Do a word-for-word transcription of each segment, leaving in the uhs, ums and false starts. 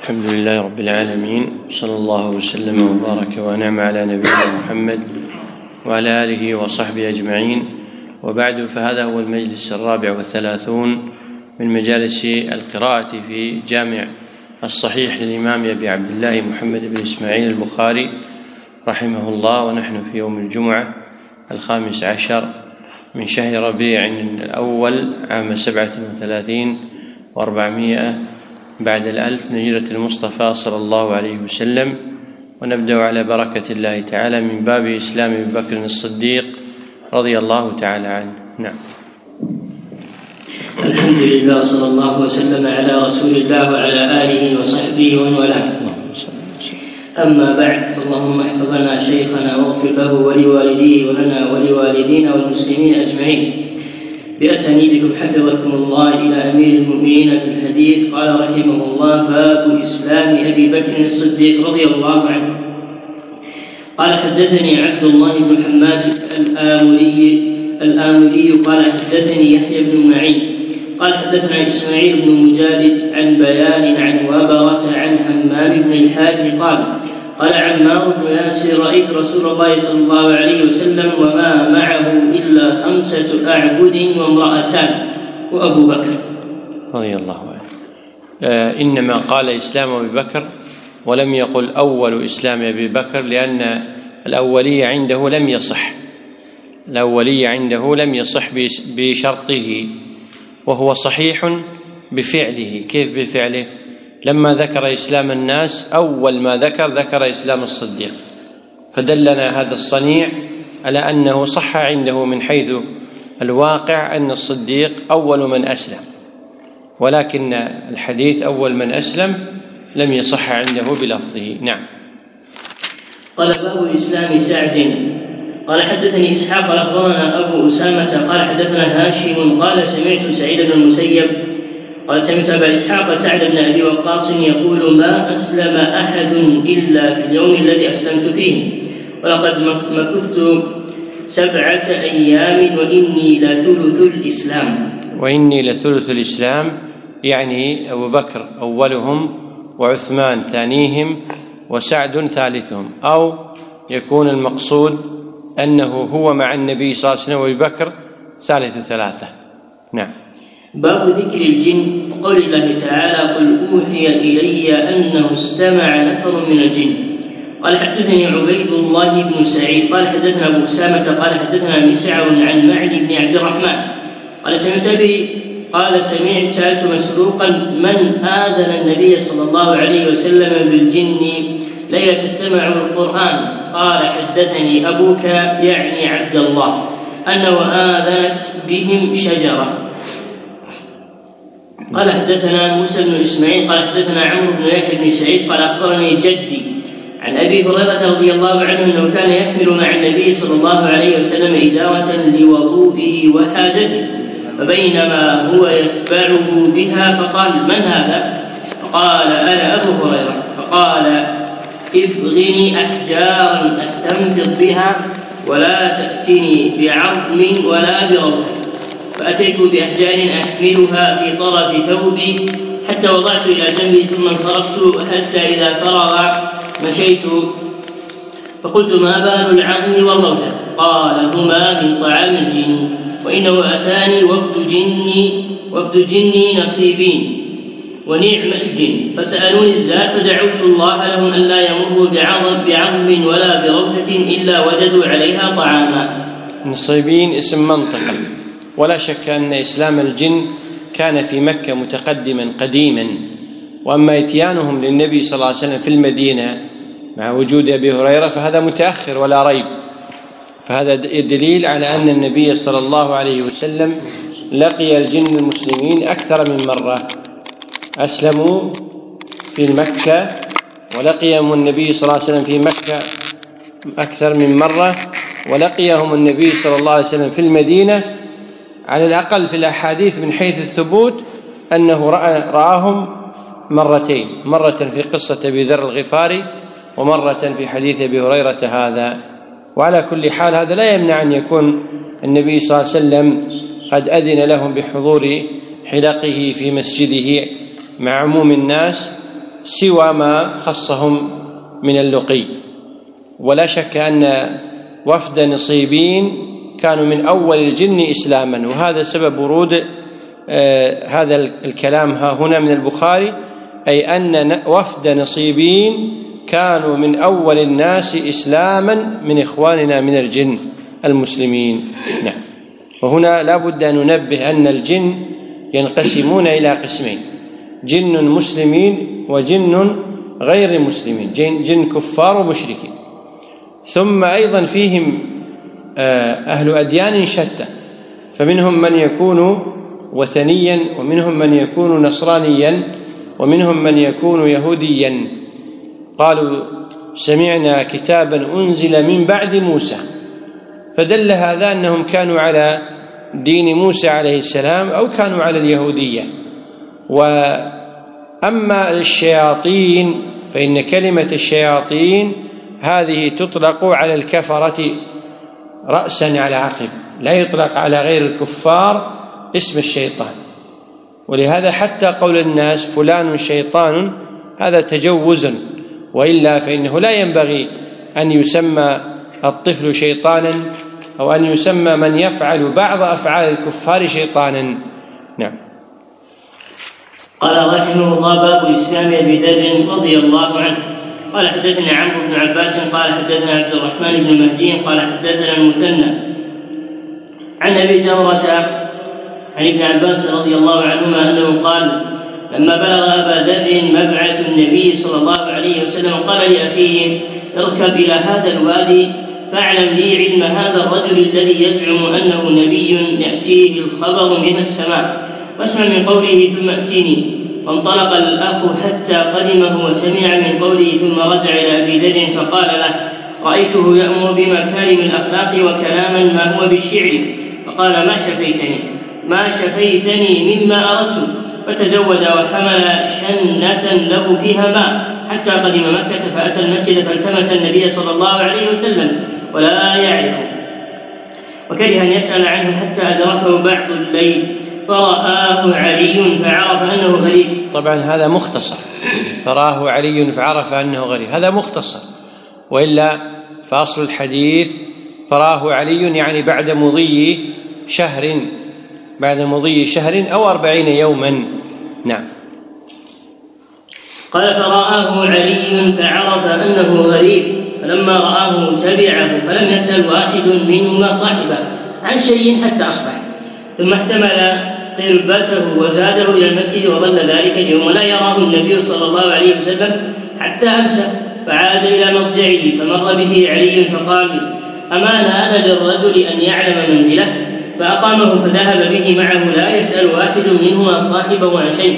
الحمد لله رب العالمين، صلى الله وسلم وبارك وأنعم على نبينا محمد وعلى آله وصحبه أجمعين، وبعد، فهذا هو المجلس الرابع والثلاثون من مجالس القراءة في جامع الصحيح للإمام أبي عبد الله محمد بن إسماعيل البخاري رحمه الله، ونحن في يوم الجمعة الخامس عشر من شهر ربيع الأول عام سبعة وثلاثين وأربعمائة بعد الألف من هجرة المصطفى صلى الله عليه وسلم. ونبدأ على بركة الله تعالى من باب إسلام أبي بكر الصديق رضي الله تعالى عنه. نعم. الحمد لله، صلى الله وسلم على رسول الله وعلى آله وصحبه ومن والاه. أما بعد، فاللهم احفظ لنا شيخنا واغفر له ولوالديه ولنا ولوالدينا والمسلمين أجمعين بأسانيدكم حفظكم الله إلى أمير المؤمنين في الحديث. قال رحمه الله: باب إسلام أبي بكر الصديق رضي الله عنه. قال: حدثني عبد الله بن حماد الآملي الآملي قال: حدثني يحيى بن معين قال: حدثنا إسماعيل بن مجالد عن بيان عن وابرة عن همام بن الحارث قال: قال عمار بن ياسر: رأيت رسول الله صلى الله عليه وسلم وما معه إلا خمسة أعبد وامرأتان وأبو بكر رضي الله عنه. آه إنما قال إسلام أبي بكر ولم يقل أول إسلام أبي بكر، لأن الأولية عنده لم يصح الأولية عنده لم يصح بشرطه، وهو صحيح بفعله. كيف بفعله؟ لما ذكر إسلام الناس أول ما ذكر ذكر إسلام الصديق، فدلنا هذا الصنيع على أنه صح عنده من حيث الواقع أن الصديق أول من أسلم، ولكن الحديث أول من أسلم لم يصح عنده بلفظه. نعم. قال: باب إسلام سعد. قال: حدثني إسحاق قال: أخبرنا أبو أسامة قال: حدثنا هاشم قال: سمعت سعيد بن المسيب قال: سمعت أبا إسحاق سعد بن أبي وقاص يقول: ما أسلم أحد إلا في اليوم الذي أسلمت فيه، ولقد مكثت سبعة أيام وإني لثلث الإسلام. وإني لثلث الإسلام يعني أبو بكر أولهم وعثمان ثانيهم وسعد ثالثهم، أو يكون المقصود أنه هو مع النبي صلى الله عليه وسلم وأبي بكر ثالث ثلاثة. نعم. باب ذكر الجن. قول الله تعالى: قل أوحي إلي أنه استمع نفر من الجن. قال: حدثني عبيد الله بن سعيد قال: حدثنا أبو أسامة قال: حدثنا مسعر عن معن بن عبد الرحمن قال: سمعت أبي قال: سمعت مسروقا: من آذن النبي صلى الله عليه وسلم بالجن ليلة استمعوا القرآن؟ قال: حدثني أبوك يعني عبد الله أنه آذنت بهم شجرة. قال: حدثنا موسى بن إسماعيل قال: حدثنا عمرو بن يحيى بن سعيد قال: أخبرني جدي عن أبي هريرة رضي الله عنه أنه كان يحمل مع النبي صلى الله عليه وسلم إداوة لوضوئه وحاجته، فبينما هو يتبعه بها فقال: من هذا؟ فقال: أنا أبو هريرة. فقال: ابغني أحجارا أستنفض بها ولا تأتني بعظم ولا بروث. فأتيت بأحجار أحملها في طرف ثوبي حتى وضعت إلى جنبي، ثم انصرفت حتى إذا فرغ مشيت فقلت: ما بال العظم والروثة؟ قال: هما من طعام الجن، وإنه أتاني وفد جني وفد جني نصيبين ونعم الجن، فسألوني الزاد فدعوت الله لهم أن لا يمروا بعظم, بعظم ولا بروثة إلا وجدوا عليها طعاما. نصيبين اسم منطقة، ولا شك أن إسلام الجن كان في مكة متقدما قديما، وأما إتيانهم للنبي صلى الله عليه وسلم في المدينة مع وجود أبي هريرة فهذا متأخر ولا ريب. فهذا دليل على أن النبي صلى الله عليه وسلم لقي الجن المسلمين أكثر من مرة، أسلموا في مكة ولقيهم النبي صلى الله عليه وسلم في مكة أكثر من مرة، ولقيهم النبي صلى الله عليه وسلم في المدينة على الأقل في الأحاديث من حيث الثبوت أنه رأى رآهم مرتين، مرة في قصة أبي ذر الغفاري ومرة في حديث أبي هريرة هذا. وعلى كل حال هذا لا يمنع أن يكون النبي صلى الله عليه وسلم قد أذن لهم بحضور حلقه في مسجده مع عموم الناس سوى ما خصهم من اللقي. ولا شك أن وفد نصيبين كانوا من أول الجن إسلاما، وهذا سبب ورود آه هذا الكلام ها هنا من البخاري، أي أن وفد نصيبين كانوا من أول الناس إسلاما من إخواننا من الجن المسلمين. نعم. وهنا لا بد أن ننبه أن الجن ينقسمون إلى قسمين: جن مسلمين وجن غير مسلمين، جن, جن كفار ومشركين. ثم أيضا فيهم أهل أديان شتى، فمنهم من يكون وثنيا، ومنهم من يكون نصرانيا، ومنهم من يكون يهوديا. قالوا سمعنا كتابا أنزل من بعد موسى، فدل هذا أنهم كانوا على دين موسى عليه السلام أو كانوا على اليهودية. وأما الشياطين فإن كلمة الشياطين هذه تطلق على الكفرة رأسا على عقب، لا يطلق على غير الكفار اسم الشيطان. ولهذا حتى قول الناس فلان شيطان هذا تجوز، وإلا فإنه لا ينبغي أن يسمى الطفل شيطانا أو أن يسمى من يفعل بعض أفعال الكفار شيطانا. نعم. قال رحمه الله: باب إسلام أبي ذر رضي الله عنه. قال حدثنا عمرو بن عباس قال حدثنا عبد الرحمن بن مهدي قال حدثنا المثنى عن أبي جمرة عن ابن عباس رضي الله عنهما أنه قال: لما بلغ أبا ذر مبعث النبي صلى الله عليه وسلم قال لأخيه: اركب إلى هذا الوادي فاعلم لي علم هذا الرجل الذي يزعم أنه نبي يأتيه الخبر من السماء، واسمع من قوله ثم ائتني. فانطلق الأخ حتى قدمه وسمع من قوله، ثم رجع إلى أبي ذر فقال له: رأيته يأمر بمكارم الأخلاق وكلاما ما هو بالشعر. فقال: ما شفيتني ما شفيتني مما أردت. فتزود وحمل شنة له فيها ماء حتى قدم مكة، فأتى المسجد فالتمس النبي صلى الله عليه وسلم ولا يعرفه، وكره أن يسأل عنه حتى أدركه بعض الليل فرآه علي فعرف أنه غريب. طبعا هذا مختصر، فرآه علي فعرف أنه غريب، هذا مختصر، وإلا فأصل الحديث فرآه علي يعني بعد مضي شهر بعد مضي شهر أو أربعين يوما. نعم. قال: فرآه علي فعرف أنه غريب، فلما رآه تبعه، فلم يسأل واحد منهما صاحبه عن شيء حتى أصبح، ثم احتمل قربته وزاده إلى المسجد، وظل ذلك اليوم ولا يراه النبي صلى الله عليه وسلم حتى أمسى، فعاد إلى مضجعه فمر به علي فقال: أمان أنا للرجل أن يعلم منزله؟ فأقامه فذهب به معه لا يسأل واحد منهما صاحبه عن شيء،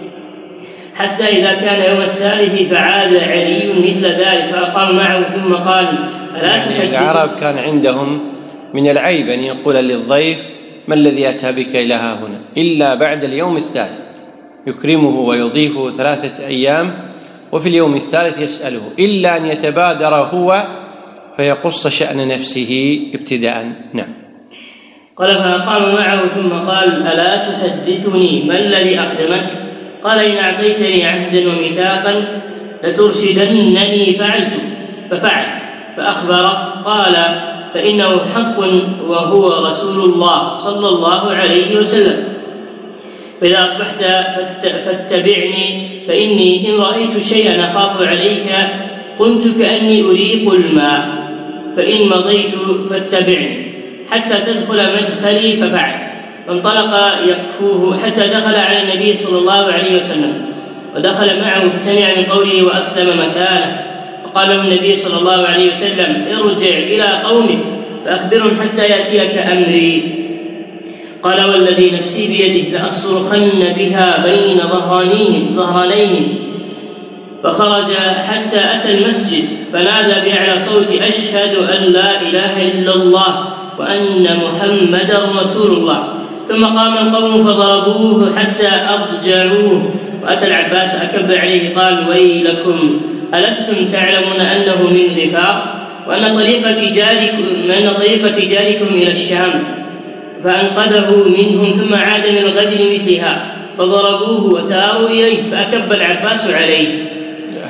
حتى إذا كان يوم الثالث فعاد علي مثل ذلك فأقام معه، ثم قال: ألا تحدث؟ العرب كان عندهم من العيب أن يقول للضيف: ما الذي أتى بك إلى ها هنا؟ إلا بعد اليوم الثالث يكرمه ويضيفه ثلاثة أيام، وفي اليوم الثالث يسأله، إلا أن يتبادر هو فيقص شأن نفسه ابتداء. نعم. قال: فأقام معه ثم قال: ألا تحدثني ما الذي أقدمك؟ قال: إن أعطيتني عهدا وميثاقا لترشدنني فعلت، ففعل. فأخبره قال: فإنه حق وهو رسول الله صلى الله عليه وسلم، فإذا أصبحت فاتبعني، فإني إن رأيت شيئا أخاف عليك كنت كأني أريق الماء، فإن مضيت فاتبعني حتى تدخل مدخلي، ففعل. فانطلق يقفوه حتى دخل على النبي صلى الله عليه وسلم، ودخل معه فسمع من قوله وأسلم مكانه، فقال له النبي صلى الله عليه وسلم: ارجع إلى قومك فأخبرهم حتى يأتيك أمري. قال: والذي نفسي بيده لأصرخن بها بين ظهرانيهم ظهرانيهم. فخرج حتى أتى المسجد فنادى بأعلى صوت: أشهد أن لا إله إلا الله وأن محمدا رسول الله. ثم قام القوم فضربوه حتى أضجعوه، وأتى العباس أكب عليه قال: ويلكم، ألستم تعلمون أنه من غفار، وأن طريق تجاركم, وأن طريق تجاركم إلى الشام؟ فأنقذه منهم ثم عاد من الغد مثلها، فضربوه وثاروا إليه، فأكب العباس عليه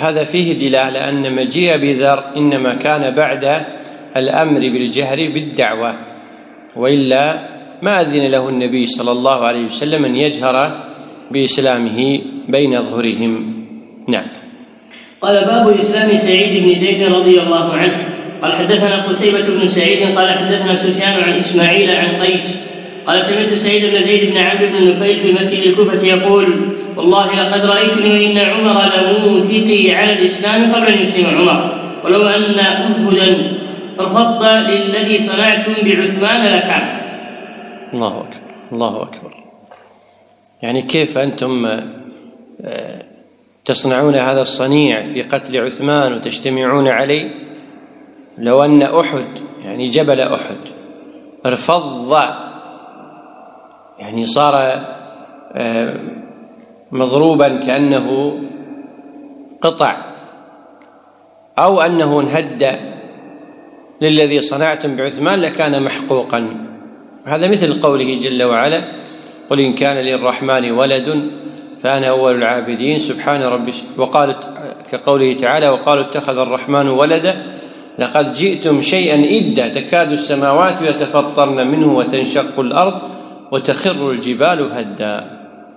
هذا فيه دلالة أن مجيء أبي ذر إنما كان بعد الأمر بالجهر بالدعوة، وإلا ما أذن له النبي صلى الله عليه وسلم أن يجهر بإسلامه بين أظهرهم. نعم. قال باب إسلام سعيد بن زيد رضي الله عنه. قال حدثنا قتيبة بن سعيد قال حدثنا سفيان عن إسماعيل عن قيس قال سمعت سعيد بن زيد بن عمرو بن نفيل في مسجد الكوفة يقول والله لقد رأيتني وإن عمر لموثقي على الإسلام قبل أن يسلم عمر، ولو أن أهدا ارفض للذي صنعتم بعثمان لكان. الله أكبر الله أكبر. يعني كيف أنتم تصنعون هذا الصنيع في قتل عثمان وتجتمعون عليه؟ لو أن أحد يعني جبل أحد ارفض يعني صار مضروبا كأنه قطع، أو أنه انهد للذي صنعتم بعثمان لكان محقوقا. هذا مثل قوله جل وعلا قل إن كان للرحمن ولد فأنا أول العابدين سبحان ربي، وقالت كقوله تعالى وقالوا اتخذ الرحمن ولدا لقد جئتم شيئا إدا تكاد السماوات يتفطرن منه وتنشق الأرض وتخر الجبال هدا.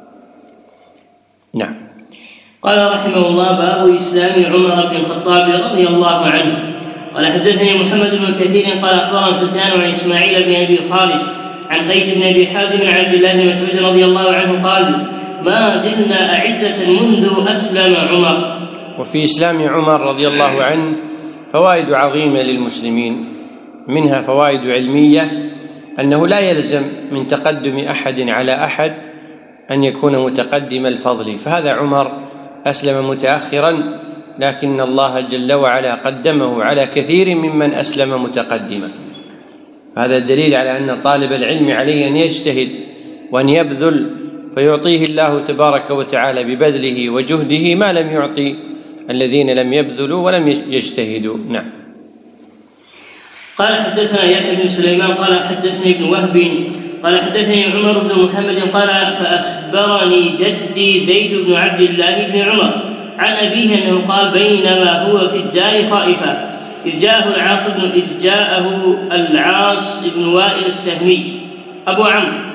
نعم. قال رحمه الله باب إسلام عمر بن الخطاب رضي الله عنه. قال حدثني محمد بن كثير قال أخبرنا سفيان عن إسماعيل بن أبي خالد عن قيس بن أبي حازم عن عبد الله بن مسعود رضي الله عنه قال ما زلنا أعزة منذ أسلم عمر. وفي إسلام عمر رضي الله عنه فوائد عظيمة للمسلمين، منها فوائد علمية أنه لا يلزم من تقدم أحد على أحد أن يكون متقدم الفضل، فهذا عمر أسلم متأخرا لكن الله جل وعلا قدمه على كثير ممن أسلم متقدما. هذا دليل على أن طالب العلم عليه أن يجتهد وأن يبذل فيعطيه الله تبارك وتعالى ببذله وجهده ما لم يعطي الذين لم يبذلوا ولم يجتهدوا. نعم. قال حدثنا يحيى بن سليمان قال حدثني ابن وهب قال حدثني عمر بن محمد قال فأخبرني جدي زيد بن عبد الله بن عمر عن أبيه أنه قال بينما هو في الدار خائفا إذ جاءه العاص بن إذ جاءه العاص بن وائل السهمي أبو عمرو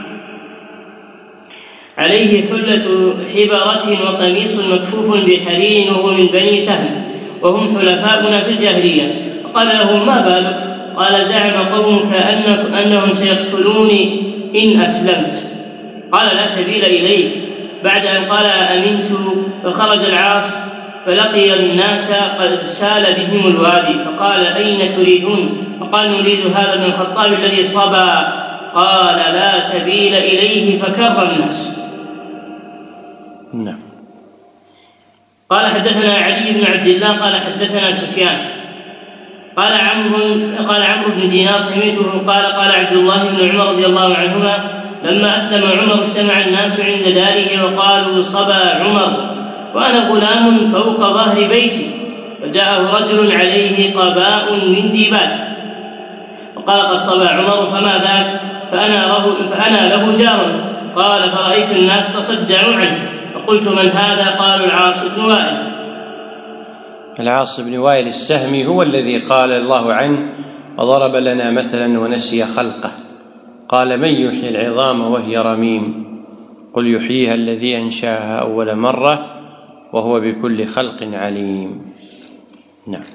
عليه حلة حبرة وقميص مكفوف بحرير وهو من بني سهم وهم حلفاؤنا في الجاهلية، فقال له ما بالك؟ قال زعم قومك أنهم سيقتلوني إن أسلمت. قال لا سبيل إليك. بعد أن قال أمنت فخرج العاص فلقي الناس قد سال بهم الوادي فقال أين تريدون؟ فقال نريد هذا بن الخطاب الذي صبا. قال لا سبيل إليه فكر الناس. نعم. قال حدثنا علي بن عبد الله قال حدثنا سفيان قال عمرو قال عمرو بن دينار سمعته قال قال عبد الله بن عمر رضي الله عنهما لما أسلم عمر اجتمع الناس عند داره وقالوا صبا عمر وأنا غلام فوق ظهر بيتي، فجاءه رجل عليه قباء من ديباج وقال قد صبا عمر فما ذاك؟ فأنا له, فأنا له جار. قال فرأيت الناس تصدعوا عنه فقلت من هذا؟ قالوا العاص بن وائل. العاص بن وائل السهمي هو الذي قال الله عنه وضرب لنا مثلا ونسي خلقه قال من يحيي العظام وهي رميم قل يحييها الذي أنشاها أول مرة وهو بكل خلق عليم. نعم.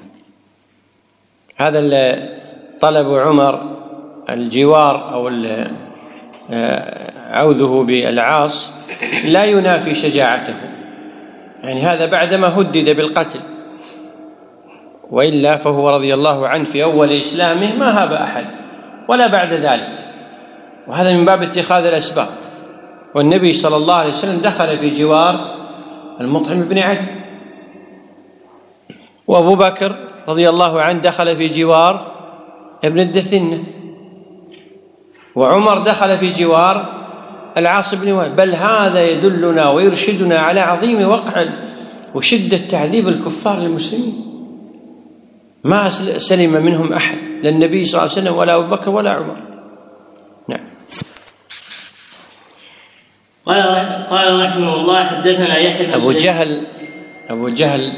هذا طلب عمر الجوار أو عوذه بالعاص لا ينافي شجاعته، يعني هذا بعدما هدد بالقتل، وإلا فهو رضي الله عنه في أول إسلامه ما هاب أحد ولا بعد ذلك، وهذا من باب اتخاذ الأسباب. والنبي صلى الله عليه وسلم دخل في جوار المطعم بن عدي، وأبو بكر رضي الله عنه دخل في جوار ابن الدثنة، وعمر دخل في جوار العاص بن وائل. بل هذا يدلنا ويرشدنا على عظيم وقع وشدة تعذيب الكفار للمسلمين، ما سلم منهم أحد، لا النبي صلى الله عليه وسلم ولا أبو بكر ولا عمر. نعم. قال قال رحمه الله حدثنا يحيى بن أبو جهل أبو جهل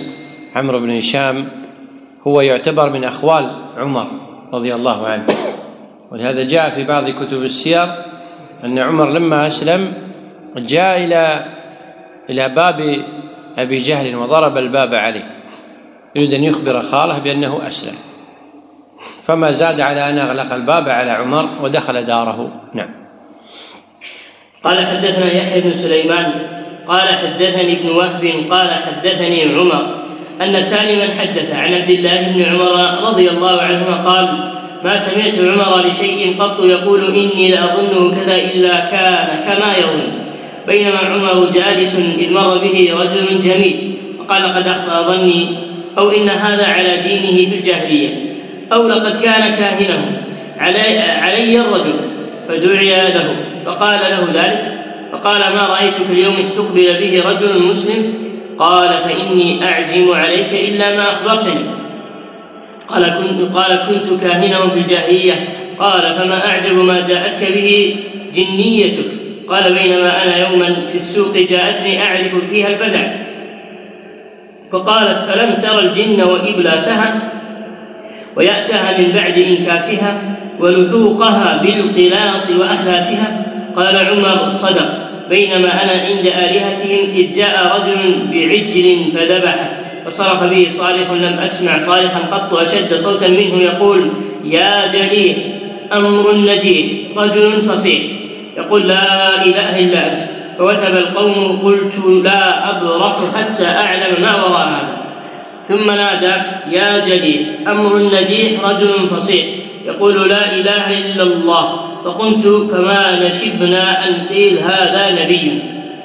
عمرو بن هشام هو يعتبر من أخوال عمر رضي الله عنه، ولهذا جاء في بعض كتب السير أن عمر لما أسلم جاء إلى إلى باب أبي جهل وضرب الباب عليه يريد أن يخبر خاله بأنه أسلم، فما زاد على أن أغلق الباب على عمر ودخل داره. نعم. قال حدثنا يحيى بن سليمان قال حدثني ابن وهب قال حدثني عمر أن سالما حدث عن عبد الله بن عمر رضي الله عنهما قال: ما سمعت عمر لشيء قط يقول إني لأظنه كذا إلا كان كما يظن. بينما عمر جالس إذ مر به رجل جميل فقال: قد أخطأ ظني، أو إن هذا على دينه في الجاهلية، أو لقد كان كاهنه علي, علي الرجل، فدعي له فقال له ذلك، فقال: ما رأيتك اليوم استقبل به رجل مسلم؟ قال: فإني أعزم عليك إلا ما أخبرتني. قال: كنت, قال كنت كاهنا في الجاهلية. قال: فما أعجب ما جاءتك به جنيتك؟ قال: بينما أنا يوما في السوق جاءتني أعرف فيها الفزع، فقالت: ألم ترى الجن وإبلاسها ويأسها من بعد إنكاسها ولحوقها بالقلاص وأحلاسها؟ قال عمر: صدق. بينما أنا عند آلهتهم إذ جاء رجل بعجل فذبحه فصرخ به صارخ لم أسمع صارخا قط أشد صوتا منه يقول: يا جليح أمر نجيح رجل فصيح يقول: لا إله إلا أنت. فوثب القوم. قلت: لا أبرح حتى أعلم ما وراء هذا. ثم نادى: يا جليح أمر نجيح رجل فصيح يقول: لا إله إلا الله. فقمت فما نشبنا أن قيل هذا نبي.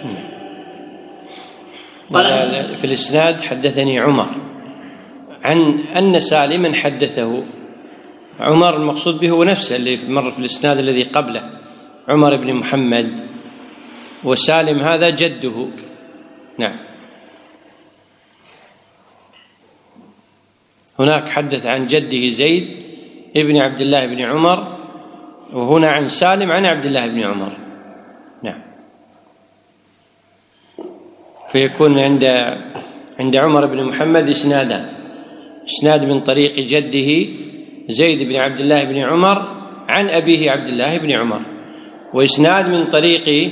في الإسناد حدثني عمر عن أن سالما حدثه. عمر المقصود به هو نفسه اللي مر في الإسناد الذي قبله، عمر بن محمد، وسالم هذا جده. نعم. هناك حدث عن جده زيد ابن عبد الله بن عمر، وهنا عن سالم عن عبد الله بن عمر. نعم. فيكون عند عند عمر بن محمد اسنادان: اسناد من طريق جده زيد بن عبد الله بن عمر عن أبيه عبد الله بن عمر، وإسناد من طريق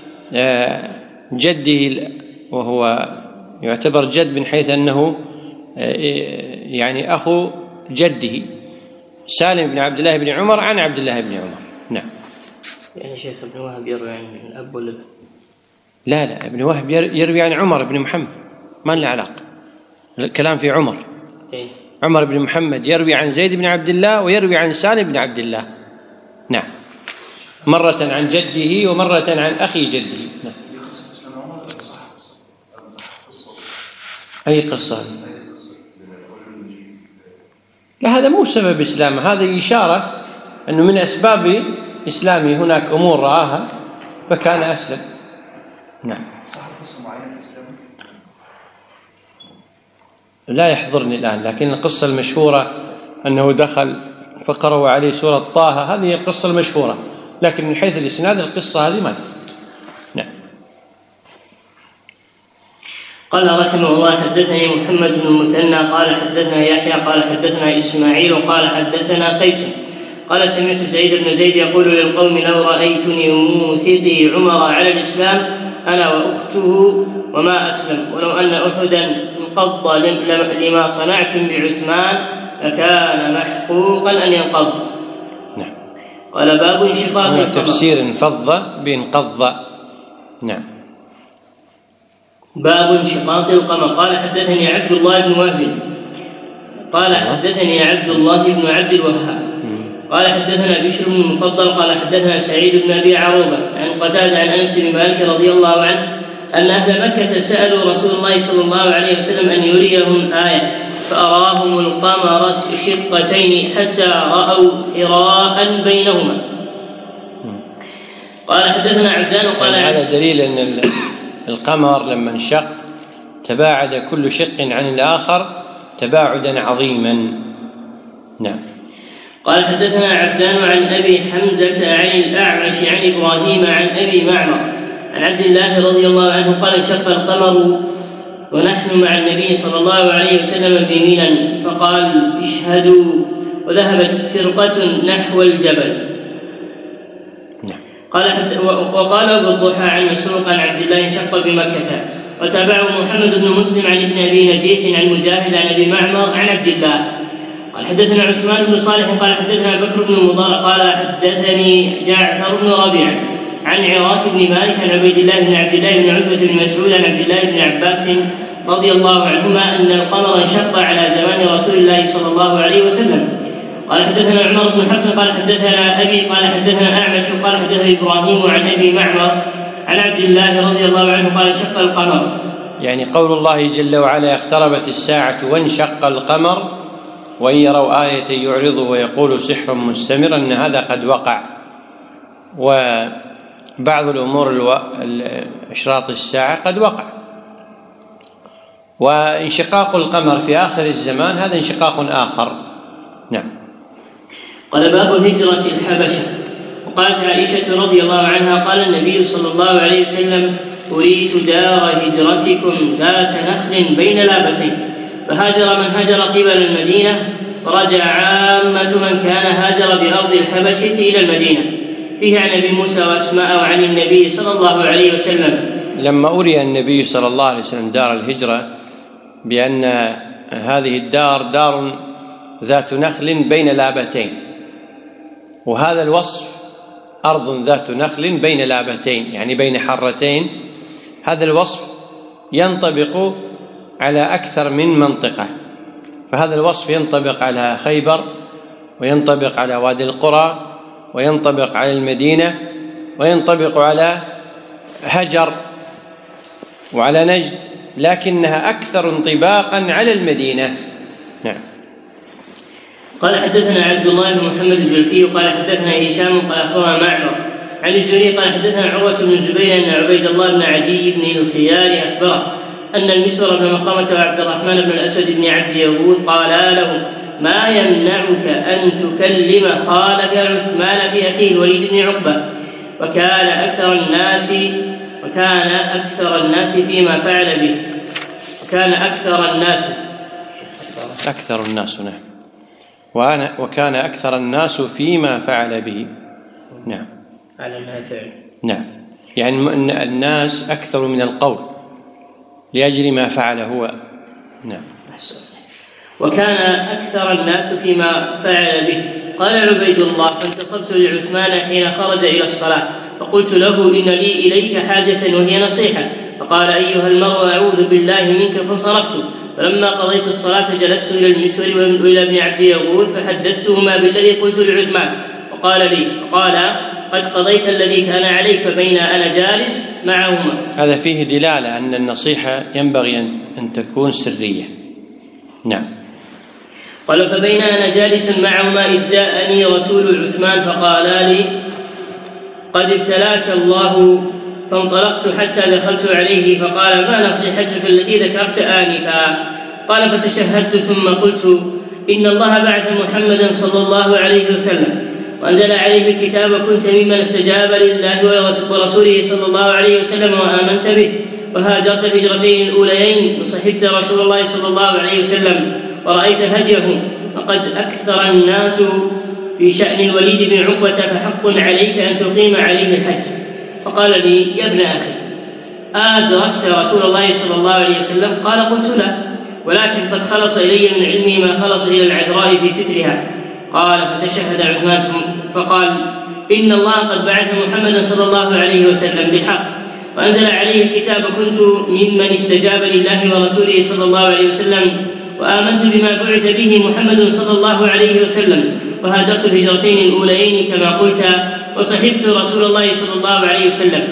جده وهو يعتبر جد من حيث أنه يعني أخو جده سالم بن عبد الله بن عمر عن عبد الله بن عمر. نعم. يعني شيخ ابن وهب يروي عن الأب ولا لا لا ابن وهب يروي عن عمر بن محمد، ما له علاقة، الكلام في عمر. إيه؟ عمر بن محمد يروي عن زيد بن عبد الله ويروي عن سالم بن عبد الله. نعم. مرة عن جده ومرة عن أخي جده. نعم. أي قصة؟ لا، هذا مو سبب إسلامه، هذا إشارة أنه من أسباب إسلامه هناك أمور رآها فكان أسلم. نعم. لا يحضرني الآن، لكن القصة المشهورة أنه دخل فقرأوا عليه سورة طه، هذه القصة المشهورة، لكن من حيث الإسناد القصة هذه ما تدخل. نعم. قال رحمه الله: حدثني محمد بن المثنى قال حدثنا يحيى قال حدثنا إسماعيل قال حدثنا قيس قال: سمعت سعيد بن زيد يقول للقوم: لو رأيتني موثقي عمر على الإسلام أنا وأخته وما أسلم، ولو أن أحدا انقض لما صنعتم بعثمان لكان محقوقا أن ينقض. نعم. قال: باب انشقاق القمر. تفسير انفض بانقض. نعم. باب انشقاق القمر. قال حدثني عبد الله بن وهب قال حدثني عبد الله بن عبد الوهاب قال حدثنا بشر بن المفضل قال حدثنا سعيد بن أبي عروبة عن قتادة عن أنس بن مالك رضي الله عنه أن أهل مكة سألوا رسول الله صلى الله عليه وسلم أن يريهم آية، فأراهم القمر شقتين حتى رأوا حراء بينهما. قال حدثنا عبدان قال يعني هذا دليل أن القمر لما انشق تباعد كل شق عن الآخر تباعدا عظيما. نعم. قال حدثنا عبدان عن أبي حمزة عن الأعمش عن إبراهيم عن أبي معمر عن عبد الله رضي الله عنه قال: انشق القمر ونحن مع النبي صلى الله عليه وسلم بمنى فقال اشهدوا، وذهبت فرقة نحو الجبل. قال وقال ابو الضحى عن مسروق عن عبد الله انشق بمكة، وتابعه محمد بن مسلم عن ابن ابي نجيح عن مجاهد عن ابي معمر عن عبد الله قال حدثنا عثمان بن صالح قال حدثنا بكر بن مضر قال حدثني جعفر بن ربيعه عن عراك بن مالك عن عبيد الله بن عبد الله بن عتبة بن مسعود عن عبد الله بن عباس رضي الله عنهما ان القمر انشق على زمان رسول الله صلى الله عليه وسلم. قال حدثنا عمر بن حفص قال حدثنا ابي قال حدثنا اعمش قال حدثنا ابراهيم عن ابي معمر عن عبد الله رضي الله عنه قال انشق القمر، يعني قول الله جل وعلا اقتربت الساعة وانشق القمر وإن يروا آية يعرضوا ويقولوا سحر مستمر، أن هذا قد وقع. وبعض الأمور الو... إشراط الساعة قد وقع. وانشقاق القمر في آخر الزمان هذا انشقاق آخر. نعم. قال باب هجرة الحبشة. وقالت عائشة رضي الله عنها قال النبي صلى الله عليه وسلم أريت دار هجرتكم ذات نخل بين لابتين، فهاجر من هاجر قبل المدينة، ورجع عامة من كان هاجر بأرض الحبشة إلى المدينة. فيه عن أبي موسى وأسماء وعن النبي صلى الله عليه وسلم لما أري النبي صلى الله عليه وسلم دار الهجرة بأن هذه الدار دار ذات نخل بين لابتين، وهذا الوصف أرض ذات نخل بين لابتين يعني بين حرتين، هذا الوصف ينطبق على أكثر من منطقة. فهذا الوصف ينطبق على خيبر، وينطبق على وادي القرى، وينطبق على المدينة، وينطبق على هجر وعلى نجد، لكنها أكثر انطباقا على المدينة. نعم. قال حدثنا عبد الله بن محمد الجلفي قال حدثنا هشام قال أخبرنا معمر عن الزهري قال حدثنا عروة بن الزبير أن عبيد الله بن عدي بن الخيار أخبره أن المسور بن مخرمة وعبد الرحمن بن الأسود بن عبد يغوث قالا له ما يمنعك أن تكلم خالك عثمان في أخيه الوليد بن عقبة، وكان أكثر الناس وكان أكثر الناس فيما فعل به وكان أكثر الناس أكثر الناس نعم وأنا وكان أكثر الناس فيما فعل به. نعم. على أنها فعل. نعم، يعني الناس أكثر من القول لأجل ما فعل هو. نعم. وكان أكثر الناس فيما فعل به. قال عبيد الله فانتصبت لعثمان حين خرج إلى الصلاة فقلت له إن لي إليك حاجة وهي نصيحة، فقال أيها المرء أعوذ بالله منك، فانصرفت. فلما قضيت الصلاة جلست إلى المسور وإلى ابن عبد يغوث فحدثتهما بالذي قلت لعثمان، وقال لي فقال قد قضيت الذي كان عليك فبين أنا جالس معهما. هذا فيه دلالة أن النصيحة ينبغي أن تكون سرية. نعم. قال فبين أنا جالس معهما إذ جاءني رسول عثمان فقال لي قد ابتلاك الله، فانطلقت حتى دخلت عليه فقال ما نصيحتك التي ذكرت آنفا؟ قال فتشهدت ثم قلت إن الله بعث محمدا صلى الله عليه وسلم وأنزل عليه الكتاب كنت ممن استجاب لله ورسوله صلى الله عليه وسلم وآمنت به، وهاجرت الهجرتين الأوليين وصحبت رسول الله صلى الله عليه وسلم ورأيت هديه، فقد أكثر الناس في شأن الوليد بن عقبة فحق عليك أن تقيم عليه الحج. فقال لي يا ابن أخي أدركت رسول الله صلى الله عليه وسلم؟ قال قلت لا، ولكن قد خلص إلي من علمي ما خلص إلى العذراء في سترها. قال فتشهد عثمان فقال إن الله قد بعث محمدا صلى الله عليه وسلم بالحق وأنزل عليه الكتاب كنت ممن استجاب لله ورسوله صلى الله عليه وسلم وآمنت بما بعث به محمد صلى الله عليه وسلم وهاجرت الهجرتين الأوليين كما قلت وصحبت رسول الله صلى الله عليه وسلم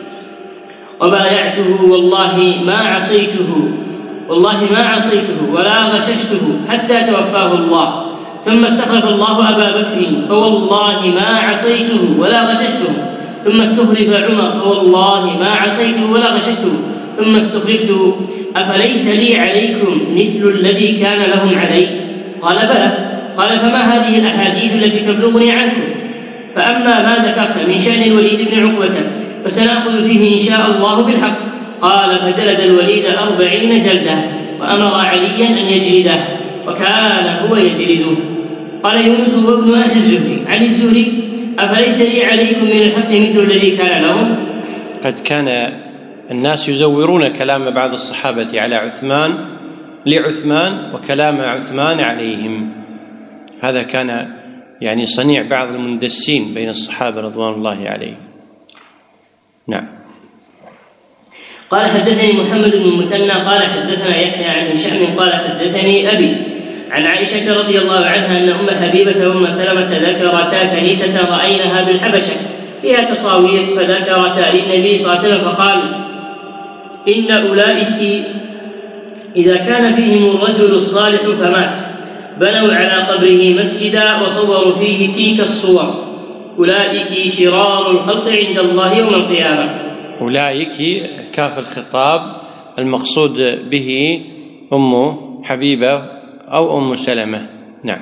وبايعته والله ما عصيته والله ما عصيته ولا غششته حتى توفاه الله، ثم استخلف الله أبا بكر فوالله ما عصيته ولا غششته، ثم استخلف عمر فوالله ما عصيته ولا غششته، ثم استخلفت أفليس لي عليكم مثل الذي كان لهم علي؟ قال بلى. قال فما هذه الأحاديث التي تبلغني عنكم؟ فأما ما ذكرت من شأن الوليد بن عقبة فسنأخذ فيه إن شاء الله بالحق، قال فجلد الوليد أربعين جلدة وأمر عليا أن يجلده وكان هو يجلده. قال يونس وابن أخي الزهري عن الزهري أفليس لي عليكم من الحق مثل الذي كان لهم؟ قد كان الناس يزورون كلام بعض الصحابة على عثمان لعثمان وكلام عثمان عليهم، هذا كان يعني صنيع بعض المندسين بين الصحابة رضوان الله عليهم. نعم. قال حدثني محمد بن المثنى قال حدثنا يحيى عن هشام قال حدثني أبي عن عائشة رضي الله عنها أن أم حبيبة وأم سلمة ذكرتا كنيسة رأيناها بالحبشة فيها تصاوير، فذكرتا للنبي صلى الله عليه وسلم فقال إن أولئك إذا كان فيهم الرجل الصالح فمات بنوا على قبره مسجدا وصوروا فيه تلك الصور، أولئك شرار الخلق عند الله يوم القيامة. أولئك كاف الخطاب المقصود به أم حبيبة أو أم سلمة. نعم.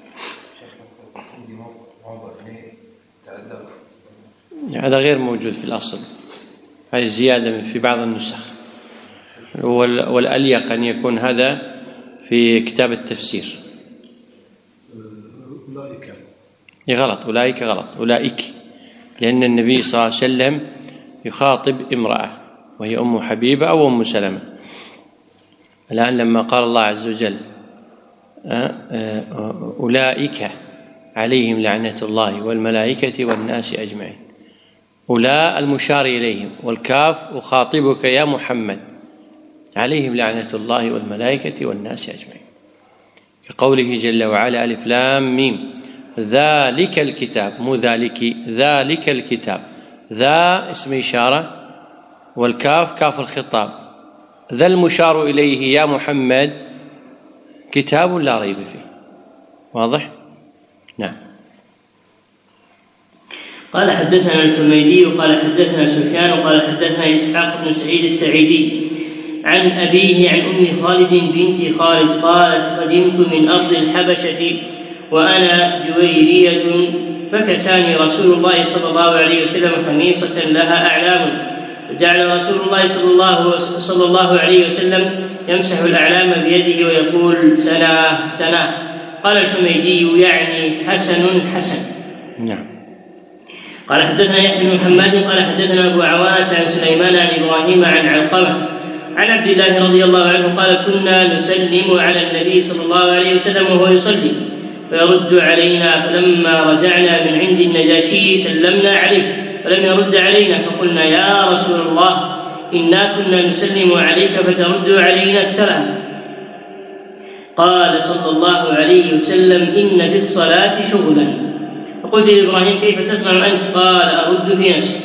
هذا غير موجود في الأصل، هذه زيادة في بعض النسخ، والأليق أن يكون هذا في كتاب التفسير. أولئك غلط، أولئك غلط، أولئك، لأن النبي صلى الله عليه وسلم يخاطب امرأة وهي أم حبيبة أو أم سلمة. الآن لما قال الله عز وجل أولئك عليهم لعنة الله والملائكة والناس أجمعين، أولئك المشار إليهم، والكاف أخاطبك يا محمد عليهم لعنة الله والملائكة والناس أجمعين، كقوله جل وعلا ألف لام ميم ذلك الكتاب، مو ذلك، ذلك الكتاب، ذا اسم إشارة والكاف كاف الخطاب، ذا المشار إليه يا محمد كتاب لا ريب فيه. واضح؟ نعم. قال حدثنا الحميدي قال حدثنا سفيان قال حدثنا إسحاق بن سعيد السعيدي عن أبيه عن أم خالد بنت خالد قالت قدمت من أرض الحبشة وأنا جويرية فكساني رسول الله صلى الله عليه وسلم خميصة لها أعلام، وجعل رسول الله صلى الله, صلى الله عليه وسلم يمسح الأعلام بيده ويقول سناه سناه. قال الحميدي يعني حسن حسن. نعم. قال حدثنا يحيى بن حماد قال حدثنا أبو عوانة عن سليمان عن إبراهيم عن علقمة عن عبد الله رضي الله عنه قال كنا نسلم على النبي صلى الله عليه وسلم وهو يصلي فيرد علينا، فلما رجعنا من عند النجاشي سلمنا عليه فلم يرد علينا، فقلنا يا رسول الله إنا كنا نسلم عليك فترد علينا السلام. قال صلى الله عليه وسلم إن في الصلاة شغلا. فقلت لإبراهيم كيف تصنع أنت؟ قال أرد في نفسي.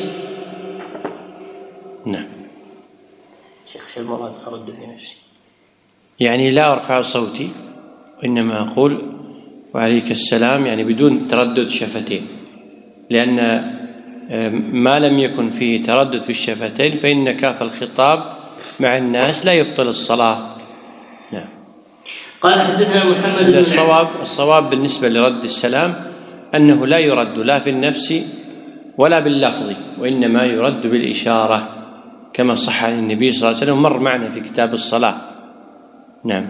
نعم. شيخ شو المراد أرد في نفسي؟ يعني لا أرفع صوتي وإنما أقول وعليك السلام، يعني بدون تردد شفتين، لأن ما لم يكن فيه تردد في الشفتين فإن كاف الخطاب مع الناس لا يبطل الصلاة. نعم. قال حدثنا محمد بن الصواب الصواب بالنسبة لرد السلام أنه لا يرد لا في النفس ولا باللفظ، وإنما يرد بالإشارة كما صح عن النبي صلى الله عليه وسلم، مر معنا في كتاب الصلاة. نعم.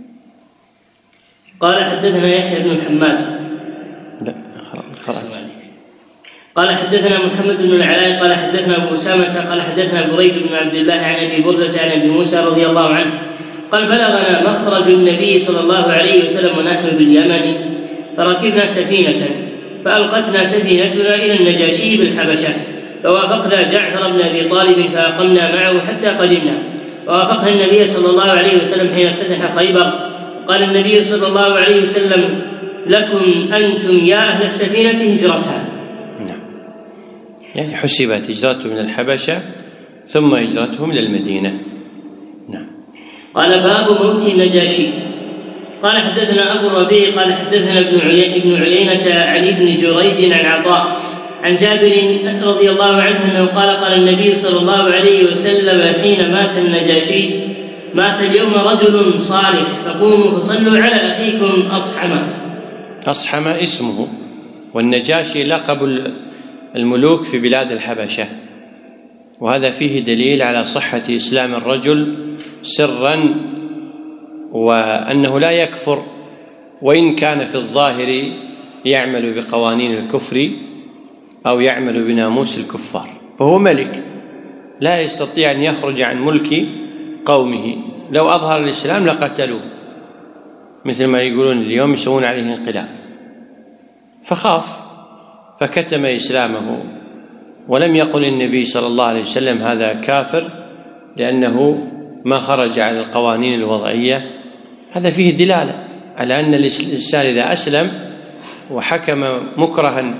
قال حدثنا يحيى بن حماد لا خلاص. قال حدثنا محمد بن العلاء قال حدثنا أبو أسامة قال حدثنا بريد بن عبد الله عن أبي بردة عن أبي موسى رضي الله عنه قال بلغنا مخرج النبي صلى الله عليه وسلم ونحن باليمن فركبنا سفينة فألقتنا سفينتنا إلى النجاشي بالحبشة، فوافقنا جعفر بن أبي طالب فأقمنا معه حتى قدمنا، ووافقنا النبي صلى الله عليه وسلم حين افتتح خيبر. قال النبي صلى الله عليه وسلم لكم أنتم يا أهل السفينة هجرتان. نعم. يعني حسبت هجرته من الحبشة ثم هجرتهم إلى المدينة. نعم. قال باب موت النجاشي. قال حدثنا أبو الربيع قال حدثنا ابن عيينة عن ابن جريج عن عطاء عن جابر رضي الله عنه أنه قال قال النبي صلى الله عليه وسلم حين مات النجاشي مات اليوم رجل صالح فقوموا فصلوا على أخيكم أصحم. أصحم اسمه، والنجاشي لقب الملوك في بلاد الحبشة، وهذا فيه دليل على صحة إسلام الرجل سرا، وأنه لا يكفر وإن كان في الظاهر يعمل بقوانين الكفر أو يعمل بناموس الكفار، فهو ملك لا يستطيع أن يخرج عن ملك قومه، لو أظهر الإسلام لقتلوه مثل ما يقولون اليوم يسوون عليه انقلاب، فخاف فكتم إسلامه ولم يقل النبي صلى الله عليه وسلم هذا كافر لأنه ما خرج عن القوانين الوضعية. هذا فيه دلالة على أن الإنسان إذا أسلم وحكم مكرها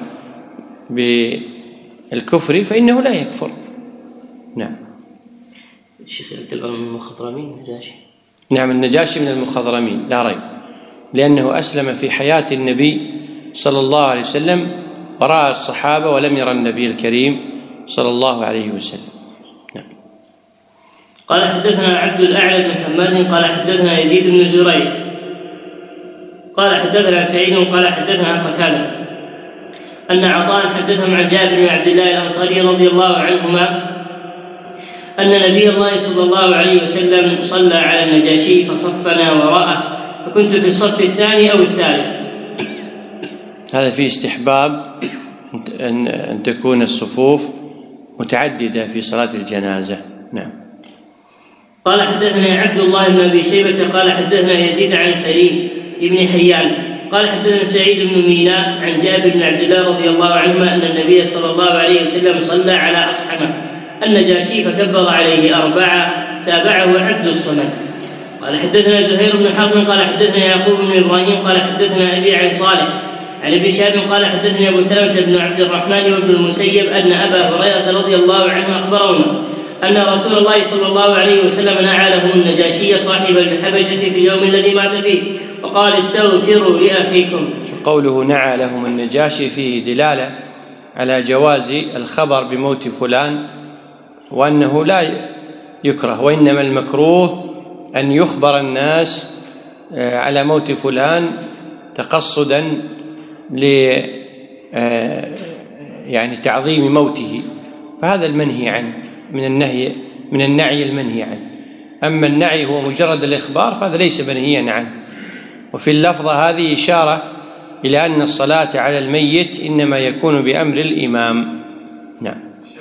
بالكفر فإنه لا يكفر. نعم. الشيخ يعتبر من المخضرمين النجاشي؟ نعم، النجاشي من المخضرمين لا ريب، لأنه أسلم في حياة النبي صلى الله عليه وسلم ورأى الصحابة ولم يرى النبي الكريم صلى الله عليه وسلم. نعم. قال حدثنا عبد الأعلى بن حماد قال حدثنا يزيد بن زريع قال حدثنا سعيد قال حدثنا قتادة أن عطاء حدثهم عن جابر بن عبد الله الأنصاري رضي الله عنهما أن نبي الله صلى الله عليه وسلم صلى على النجاشي فصفنا وراءه، فكنت في الصف الثاني أو الثالث. هذا فيه استحباب أن تكون الصفوف متعددة في صلاة الجنازة. نعم. قال حدثنا عبد الله بن أبي شيبة قال حدثنا يزيد عن سليم بن حيان قال حدثنا سعيد بن ميناء عن جابر بن عبد الله رضي الله عنهما أن النبي صلى الله عليه وسلم صلى على أصحمه النجاشي فكبر عليه أربعة، تابعه عبد الصمد. قال حدثنا زهير بن حرب قال حدثنا يعقوب بن إبراهيم قال حدثنا أبي عن صالح عن ابي شهاب قال حدثني ابو سلمة بن عبد الرحمن وابن المسيب ان ابا هريره رضي الله عنه اخبرهما ان رسول الله صلى الله عليه وسلم نعى لهم النجاشي صاحب الحبشه في اليوم الذي مات فيه وقال استغفروا لاخيكم. قوله نعى لهم النجاشي فيه دلاله على جواز الخبر بموت فلان، وانه لا يكره، وانما المكروه ان يخبر الناس على موت فلان تقصدا ل يعني تعظيم موته، فهذا المنهي عنه من النهي من النعي المنهي عنه. أما النعي هو مجرد الإخبار فهذا ليس منهيا عنه. وفي اللفظة هذه إشارة إلى أن الصلاة على الميت إنما يكون بأمر الإمام. نعم.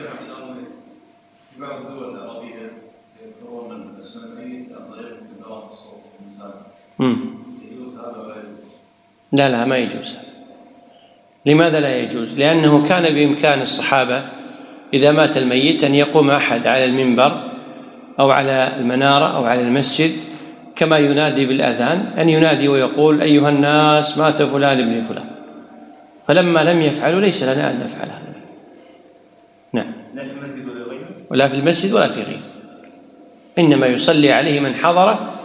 لا لا ما يجوز. لماذا لا يجوز؟ لأنه كان بإمكان الصحابة إذا مات الميت أن يقوم أحد على المنبر أو على المنارة أو على المسجد كما ينادي بالأذان، أن ينادي ويقول أيها الناس مات فلان ابن فلان، فلما لم يفعلوا ليس لنا أن نفعل هذا. نعم. ولا في المسجد ولا في غيره، إنما يصلي عليه من حضره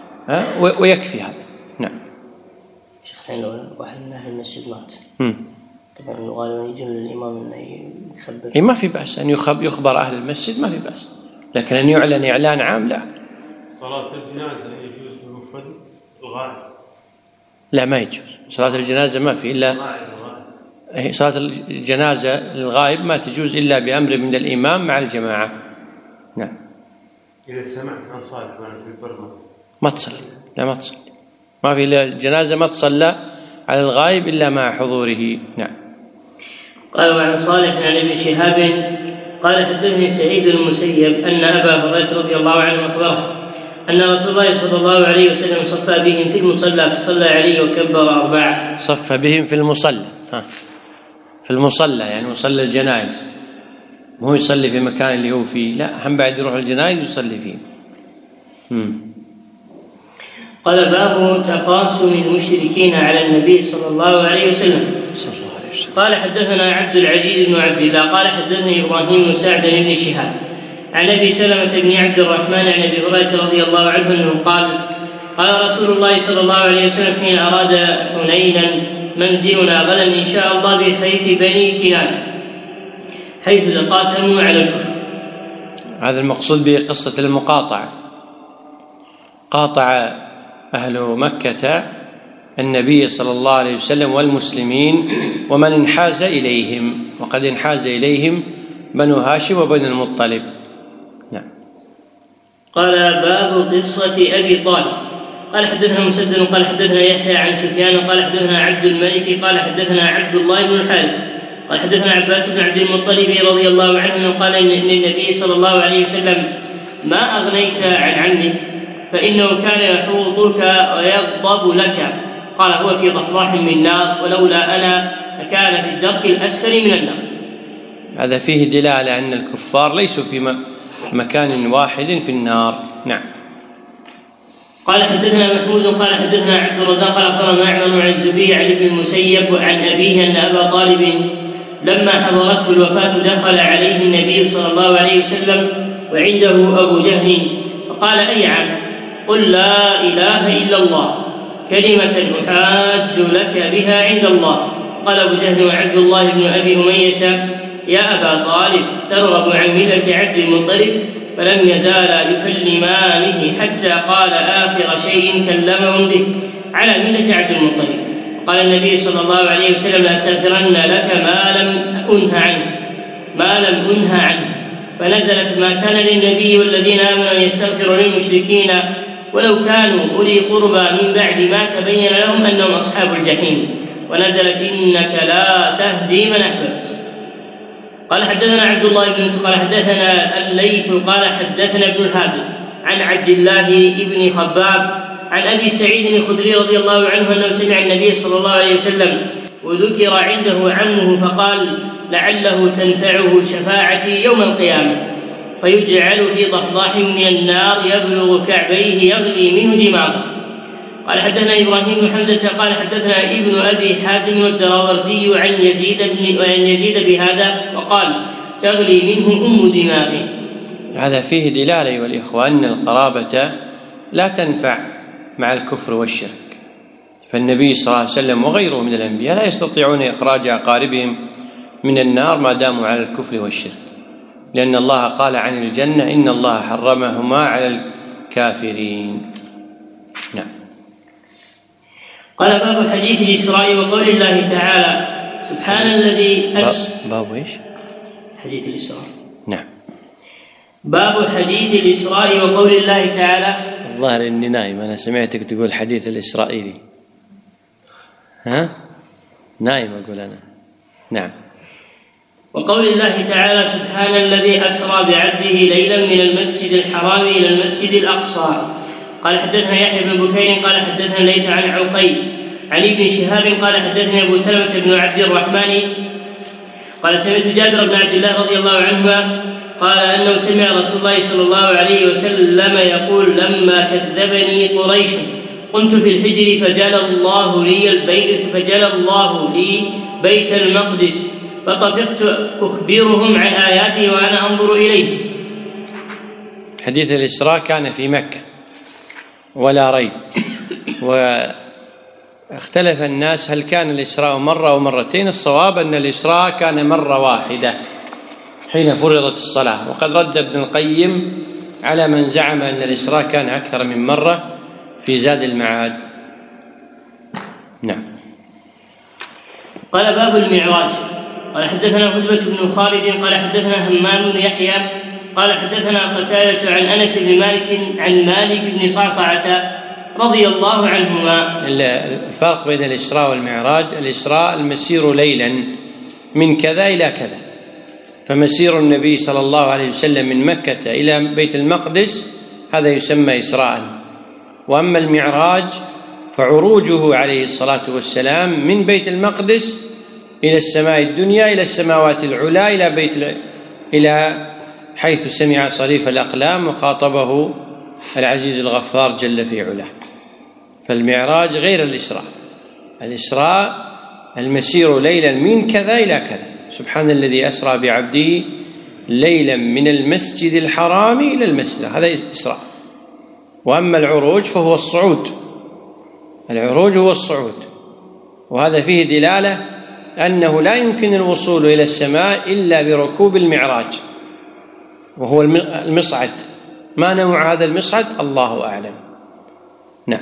ويكفي هذا. نعم. شيخ لو واحد من أهل المسجد مات م. طبعا غالبا يجي للإمام أنه يخبر. إيه ما في بأس أن يخبر أهل المسجد، ما في بأس، لكن أن يعلن إعلان عام لا. صلاة الجنازة يجوز بمفرد الغائب؟ لا ما يجوز صلاة الجنازة، ما في إلا الغائب. صلاة الجنازة للغائب ما تجوز إلا بأمر من الإمام مع الجماعة. نعم. إذا سمعت عن صالح وأنا في البر ما تصلي، لا ما تصلي، ما في الجنازة ما تصلى على الغائب إلا مع حضوره. نعم. قال وعن صالح عن ابن شهاب قال حدثني سعيد المسيب أن أبا هريرة رضي الله عنه أخبره أن رسول الله صلى الله عليه وسلم صفى بهم في المصلى فصلى عليه وكبر أربعة. صفى بهم في المصلى، ها في المصلى يعني مصلى الجنائز، مو يصلي في مكان اللي هو فيه، لا هم بعد يروح الجنائز ويصلي فيه. امم قال باب تقاسم المشركين على النبي صلى الله عليه وسلم. صلى الله عليه وسلم. قال حدثنا عبد العزيز بن عبد الله قال حدثني إبراهيم بن سعد بن شهاب عن أبي سلمة بن عبد الرحمن عن أبي هريرة رضي الله عنه أنه قال قال رسول الله صلى الله عليه وسلم حين أراد حنينا منزلنا غدا إن شاء الله بخيف بني كنانة حيث تقاسموا على الكفر. هذا المقصود بقصة المقاطعة. قاطع أهل مكة النبي صلى الله عليه وسلم والمسلمين ومن انحاز إليهم، وقد انحاز إليهم بنو هاشم وبنو المطلب. نعم. قال باب قصة أبي طالب. قال حدثنا مسدد قال حدثنا يحيى عن سفيان قال حدثنا عبد الملك قال حدثنا عبد الله بن الحارث قال حدثنا عباس بن عبد المطلب رضي الله عنه قال إن النبي صلى الله عليه وسلم ما أغنيت عن عمك فإنه كان يحوطك ويغضب لك، قال هو في ضفراح من نار ولولا أنا لكان في الدرك الأسفل من النار. هذا فيه دلالة أن الكفار ليسوا في مكان واحد في النار. نعم. قال حدثنا محمود قال حدثنا عبد الرزاق قال أخبرنا معمر عن الزبير عن ابن المسيب وعن أبيه أن أبا طالب لما حضرته الوفاة دخل عليه النبي صلى الله عليه وسلم وعنده أبو جهل فقال أي عم؟ قل لا إله إلا الله كلمة أحاج لك بها عند الله. قال أبو جهل وعبد الله بن أبي أمية يا أبا طالب ترغب عن ملة عبد المطلب؟ فلم يزالا يكلمانه حتى قال آخر شيء كلمهم به على ملة عبد المطلب. قال النبي صلى الله عليه وسلم لأستغفرن لك ما لم أنه عنه ما لم أنه عنه. فنزلت ما كان للنبي والذين آمنوا أن يستغفروا للمشركين ولو كانوا أولي قربى من بعد ما تبين لهم أنهم أصحاب الجحيم. ونزلت إنك لا تهدي من أحببت. قال حدثنا عبد الله بن يوسف قال حدثنا الليث قال حدثنا ابن الهادي عن عبد الله بن خباب عن أبي سعيد الخدري رضي الله عنه أنه سمع النبي صلى الله عليه وسلم وذكر عنده عمه فقال لعله تنفعه شفاعتي يوم القيامة فيجعل في ضحضاح من النار يبلغ كعبيه يغلي منه دماغه. قال حدثنا إبراهيم بن حمزة قال حدثنا ابن أبي حازم الدراوردي عن يزيد بن عن يزيد بهذا وقال تغلي منه أم دماغه. هذا فيه دلالة أيها الإخوة أن القرابة لا تنفع مع الكفر والشرك، فالنبي صلى الله عليه وسلم وغيره من الأنبياء لا يستطيعون إخراج أقاربهم من النار ما داموا على الكفر والشرك، لأن الله قال عن الجنة إن الله حرمهما على الكافرين. نعم. قال باب حديث الإسراء وقول الله تعالى سبحان الذي أس باب إيش؟ حديث الإسراء. نعم. باب حديث الإسراء وقول الله تعالى. الظاهر إني نايم، أنا سمعتك تقول حديث الإسرائيلي. ها؟ نايم أقول أنا. نعم. وقول الله تعالى سبحان الذي أسرى بعبده ليلا من المسجد الحرام إلى المسجد الأقصى. قال حدثنا يحيى بن بكير قال حدثنا ليث عن عقيل عن ابن شهاب قال حدثني أبو سلمة بن عبد الرحمن قال سمعت جابر بن عبد الله رضي الله عنهما قال أنه سمع رسول الله صلى الله عليه وسلم يقول لما كذبني قريش قمت في الحجر فجل الله لي البيت فجل الله لي بيت المقدس فطفقت أخبرهم عن آياته وأنا أنظر إليه. حديث الإسراء كان في مكة ولا ريب، واختلف الناس هل كان الإسراء مرة أو مرتين. الصواب أن الإسراء كان مرة واحدة حين فرضت الصلاة، وقد رد ابن القيم على من زعم أن الإسراء كان أكثر من مرة في زاد المعاد. نعم. قال باب المعراج. قال حدثنا هدبة بن خالد قال حدثنا همام بن يحيى قال حدثنا قتادة عن أنس بن مالك عن مالك بن صعصعة رضي الله عنهما. الفرق بين الإسراء والمعراج: الإسراء المسير ليلا من كذا إلى كذا، فمسير النبي صلى الله عليه وسلم من مكة إلى بيت المقدس هذا يسمى إسراء. وأما المعراج فعروجه عليه الصلاة والسلام من بيت المقدس إلى السماء الدنيا إلى السماوات العلى إلى بيت ال... إلى حيث سمع صريف الأقلام وخاطبه العزيز الغفار جل في علاه. فالمعراج غير الإسراء. الإسراء المسير ليلا من كذا إلى كذا، سبحان الذي أسرى بعبده ليلا من المسجد الحرام إلى المسجد، هذا إسراء. وأما العروج فهو الصعود، العروج هو الصعود، وهذا فيه دلالة أنه لا يمكن الوصول إلى السماء إلا بركوب المعراج، وهو المصعد. ما نوع هذا المصعد؟ الله أعلم. نعم.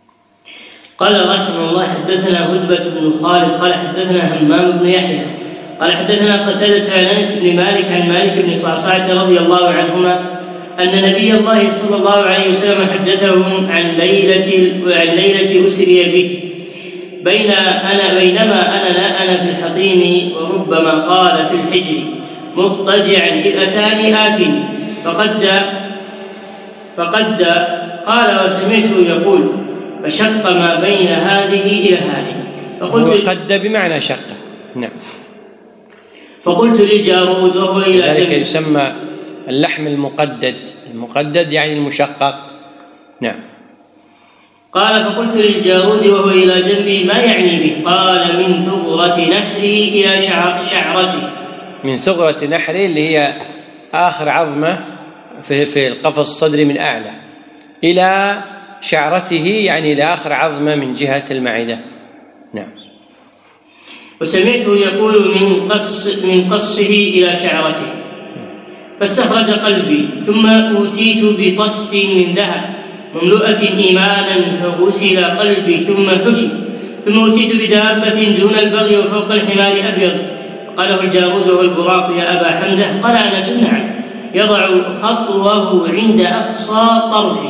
قال رحمه الله حدثنا هدبة بن خالد قال حدثنا همام بن يحيى قال حدثنا قتادة عن أنس بن مالك عن مالك بن صعصعة رضي الله عنهما أن نبي الله صلى الله عليه وسلم حدثهم عن ليلة عن ليلة أسري به بين أنا بينما أنا لا أنا في الحطيم وربما قال في الحجر مضطجعا إذ أتاني آت فقد فقد قال وسمعته يقول فشق ما بين هذه إلى هذه فقلت قد بمعنى شق. نعم. فقلت للجارود وهو إلى ذلك يسمى اللحم المقدد. المقدد يعني المشقق. نعم. قال فقلت للجارود وهو إلى جنبي ما يعني به؟ قال من ثغرة نحره إلى شعرته. من ثغرة نحره اللي هي آخر عظمة في في القفص الصدري من أعلى إلى شعرته يعني إلى آخر عظمة من جهة المعدة. نعم. وسمعته يقول من قص من قصه إلى شعرته فاستخرج قلبي ثم أوتيت بطست من ذهب مملوءة إيمانا فغسل قلبي ثم حشي ثم أوتيت بدابة دون البغي وفوق الحمار أبيض. قاله الجارود وهو البراق يا أبا حمزة. قال أنس نعم يضع خطوه عند أقصى طرفه.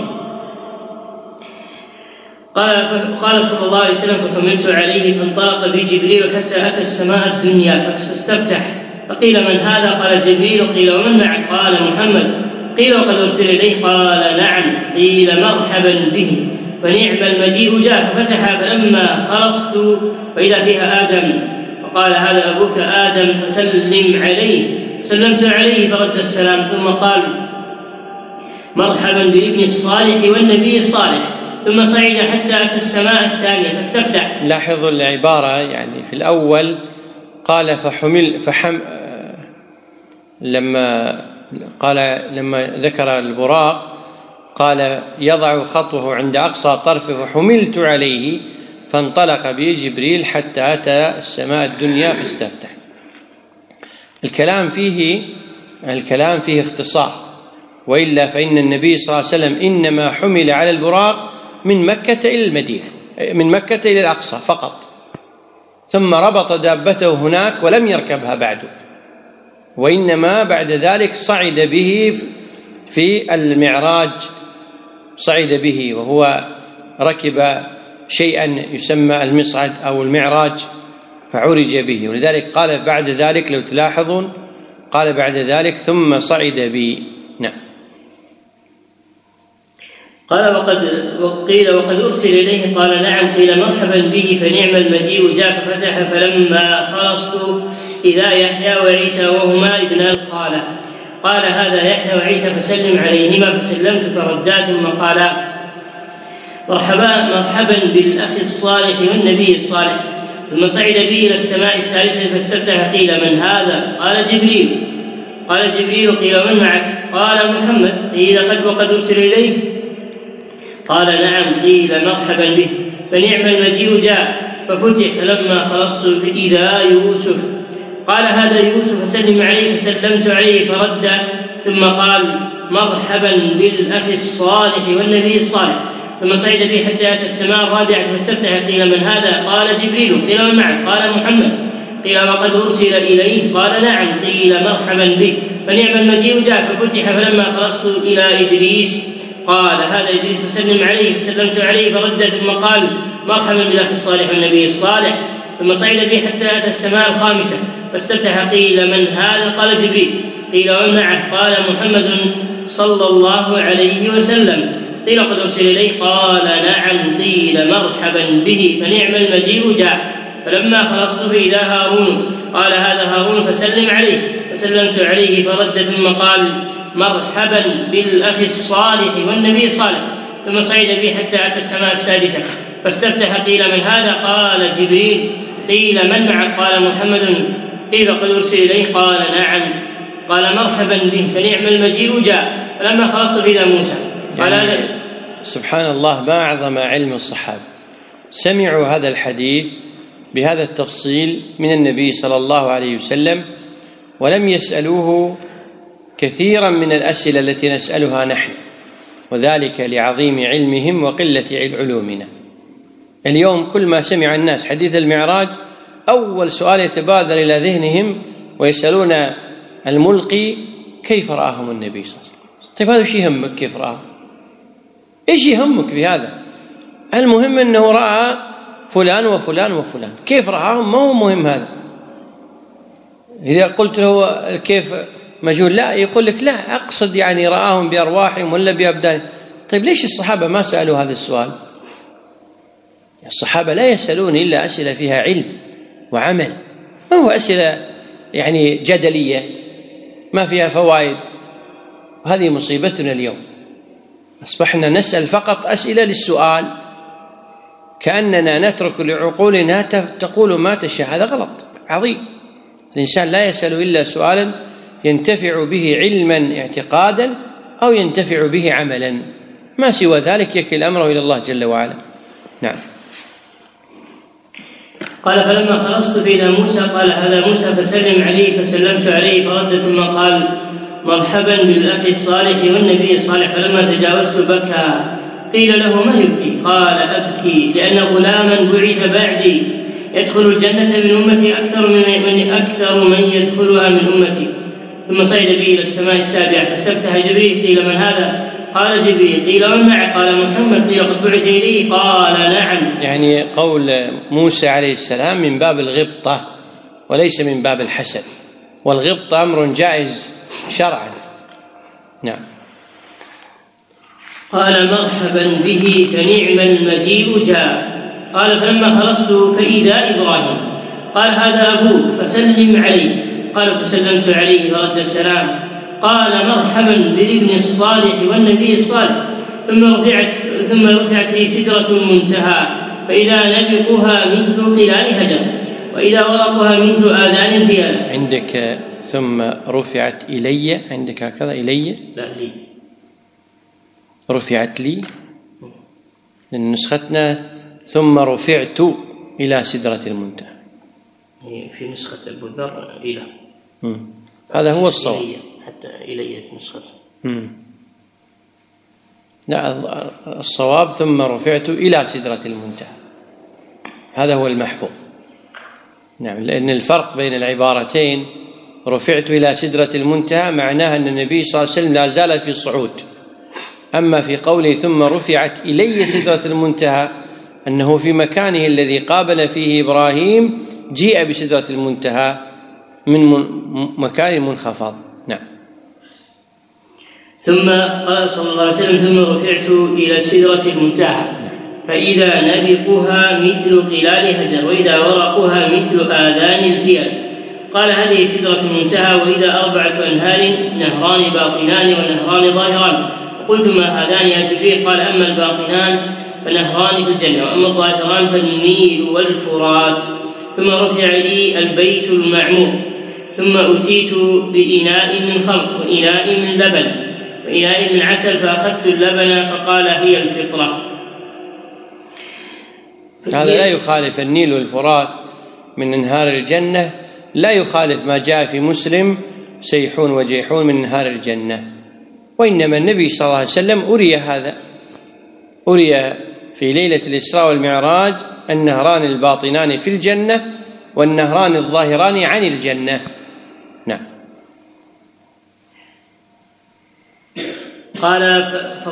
قال قال صلى الله عليه وسلم فحملت عليه فانطلق بي جبريل حتى أتى السماء الدنيا فاستفتح فقيل من هذا؟ قال جبريل. قيل ومن معك؟ قال محمد. قيل وقد أرسل إليه؟ قال نعم. قيل مرحبا به فنعم المجيء جاء ففتح فلما خلصت فإذا فيها آدم فقال هذا أبوك آدم فسلم عليه. سلمت عليه فرد السلام ثم قال مرحبا بالابن الصالح والنبي الصالح ثم صعد حتى أتى السماء الثانية فاستفتح. لاحظوا العبارة يعني في الأول قال فحمل فحم لما قال لما ذكر البراق قال يضع خطوه عند أقصى طرفه فحملت عليه فانطلق به جبريل حتى أتى السماء الدنيا فاستفتح. الكلام فيه الكلام فيه اختصار، وإلا فإن النبي صلى الله عليه وسلم إنما حمل على البراق من مكة إلى المدينة، من مكة إلى الأقصى فقط، ثم ربط دابته هناك ولم يركبها بعد، وإنما بعد ذلك صعد به في المعراج، صعد به وهو ركب شيئا يسمى المصعد أو المعراج فعرج به. ولذلك قال بعد ذلك لو تلاحظون قال بعد ذلك ثم صعد بي. نعم. قال وقد قيل وقد أرسل إليه؟ قال نعم. قيل مرحبا به فنعم المجيء جاء ففتح فلما خلصت إذا يحيى وعيسى وهما ابنا الخالة. قال هذا يحيى وعيسى فسلم عليهما فسلمت فردا ثم قال مرحبا مرحبا بالأخ الصالح والنبي الصالح ثم صعد به إلى السماء الثالثة فاستفتح. قيل من هذا؟ قال جبريل. قال جبريل. قيل من معك؟ قال محمد. قيل قد وقد أرسل إليه؟ قال نعم. قيل مرحبا به فنعم المجيء جاء ففتح فلما خلصت فإذا يوسف. قال هذا يوسف فسلم عليه فسلمت عليه فرد ثم قال مرحبا بالأخ الصالح والنبي الصالح ثم صعد به حتى أتى السماء الرابعة فاستفتح. قيل من هذا؟ قال جبريل. قيل من معه؟ قال محمد. قيل وقد أرسل إليه؟ قال نعم. قيل مرحبا به فنعم المجيء جاء ففتح فلما خلصت إلى إدريس قال هذا إدريس فسلم عليه فسلمت عليه فرد ثم قال مرحبا بالأخ الصالح والنبي الصالح ثم صعد به حتى أتى السماء الخامسة فاستفتح. قيل من هذا؟ قال جبريل. قيل ومن معه؟ قال محمد صلى الله عليه وسلم. قيل قد أرسل إليه؟ قال نعم. قيل مرحبا به فنعم المجيء جاء فلما خلصت فإذا هارون. قال هذا هارون فسلم عليه فسلمت عليه فرد ثم قال مرحبا بالأخ الصالح والنبي الصالح ثم صعد به حتى أتى السماء السادسة فاستفتح. قيل من هذا؟ قال جبريل. قيل من معه؟ قال محمد. قيل قد أرسل إليه؟ قال نعم. قال مرحبا به فنعم المجيء جاء فلما خلصت فإذا موسى. قال يعني سبحان الله ما أعظم علم الصحابة، سمعوا هذا الحديث بهذا التفصيل من النبي صلى الله عليه وسلم ولم يسألوه كثيرا من الأسئلة التي نسألها نحن، وذلك لعظيم علمهم وقلة علومنا. اليوم كل ما سمع الناس حديث المعراج أول سؤال يتبادر إلى ذهنهم ويسألون الملقي كيف رآهم النبي صلى الله عليه وسلم. طيب هذا وش يهمك كيف رآهم؟ إيش يهمك بهذا؟ المهم أنه رأى فلان وفلان وفلان، كيف رآهم ما هو مهم هذا. إذا قلت له كيف مجهول، لا يقول لك لا أقصد يعني رآهم بأرواحهم ولا بأبدانهم. طيب ليش الصحابة ما سألوا هذا السؤال؟ الصحابة لا يسألون إلا أسئلة فيها علم وعمل، ما هو أسئلة يعني جدلية ما فيها فوائد. وهذه مصيبتنا اليوم، أصبحنا نسأل فقط أسئلة للسؤال كأننا نترك لعقولنا تقول ما تشاء. هذا غلط عظيم. الإنسان لا يسأل إلا سؤالا ينتفع به علما اعتقادا أو ينتفع به عملا، ما سوى ذلك يكل أمره إلى الله جل وعلا. نعم. قال فلما خلصت فإذا موسى قال هذا موسى فسلم عليه، فسلمت عليه فرد ثم قال مرحبا بالأخ الصالح والنبي الصالح. فلما تجاوزت بكى. قيل له ما يبكي؟ قال أبكي لأن غلاما بعث بعدي يدخل الجنة من أمتي أكثر من أكثر من يدخلها من أمتي. ثم صعد به إلى السماء السابعة فاستفتح جبريل. قيل من هذا؟ قال جبريل. قيل من معه؟ قال محمد. قيل قد بعث إليه؟ قال نعم. يعني قول موسى عليه السلام من باب الغبطة وليس من باب الحسد، والغبطة أمر جائز شرعا. نعم. قال مرحبا به فنعم المجيء جاء. قال فلما خلصت فإذا إبراهيم. قال هذا أبوك فسلم عليه. قال فسلمت عليه فرد السلام. قال مرحبا بالابن الصالح والنبي الصالح. ثم رفعت ثم رفعت لي سدرة المنتهى فإذا نبقها مثل قلال هجر وإذا ورقها مثل آذان الفيل. عندك ثم رفعت إلي، عندك هكذا إلي؟ لا لي. رفعت لي لأن نسختنا ثم رفعت إلى سدرة المنتهى، في نسخة أبو ذر إلى. هذا هو الصواب. حتى إلي في نسخة. لا، الصواب ثم رفعت إلى سدرة المنتهى، هذا هو المحفوظ. نعم، لأن الفرق بين العبارتين رفعت إلى سدرة المنتهى معناها أن النبي صلى الله عليه وسلم لا زال في صعود، أما في قوله ثم رفعت إلي سدرة المنتهى أنه في مكانه الذي قابل فيه إبراهيم جيء بسدرة المنتهى من مكان منخفض. نعم. ثم قال صلى الله عليه وسلم ثم رفعت إلى سدرة المنتهى فإذا نبقها مثل قلال هجر وإذا ورقها مثل آذان الفيل. قال هذه سدرة المنتهى وإذا أربعة أنهار نهران باطنان ونهران ظاهران. قلت ما هذان يا جبريل؟ قال أما الباطنان فنهران في الجنة وأما الظاهران فالنيل والفرات. ثم رفع لي البيت المعمور ثم أتيت بإناء من خمر وإناء من لبن وإناء من عسل فأخذت اللبن فقال هي الفطرة. هذا لا يخالف النيل والفرات من انهار الجنة، لا يخالف ما جاء في مسلم سيحون وجيحون من انهار الجنة، وإنما النبي صلى الله عليه وسلم أري هذا، أري في ليلة الإسراء والمعراج النهران الباطنان في الجنة والنهران الظاهران عن الجنة. نعم. قال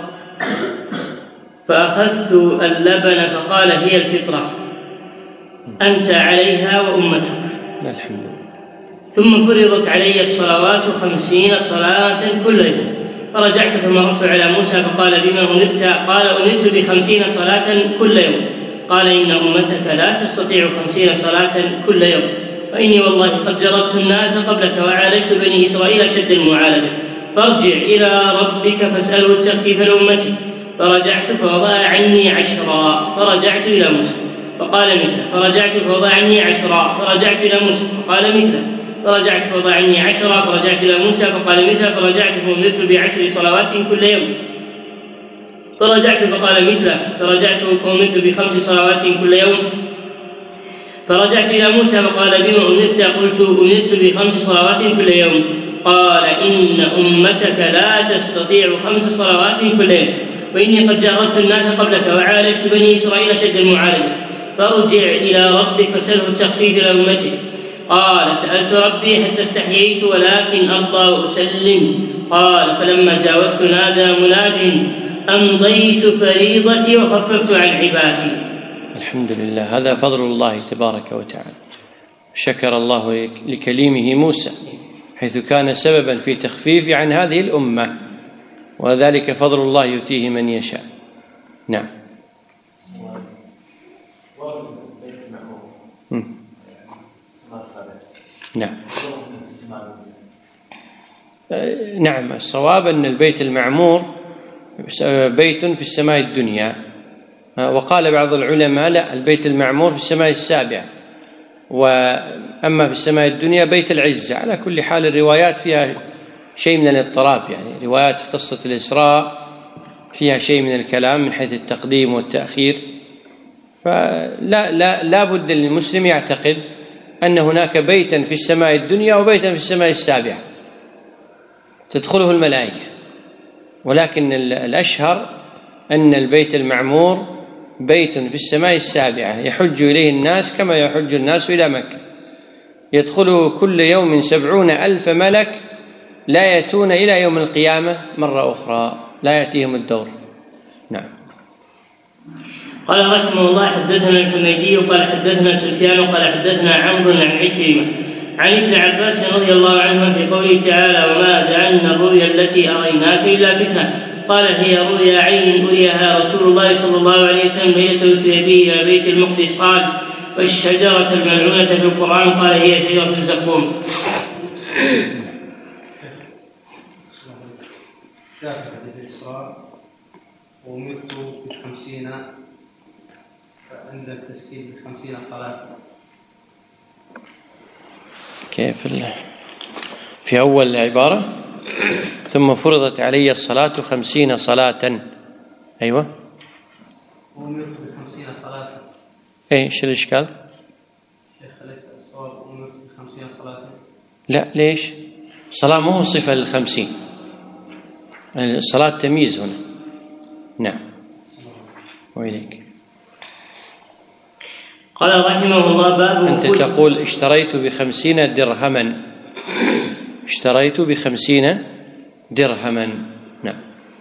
فأخذت اللبن فقال هي الفطرة أنت عليها وأمتك. الحمد لله. ثم فرضت علي الصلوات خمسين صلاة كل يوم فرجعت فمررت على موسى فقال بما أمرت؟ قال أمرت بخمسين صلاة كل يوم. قال إن أمتك لا تستطيع خمسين صلاة كل يوم وإني والله قد جربت الناس قبلك وعالجت بني إسرائيل شد المعالجة فارجع إلى ربك فاسأله التخفيف لأمتي. فرجعت فوضع عني عشرا فرجعت إلى موسى فقال مثله فرجعت فوضع عني عشرا فرجعت إلى موسى فقال مثله فرجعت فوضع عني عشرا فرجعت إلى موسى فقال مثله فرجعت فأمرت بعشر صلوات كل يوم فرجعت فقال مثله فرجعت فأمرت بخمس صلوات كل يوم فرجعت إلى موسى فقال بما أمرت؟ قلت أمرت بخمس صلوات كل يوم. قال إن أمتك لا تستطيع خمس صلوات كل يوم وإني قد جاهدت الناس قبلك وعالجت بني إسرائيل شد المعالجة فارجع إلى ربك فسأله التخفيف إلى أمتك. قال سألت ربي حتى استحييت ولكن أرضى وأسلم. قال فلما جاوزت نادى مناد أمضيت فريضتي وخففت عن عبادي. الحمد لله. هذا فضل الله تبارك وتعالى. شكر الله لكليمه موسى حيث كان سببا في تخفيف عن هذه الأمة، وذلك فضل الله يؤتيه من يشاء. نعم. نعم. نعم، الصواب أن البيت المعمور بيت في السماء الدنيا، وقال بعض العلماء لا، البيت المعمور في السماء السابعة، وأما في السماء الدنيا بيت العزة. على كل حال الروايات فيها شيء من الاضطراب، يعني روايات قصة الإسراء فيها شيء من الكلام من حيث التقديم والتأخير، فلا لا لا بد للمسلم يعتقد أن هناك بيتا في السماء الدنيا وبيتا في السماء السابعة تدخله الملائكة، ولكن الأشهر أن البيت المعمور بيت في السماء السابعة يحج إليه الناس كما يحج الناس إلى مكة، يدخله كل يوم سبعون ألف ملك لا يأتون إلى يوم القيامة مرة أخرى، لا يأتيهم الدور. نعم. قال رحمه الله حدثنا الحميدي قال حدثنا سفيان قال حدثنا عمرو عن عكرمة عن ابن عباس رضي الله عنه في قوله تعالى وما جعلنا الرؤيا التي أريناك إلا فتنة. قال هي رؤيا عين أريها رسول الله صلى الله عليه وسلم ليلة أسري به إلى بيت المقدس. قال والشجرة الملعونة في القرآن قال هي شجرة الزقوم. وأمرت بخمسين عند التسكين بخمسين صلاة. كيف في أول العبارة ثم فرضت علي الصلاة خمسين صلاة. أيوة. وأمرت بخمسين صلاة. إيش الإشكال؟ شيخ ليس الصواب أمرت بخمسين صلاة. لا، ليش؟ الصلاة ما هو صفة للخمسين، الصلاة تمييز هنا. نعم. وإليك. قال رحمه الله باب أنت تقول اشتريت بخمسين درهما، اشتريت بخمسين درهما. نعم.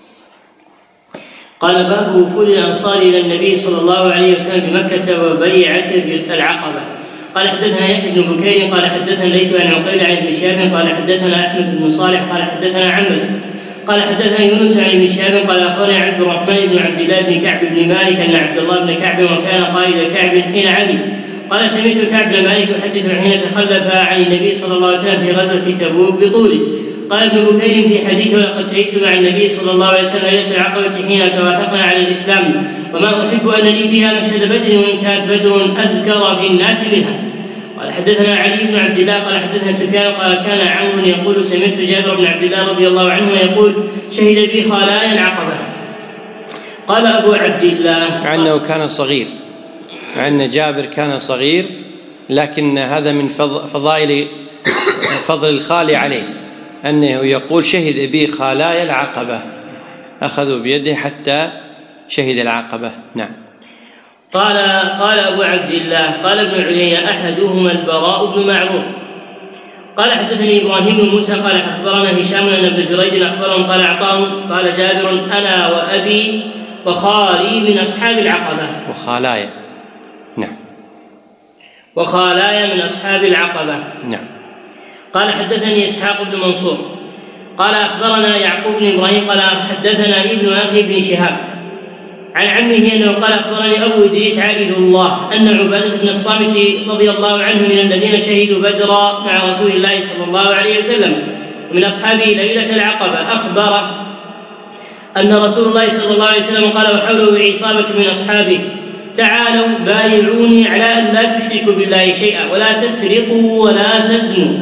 قال باب وفود الأنصار إلى النبي صلى الله عليه وسلم بمكة وبيعته العقبة. قال حدثنا يحيى بن بكير قال حدثنا ليث عن عقيل عن ابن شهاب قال حدثنا أحمد بن صالح قال حدثنا عنبس قال حدثنا يونس عن ابن شهاب قال أخبرني عبد الرحمن بن عبد الله بن كعب بن مالك أن عبد الله بن كعب وكان قائد كعب إلى علي قال سمعت كعب بن مالك يحدث حين تخلف عن النبي صلى الله عليه وسلم في غزوة تبوك بطوله. قال ابن بكير في حديثه لقد شهدت مع النبي صلى الله عليه وسلم ليلة العقبة حين توافقنا على الإسلام وما أحب أن لي بها مشهد بدر وإن كانت بدر أذكر بالناس منها. قال حدثنا علي بن عبد الله قال حدثنا سفيان قال كان عمرو يقول سمعت جابر بن عبد الله رضي الله عنه يقول شهد بي خلايا العقبة. قال أبو عبد الله مع أنه كان صغير، مع أن جابر كان صغير، لكن هذا من فضائل فضل الخال عليه أنه يقول شهد بي خلايا العقبة، أخذوا بيده حتى شهد العقبة. نعم. قال قال أبو عبد الله قال ابن عيينة أحدهما البراء بن معروف قال حدثني إبراهيم بن موسى قال أخبرنا هشام أن ابن جريج أخبرهم قال عطاء قال جابر أنا وأبي وخالي من أصحاب العقبة. وخالايا. نعم. وخالايا من أصحاب العقبة. نعم. قال حدثني إسحاق بن منصور قال أخبرنا يعقوب بن إبراهيم قال حدثنا ابن أخي بن شهاب عن عمه أنه قال أخبرني أبو إدريس عائد الله أن عبادة بن الصامت رضي الله عنه من الذين شهدوا بدرا مع رسول الله صلى الله عليه وسلم ومن أصحابه ليلة العقبة أخبر أن رسول الله صلى الله عليه وسلم قال وحوله عصابة من أصحابه تعالوا بايعوني على أن لا تشركوا بالله شيئا ولا تسرقوا ولا تزنوا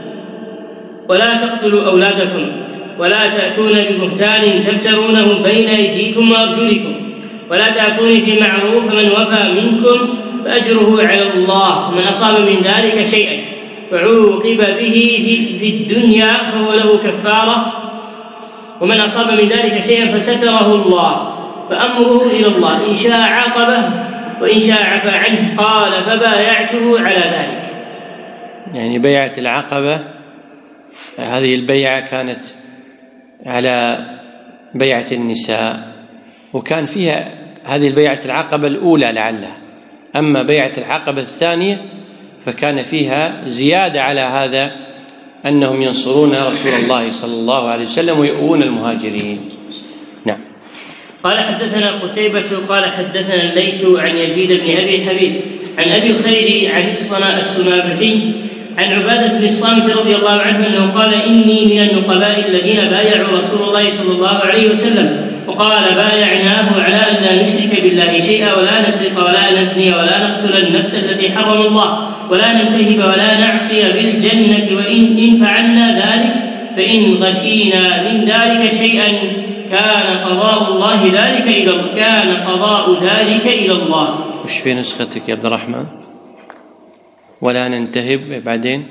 ولا تقتلوا أولادكم ولا تأتون ببهتان تفترونه بين أيديكم وأرجلكم ولا تعصوني في معروف من وفى منكم فأجره على الله من أصاب من ذلك شيئا فعوقب به في, في الدنيا فهو له كفارة ومن أصاب من ذلك شيئا فستره الله فأمره إلى الله إن شاء عاقبه وإن شاء عفى عنه. قال فبايعته على ذلك. يعني بيعة العقبة هذه البيعة كانت على بيعة النساء، وكان فيها هذه البيعة العقبة الأولى لعلها، أما بيعة العقبة الثانية فكان فيها زيادة على هذا أنهم ينصرون رسول الله صلى الله عليه وسلم ويؤوون المهاجرين. نعم. قال حدثنا قتيبة قال حدثنا الليث عن يزيد بن أبي حبيب عن أبي الخير عن السنابحي عن عبادة بن الصامت رضي الله عنه أنه قال إني من النقباء الذين بايعوا رسول الله صلى الله عليه وسلم، وقال بايعناه على أن لا نشرك بالله شيئا ولا نسرق ولا نزني ولا نقتل النفس التي حرم الله ولا ننتهب ولا نعصي بالجنة، وإن إن فعلنا ذلك فإن غشينا من ذلك شيئا كان قضاء الله ذلك إلى كان قضاء ذلك إلى الله. وش في نسختك يا عبد الرحمن؟ ولا ننتهب بعدين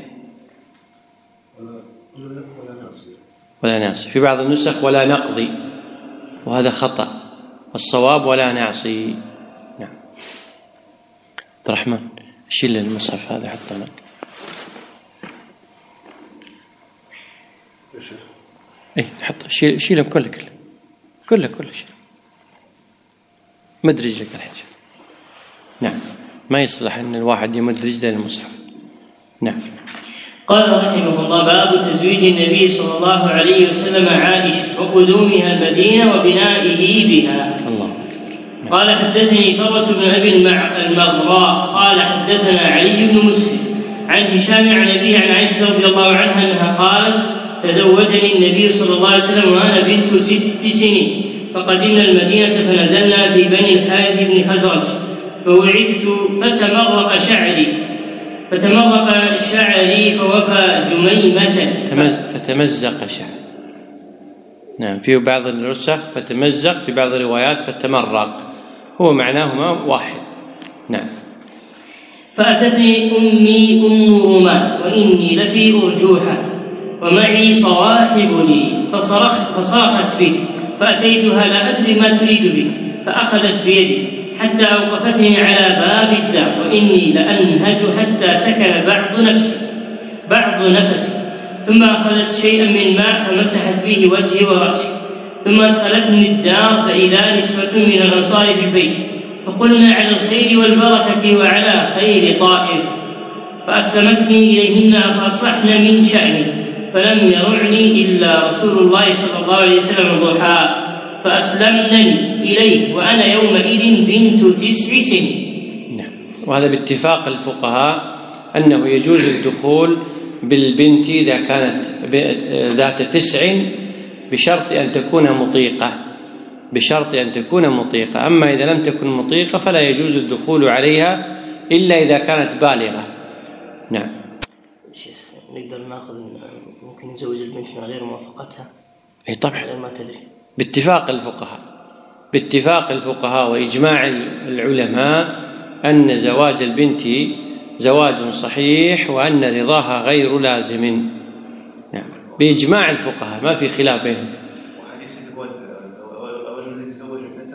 ولا نعصي، في بعض النسخ ولا نقضي، وهذا خطأ، والصواب ولا نعصي. نعم. عبد الرحمن شيل المصحف هذا حطه لك. ايه حط شيل شيلهم كله كله كله كله شيل مد رجلك الحين. نعم. ما يصلح ان الواحد يمد رجله للمصحف. نعم. قال رحمه الله باب تزويج النبي صلى الله عليه وسلم عائشة وقدومها المدينة وبنائه بها. الله. قال حدثني فرة بن أبي المغراء قال حدثنا علي بن مسلم عن هشام عن أبيه عن عائشة رضي الله عنها أنها قالت تزوجني النبي صلى الله عليه وسلم وأنا بنت ست سنين، فقدمنا المدينة فنزلنا في بني الحارث بن خزرج، فوعدت فتمرق شعري فتمرق شعري فوفى جميمة فتمزق شعري. نعم. في بعض النسخ فتمزق، في بعض الروايات فتمرق، هو معناهما واحد. نعم. فأتتني أمي أم رومان وإني لفي أرجوحة ومعي صواحب لي فصرخ فصرخت به، فأتيتها لا أدري ما تريد به، فأخذت بيدي حتى أوقفتني على باب الدار، وإني لأنهج حتى سكن بعض نفسي بعض نفسي ثم أخذت شيئا من ماء فمسحت به وجهي ورأسي، ثم أدخلتني الدار فإذا نسوة من الأنصار في البيت، فقلنا على الخير والبركة وعلى خير طائر، فأسلمتني إليهن فأصلحن من شأني، فلم يرعني إلا رسول الله صلى الله عليه وسلم ضحى، فأسلمنني إليه وأنا يومئذ بنت تسع سنين. نعم. وهذا باتفاق الفقهاء أنه يجوز الدخول بالبنت إذا كانت ذات تسع بشرط أن تكون مطيقة بشرط أن تكون مطيقة أما إذا لم تكن مطيقة فلا يجوز الدخول عليها إلا إذا كانت بالغة. نعم. شيخ نقدر ناخذ ممكن نزوج البنت من غير موافقتها؟ أي طبعا ما تدري. باتفاق الفقهاء باتفاق الفقهاء وإجماع العلماء أن زواج البنت زواج صحيح وأن رضاها غير لازم. نعم. بإجماع الفقهاء ما في خلاف بينهم. وحديث الرجل الذي تزوج ابنته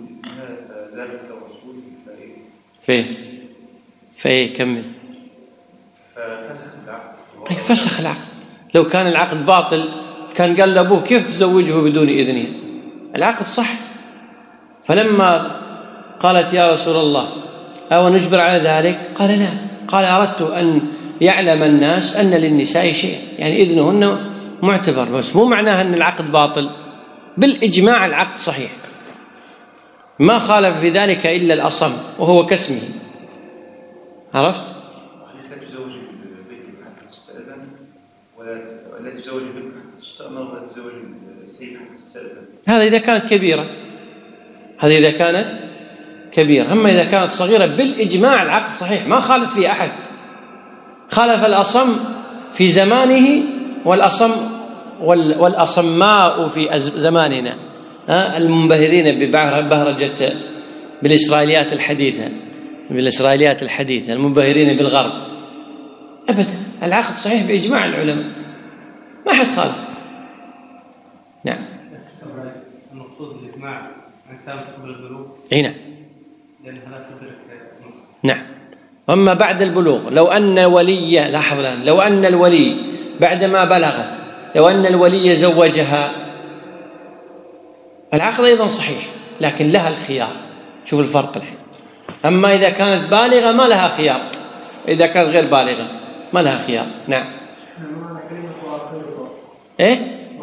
ذلك الرسول فيه فيه كمل. ففسخ العقد. طيب فسخ العقد. لو كان العقد باطل كان قال لأبوه كيف تزوجه بدون إذنه؟ العقد صح. فلما قالت يا رسول الله أو نجبر على ذلك قال لا، قال أردت أن يعلم الناس أن للنساء شيء، يعني إذنهن معتبر، بس مو معناها أن العقد باطل. بالإجماع العقد صحيح، ما خالف في ذلك إلا الأصم وهو كاسمه. عرفت؟ لا تزوج البنت حتى تستأذن ولا تزوج البنت حتى تستأمر ولا تزوج السيد حتى تستأذن. هذا إذا كانت كبيرة هذا إذا كانت كبيرة. أما إذا كانت صغيرة بالإجماع العقد صحيح، ما خالف فيه أحد. خالف الأصم في زمانه والأصم والأصماء في زماننا المنبهرين ببهرجة بالإسرائيليات الحديثة بالإسرائيليات الحديثة المنبهرين بالغرب. أبدا، العقد صحيح بإجماع العلماء، ما حد خالف. نعم. المقصود الإجماع أن كانت قبل البلوغ. هنا يعني هذا تدرك نصف. نعم. أما بعد البلوغ لو أن ولي لاحظ الآن لو أن الولي بعدما بلغت لو أن الولي زوجها العقد أيضا صحيح لكن لها الخيار. شوف الفرق الحين. أما إذا كانت بالغة ما لها خيار، إذا كانت غير بالغة ما لها خيار. نعم. إيه؟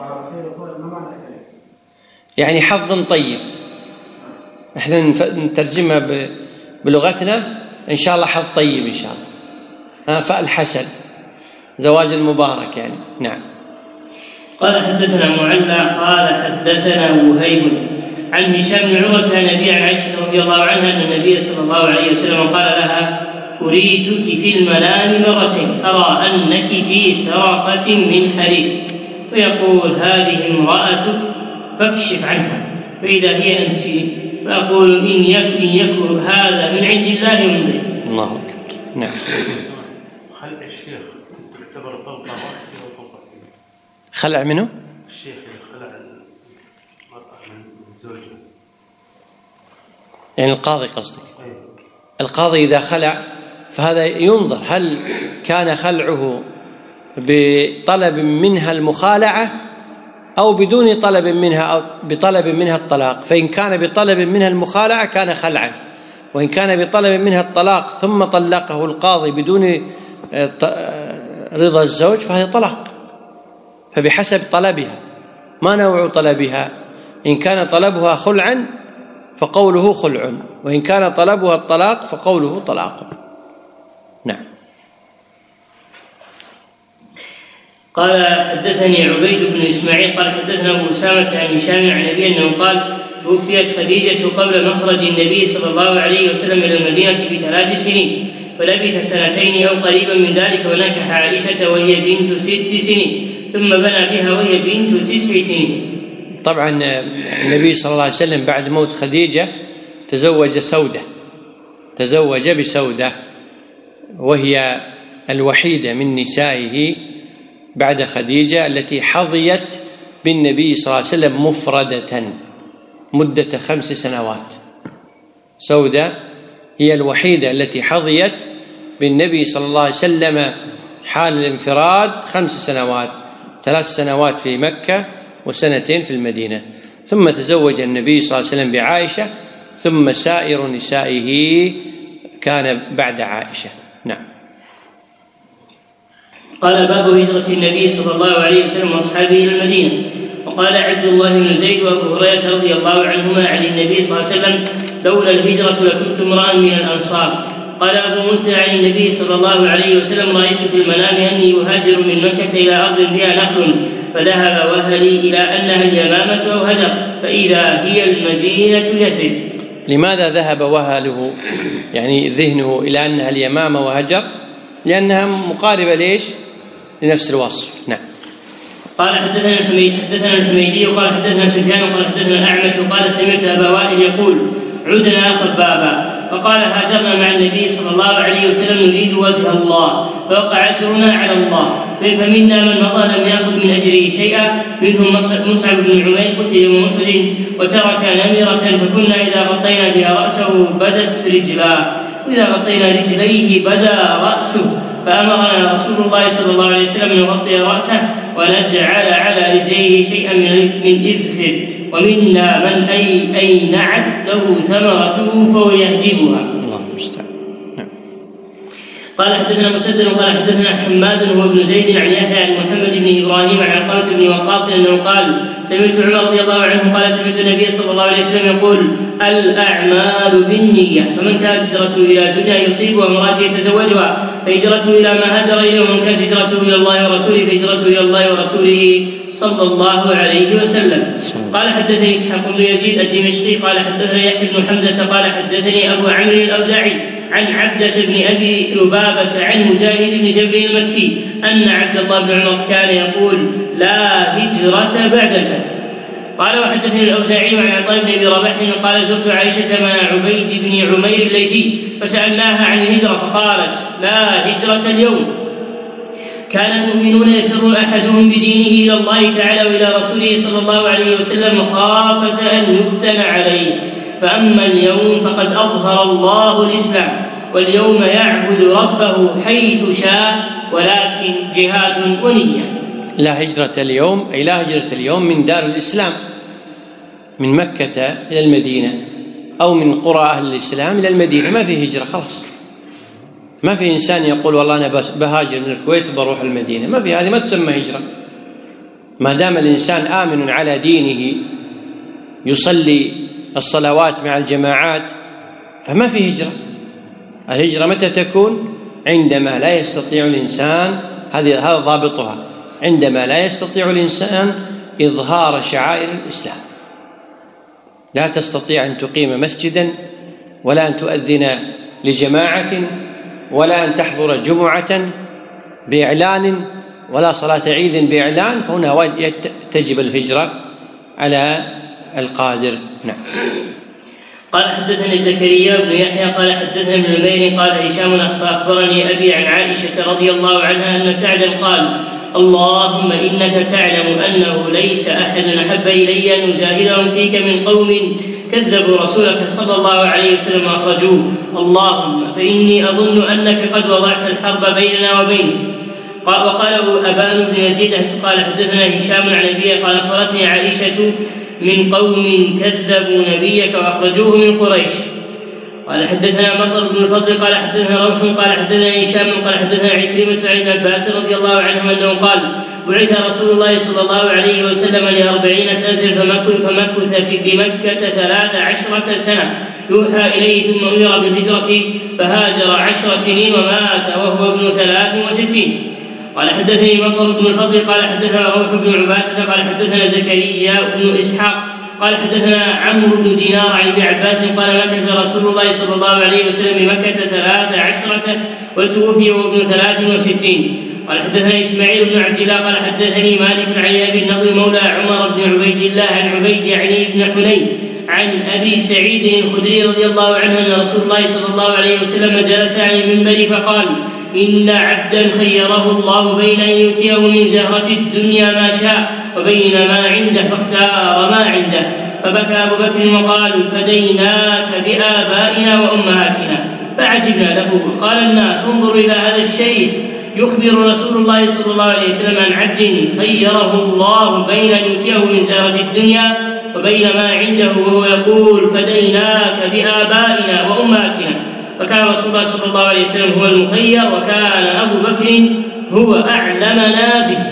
يعني حظ طيب، إحنا نترجمها بلغتنا إن شاء الله حظ طيب إن شاء الله. فالحسن زواج المبارك يعني. نعم. قال حدثنا معلى قال حدثنا وهيب عن هشام بن عروة عن أبي عن عائشة رضي الله عنها أن النبي صلى الله عليه وسلم قال لها: أريتك في المنام مرتين أرى أنك في سرقة من حرير، فيقول: هذه امرأتك فاكشف عنها، فإذا هي أنت، فأقول: إن يكن يكن هذا من عند الله يمضي. الله أكبر. نعم. خلع الشيخ تعتبر طلقة واحدة أو طلقتين؟ خلع منه؟ الشيخ خلع المرأة من زوجها. يعني القاضي قصدك؟ القاضي إذا خلع فهذا ينظر هل كان خلعه بطلب منها المخالعة أو بدون طلب منها أو بطلب منها الطلاق. فإن كان بطلب منها المخالعة كان خلعا، وإن كان بطلب منها الطلاق ثم طلقه القاضي بدون رضا الزوج فهي طلاق. فبحسب طلبها، ما نوع طلبها. إن كان طلبها خلعا فقوله خلع، وإن كان طلبها الطلاق فقوله طلاق. نعم. قال حدثني عبيد بن إسماعيل قال حدثنا أبو أسامة عن هشام عن أبي أنه قال: توفيت خديجة قبل مخرج النبي صلى الله عليه وسلم إلى المدينة بثلاث سنين، فلبث سنتين أو قريبا من ذلك، ونكح عائشة وهي بنت ست سنين، ثم بنى بها وهي بنت تسع سنين. طبعا النبي صلى الله عليه وسلم بعد موت خديجة تزوج سودة، تزوج بسودة وهي الوحيدة من نسائه بعد خديجة التي حظيت بالنبي صلى الله عليه وسلم مفردة مدة خمس سنوات. سودة هي الوحيدة التي حظيت بالنبي صلى الله عليه وسلم حال الانفراد خمس سنوات، ثلاث سنوات في مكة وسنتين في المدينة. ثم تزوج النبي صلى الله عليه وسلم بعائشة، ثم سائر نسائه كان بعد عائشة. نعم. قال: باب هجرة النبي صلى الله عليه وسلم واصحابه الى المدينة. وقال عبد الله بن زيد وابو هريرة رضي الله عنهما عن النبي صلى الله عليه وسلم: لولا الهجرة لكنت امرأ من الانصار. قال ابو موسى عن النبي صلى الله عليه وسلم: رأيت في المنام اني اهاجر من مكة الى ارض بها نخل، فذهب وهلي الى انها اليمامة او هجر، فاذا هي المدينة يثرب. لماذا ذهب وهله يعني ذهنه الى انها اليمامة وهجر؟ لانها مقاربة ليش؟ لنفس الوصف. نعم. قال حدثنا الحميد حدثنا الحميدي قال حدثنا سفيان قال حدثنا الأعمش قال: سمعت أبا وائل يقول: عدنا خبابا، فقال: هاجرنا مع النبي صلى الله عليه وسلم نريد وجه الله، فوقع أجرنا على الله، فمنا من مضى لم يأخذ من أجره شيئا، منهم مصعب بن عمير قتل يوم أحد وترك نمرة، فكنا إذا غطينا بها رأسه بدت رجلاه، وإذا غطينا رجليه بدا رأسه، فأمرنا رسول الله صلى الله عليه وسلم أن نغطي رأسه ونجعل على رجليه شيئا من إذخر، ومنا من أي أينعت له ثمرته فهو يهدبها. الله المستعان. نعم. قال حدثنا مسدد قال حدثنا حماد هو ابن زيد عن يحيى عن محمد بن إبراهيم عن علقمة بن وقاص أنه قال: سمعت عمر رضي الله عنه قال: سمعت النبي صلى الله عليه وسلم يقول: الأعمال بالنية، فمن كانت هجرته إلى دنيا يصيبها وامرأة يتزوجها فهجرته إلى ما هاجر إليه، ومن كانت هجرته إلى الله ورسوله فهجرته إلى الله ورسوله صلى الله عليه وسلم. قال حدثني إسحاق بن يزيد الدمشقي قال حدثنا يحيى بن حمزة قال حدثني أبو عمرو الأوزاعي عن عبدة بن أبي لبابة عن مجاهد بن جبر المكي أن عبد الله بن عمر كان يقول: لا هجرة بعد الفتح. قال وحدثني الأوزاعي عن عطاء بن أبي رباح قال: زرت عائشة مع عبيد بن عمير الليثي فسألناها عن الهجرة فقالت: لا هجرة اليوم، كان المؤمنون يفر أحدهم بدينه إلى الله تعالى وإلى رسوله صلى الله عليه وسلم خافة أن يفتن عليه، فأما اليوم فقد أظهر الله الإسلام، واليوم يعبد ربه حيث شاء، ولكن جهاد ونية. لا هجرة اليوم، أي لا هجرة اليوم من دار الإسلام من مكة إلى المدينة أو من قرى أهل الإسلام إلى المدينة، ما في هجرة خلاص. ما في إنسان يقول والله أنا بهاجر من الكويت وبروح المدينة، ما في، هذه ما تسمى هجرة. ما دام الإنسان آمن على دينه يصلي الصلوات مع الجماعات فما في هجرة. الهجرة متى تكون؟ عندما لا يستطيع الإنسان، هذا هذا ضابطها، عندما لا يستطيع الإنسان إظهار شعائر الإسلام. لا تستطيع أن تقيم مسجدا، ولا أن تؤذن لجماعة، ولا أن تحضر جمعة بإعلان، ولا صلاة عيد بإعلان، فهنا تجب الهجرة على القادر. نعم. قال حدثني زكريا بن يحيى قال حدثنا ابن نمير قال هشام أخبرني أبي عن عائشة رضي الله عنها أن سعدا قال: اللهم إنك تعلم أنه ليس أحد أحب إلي أن أجاهدهم فيك من قوم كذبوا رسولك صلى الله عليه وسلم وأخرجوه، اللهم فإني أظن أنك قد وضعت الحرب بيننا وبينهم. وقال أبان بن يزيد قال حدثنا هشام عن أبيه قال أخبرتني عائشة من قوم كذبوا نبيك وأخرجوه من قريش. قال حدثنا مطر بن الفضل قال حدثنا روح قال حدثنا هشام قال حدثنا عكرمة عن عباس رضي الله عنه أنه قال: بعث رسول الله صلى الله عليه وسلم لأربعين سنة فمكث في بمكة ثلاث عشرة سنة يوحى إليه، ثم أمر بالهجرة فهاجر عشر سنين ومات وهو ابن ثلاث وستين. قال حدثني مطر بن الفضل قال حدثنا روح بن عبادة قال حدثنا زكريا بن إسحاق قال حدثنا عمرو بن دينار عن ابن عباس قال مكث رسول الله صلى الله عليه وسلم بمكة ثلاث عشرة وتوفي وهو ابن ثلاث وستين. قال حدثنا إسماعيل بن عبد الله قال حدثني مالك عن أبي النضر مولى عمر بن عبيد الله عن عبيد يعني بن حنين عن أبي سعيد الخدري رضي الله عنه أن رسول الله صلى الله عليه وسلم جلس على المنبر فقال: إن عبدا خيره الله بين أن يؤتيه من زهرة الدنيا ما شاء وبين ما عنده فاختار ما عنده، فبكى أبو بكر وقال: فديناك بآبائنا وأمهاتنا. فعجبنا له. قال الناس: انظر إلى هذا الشيخ يخبر رسول الله صلى الله عليه وسلم عن عبد خيره الله بين أن يؤتيه من زهرة الدنيا وبين ما عنده وهو يقول: فديناك بآبائنا وأمهاتنا. فكان رسول الله صلى الله عليه وسلم هو المخير، وكان أبو بكر هو أعلمنا به.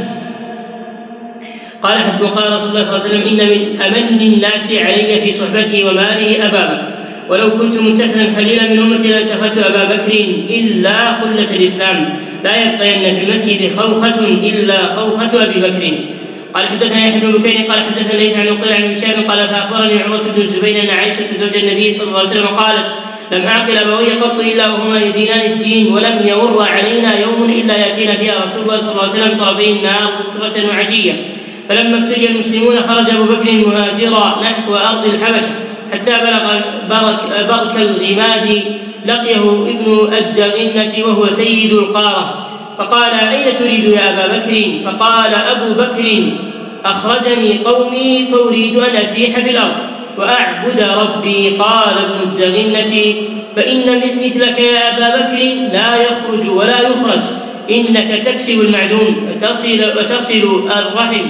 قال حد وقال رسول الله صلى الله عليه وسلم: إن من أمن الناس علي في صحبته وماله أبا بكر، ولو كنت متخذا خليلا من أمتي لاتخذت أبا بكر إلا خلة الإسلام، لا يبقين في المسجد خوخة إلا خوخة أبي بكر. قال حدثنا يحيى بن بكير قال حدثنا ليس عن نقيل عن هشام قال فأخبرني عروة بن الزبير أن عائشة زوج النبي صلى الله عليه وسلم قالت: لم أعقل أبوي قط إلا وهما يدينان الدين، ولم يمر علينا يوم إلا يأتينا فيها رسول الله صلى الله عليه وسلم طرفي النار بكرة وعشية. فلما ابتلي المسلمون خرج أبو بكر مهاجرا نحو أرض الحبشة حتى بلغ برك, برك الغماد، لقيه ابن الدغنة وهو سيد القارة، فقال: أين تريد يا أبا بكر؟ فقال أبو بكر: أخرجني قومي فأريد أن أسيح في الأرض وأعبد ربي. قال ابن الدغنة: فإن مثلك يا أبا بكر لا يخرج ولا يخرج، إنك تكسب المعدوم وتصل, وتصل الرحم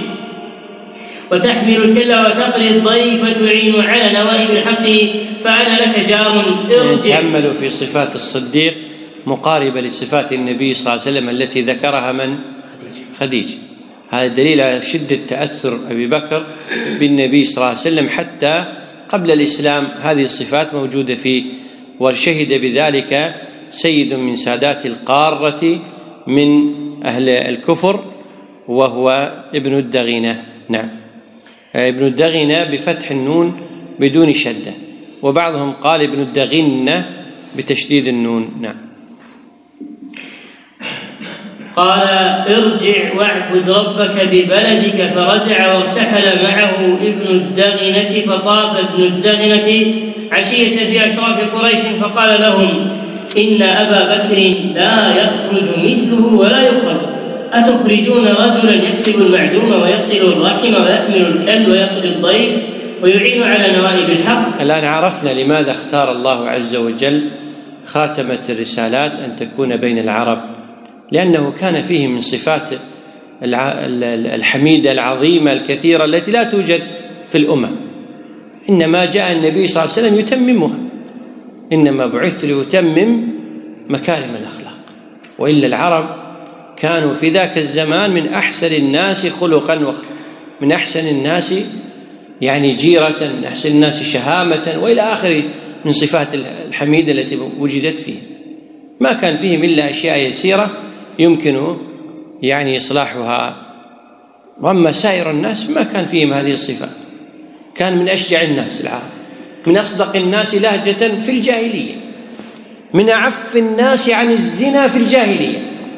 وتحمل الكلة وتقري الضيف وتعين على نوائب الحق، فأنا لك جار. ارجع. تأملوا في صفات الصديق مقاربة لصفات النبي صلى الله عليه وسلم التي ذكرها من؟ خديجة. هذا دليل على شدة تأثر أبي بكر بالنبي صلى الله عليه وسلم حتى قبل الإسلام، هذه الصفات موجودة فيه، وشهد بذلك سيد من سادات القارة من أهل الكفر وهو ابن الدغنة. نعم، ابن الدغنة بفتح النون بدون شدة، وبعضهم قال ابن الدغنة بتشديد النون. نعم. قال: ارجع واعبد ربك ببلدك. فرجع وارتحل معه ابن الدغنة، فطاف ابن الدغنة عشية في أشراف قريش فقال لهم: إن أبا بكر لا يخرج مثله ولا يخرج، أتخرجون رجلا يكسب المعدوم ويصل الرحم ويحمل الكل ويقضي الضيف؟ ويعين على نوائب الحق. الآن عرفنا لماذا اختار الله عز وجل خاتمة الرسالات أن تكون بين العرب، لأنه كان فيه من صفات الحميدة العظيمة الكثيرة التي لا توجد في الأمم، إنما جاء النبي صلى الله عليه وسلم يتممها، إنما بعثت ليتمم مكارم الأخلاق. وإلا العرب كانوا في ذاك الزمان من أحسن الناس خلقا، من أحسن الناس يعني جيرة، من أحسن الناس شهامة، وإلى آخر من صفات الحميدة التي وجدت فيه. ما كان فيهم إلا أشياء يسيرة يمكن يعني إصلاحها، وأما سائر الناس ما كان فيهم هذه الصفات. كان من أشجع الناس العرب، من أصدق الناس لهجة في الجاهلية، من أعف الناس عن الزنا في الجاهلية،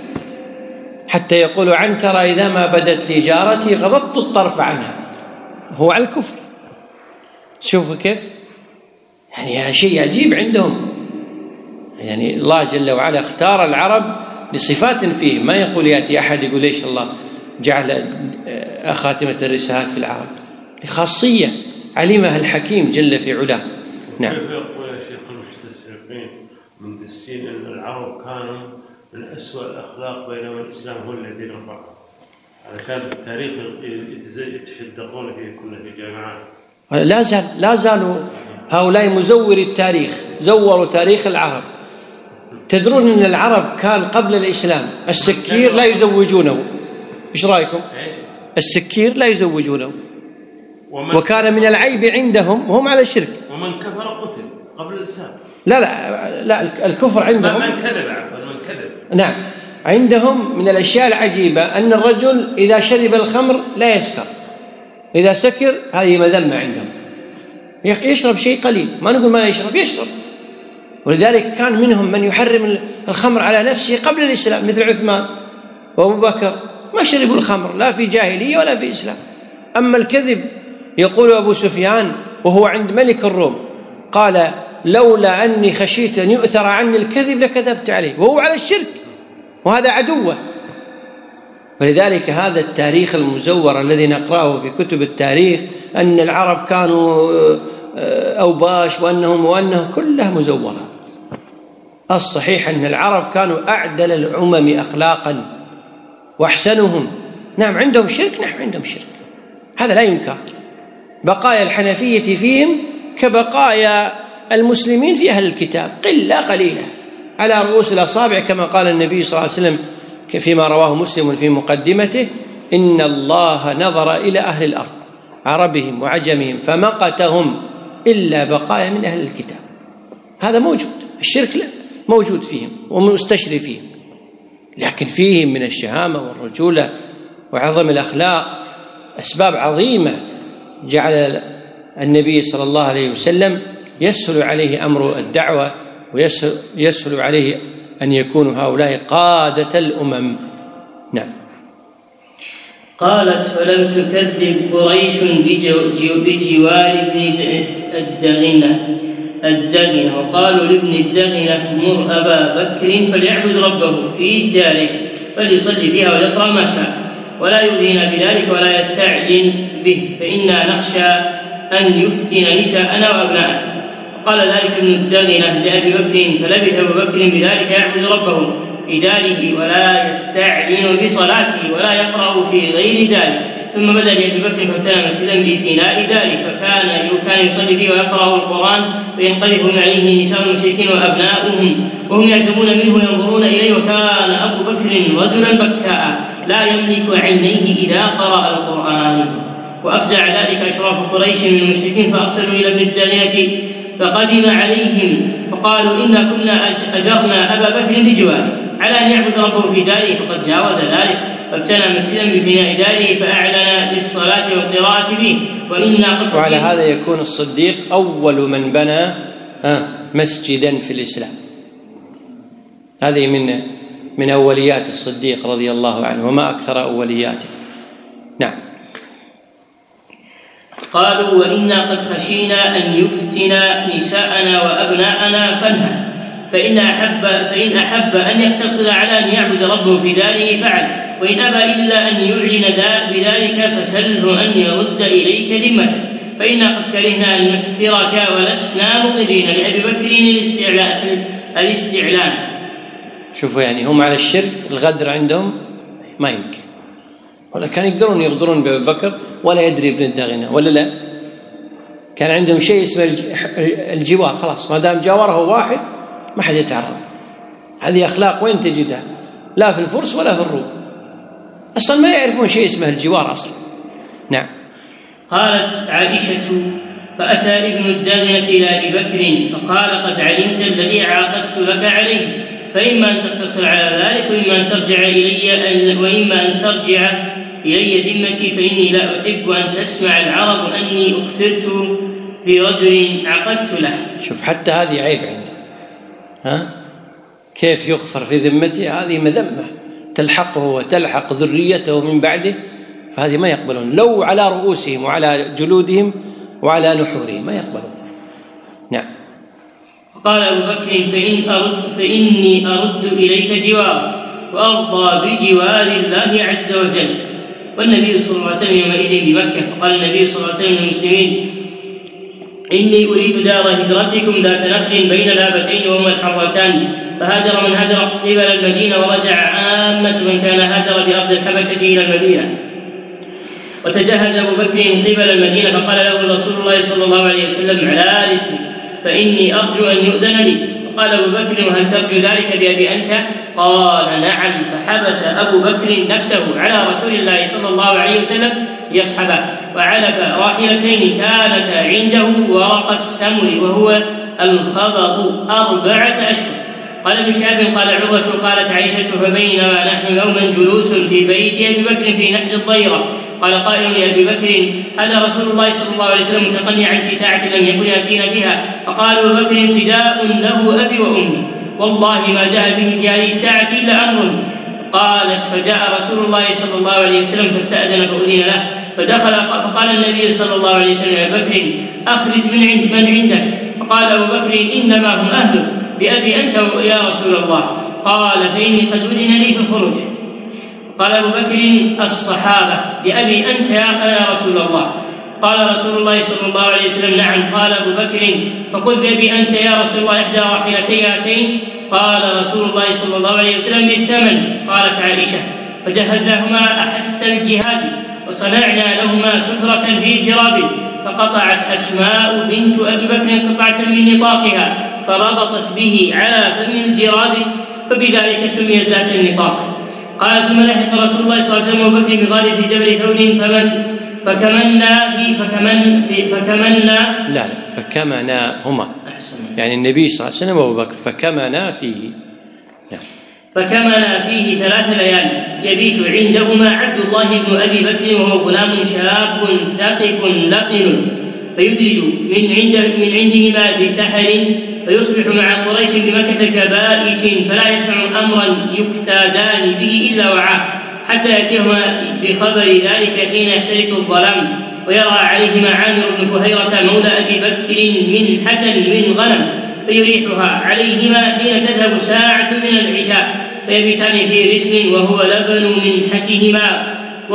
حتى يقول عنترة إذا ما بدت لي جارتي غضضت الطرف عنها، هو على الكفر. شوفوا كيف يعني شيء عجيب عندهم. يعني الله جل وعلا اختار العرب لصفات فيه، ما يقول يأتي أحد يقول ليش الله جعل خاتمة الرسالات في العرب، لخاصية علمها الحكيم جل في علاه. نعم. كيف يقول يا شيخ المستشرقين من السين أن العرب كانوا من أسوأ الأخلاق بينما الإسلام هو الذي رفعه؟ هذا كان بالتاريخ يتشدقون فيه كنا في الجامعات. لا زال لا زالوا هؤلاء مزوري التاريخ، زوروا تاريخ العرب. تدرون أن العرب كان قبل الإسلام السكير لا يزوجونه، إيش رأيكم؟ السكير لا يزوجونه، وكان من العيب عندهم وهم على الشرك. ومن كفر قتل قبل الإسلام. لا لا لا الكفر عندهم من كذب من كذب. نعم، عندهم من الأشياء العجيبة أن الرجل إذا شرب الخمر لا يسكر، إذا سكر هذه مذمة عندهم، يشرب شيء قليل، ما نقول ما يشرب، يشرب. ولذلك كان منهم من يحرم الخمر على نفسه قبل الإسلام، مثل عثمان وأبو بكر، ما شربوا الخمر لا في جاهلية ولا في إسلام. أما الكذب يقول أبو سفيان وهو عند ملك الروم قال لولا أني خشيت أن يؤثر عني الكذب لكذبت عليه، وهو على الشرك وهذا عدوه. ولذلك هذا التاريخ المزور الذي نقرأه في كتب التاريخ أن العرب كانوا أوباش وأنهم وأنه كلها مزورة. الصحيح أن العرب كانوا أعدل الأمم أخلاقا وأحسنهم. نعم عندهم شرك، نعم عندهم شرك، هذا لا ينكر. بقايا الحنفية فيهم كبقايا المسلمين في أهل الكتاب، قلة قليلة على رؤوس الأصابع، كما قال النبي صلى الله عليه وسلم فيما رواه مسلم في مقدمته: إن الله نظر إلى أهل الأرض عربهم وعجمهم فمقتهم إلا بقايا من أهل الكتاب. هذا موجود، الشرك موجود فيهم ومستشري فيهم، لكن فيهم من الشهامة والرجولة وعظم الأخلاق أسباب عظيمة جعل النبي صلى الله عليه وسلم يسهل عليه أمر الدعوة ويسهل عليه أن يكونوا هؤلاء قادة الأمم. نعم. قالت: فلم تكذب قريش بجوار ابن الدغنة الدغنة وقالوا لابن الدغنة: مر أبا بكر فليعبد ربه في داره فليصلي فيها وليقرأ ما شاء ولا يؤذينا بذلك ولا يستعجل به فإنا نخشى أن يفتن نساءنا وأبناءنا. قال ذلك ابن الدغنة لأبي بكر فلبث أبو بكر بذلك يعبد ربه في داره ولا يستعلن بصلاته ولا يقرأ في غير داره. ثم بدا لأبي بكر فابتنى مسجدا بفناء داره فكان كان يصلي فيه ويقرأ القرآن فينقذف عليه نساء المشركين وأبناؤهم وهم يعجبون منه ينظرون إليه. وكان أبو بكر رجلا بكاء لا يملك عينيه إذا قرأ القرآن. وأفزع ذلك أشراف قريش من المشركين فأرسلوا إلى ابن الدغنة فقدم عليهم فقالوا: إنا كنا أجرنا أبا بكر بجواره على أن يعبد ربه في داره فقد جاوز ذلك فابتنى مسجدا ببناء داره فأعلن بالصلاة والقراءة فيه. وإنا قد وعلى هذا يكون الصديق أول من بنى مسجدا في الإسلام. هذه من من أوليات الصديق رضي الله عنه وما أكثر أولياته. نعم. قالوا: وإنا قد خشينا أن يفتن نساءنا وأبناءنا فانهى فإن أحب, فإن أحب أن يقتصر على أن يعبد ربه في داره فعل وإن أبى إلا أن يعلن بذلك فسله أن يرد إليك ذمته فإنا قد كرهنا أن نحفرك ولسنا مقرين لأبي بكر الاستعلان الاستعلان شوفوا يعني هم على الشرك الغدر عندهم ما يمكن، ولا كان يقدرون يغدرون بأبي بكر ولا يدري ابن الداغنة ولا لا؟ كان عندهم شيء اسمه الجوار، خلاص ما دام جاوره واحد ما حد يتعرض. هذه أخلاق وين تجدها؟ لا في الفرس ولا في الروم، أصلا ما يعرفون شيء اسمه الجوار أصلا. نعم. قالت عائشة: فأتى ابن الداغنة إلى أبي بكر فقال: قد علمت الذي عاقدت لك عليه، فإما أن تقتصر على ذلك وإما أن ترجع إلي وإما أن ترجع إلي ذمتي، فإني لا أحب أن تسمع العرب أني أخفرت برجل عقدت له. شوف حتى هذه عيب عندك، ها؟ كيف يغفر في ذمتي؟ هذه مذمة تلحقه وتلحق ذريته من بعده، فهذه ما يقبلون، لو على رؤوسهم وعلى جلودهم وعلى نحورهم ما يقبلون. نعم. قال أبو بكر: فإن أرد فإني أرد إليك جوار وأرضى بجوار الله عز وجل. والنبي صلى الله عليه وسلم يومئذ بمكة، فقال النبي صلى الله عليه وسلم للمسلمين: إني أريد دار هجرتكم ذات نخل بين لابتين وهما الحرتان، فهاجر من هاجر قبل المدينة ورجع عامة من كان هاجر بأرض الحبشة إلى المدينة. وتجهز أبو بكر قبل المدينة فقال له رسول الله صلى الله عليه وسلم: على رسلي فإني أرجو أن يؤذن لي. فقال أبو بكر: وهل ترجو ذلك بأبي أنت؟ قال: نعم. فحبس أبو بكر نفسه على رسول الله صلى الله عليه وسلم ليصحبه، وعلف راحلتين كانتا عنده ورق السمر وهو الخضب أربعة أشهر. قال ابن شهاب: قال عروة: قالت عائشة: فبينما نحن يوما جلوس في بيت أبي بكر في نحل الضيرة، قال قائل لأبي بكر: هذا رسول الله صلى الله عليه وسلم متقنعا في ساعة لم يكن يأتينا فيها. فقال أبو بكر: فداء له أبي وأمي، والله ما جاء به في هذه الساعة إلا أمر. قالت: فجاء رسول الله صلى الله عليه وسلم فاستأذن فأذن له، فدخل فقال النبي صلى الله عليه وسلم: يا بكر أخرج من عند من عندك. فقال أبو بكر: إنما هم أهله، بأبي أنت يا رسول الله. قال: فإني قد أذن لي في الخروج. قال أبو بكر: الصحابة، بأبي أنت يا رسول الله. قال رسول الله صلى الله عليه وسلم: نعم. قال أبو بكر: فخذ بأبي أنت يا رسول الله إحدى راحلتي هاتين. قال رسول الله صلى الله عليه وسلم: بالثمن. قالت عائشة: فجهزناهما أحث الجهاز وصنعنا لهما سفرة في جراب، فقطعت أسماء بنت أبي بكر قطعة من نطاقها فربطت به على فم الجراب، فبذلك سميت ذات النطاق. قال: ثم لحق رسول الله صلى الله عليه وسلم أبو بكر بغار في جبل ثور فمن فكمنا في فكمن في فكمنا لا لا فكمناهما، يعني النبي صلى الله عليه وسلم وأبو بكر فكمنا فيه. نعم. فكمنا فيه ثلاث ليال يبيت عندهما عبد الله بن أبي بكر وهو غلام شاب ثقف لقن، فيدرج من عنده من عندهما بسحر، فيصبح مع قريش بمكة كبائت، فلا يسمع أمرا يكتادان به إلا وعاه، حتى يأتيهما بخبر ذلك حين يختلط الظلام، ويرى عليهما عامر بن فهيرة مولى أبي بكر من حتل من غنم، فيريحها عليهما حين تذهب ساعة من العشاء، فيبيتان في رسل وهو لبن من حكهما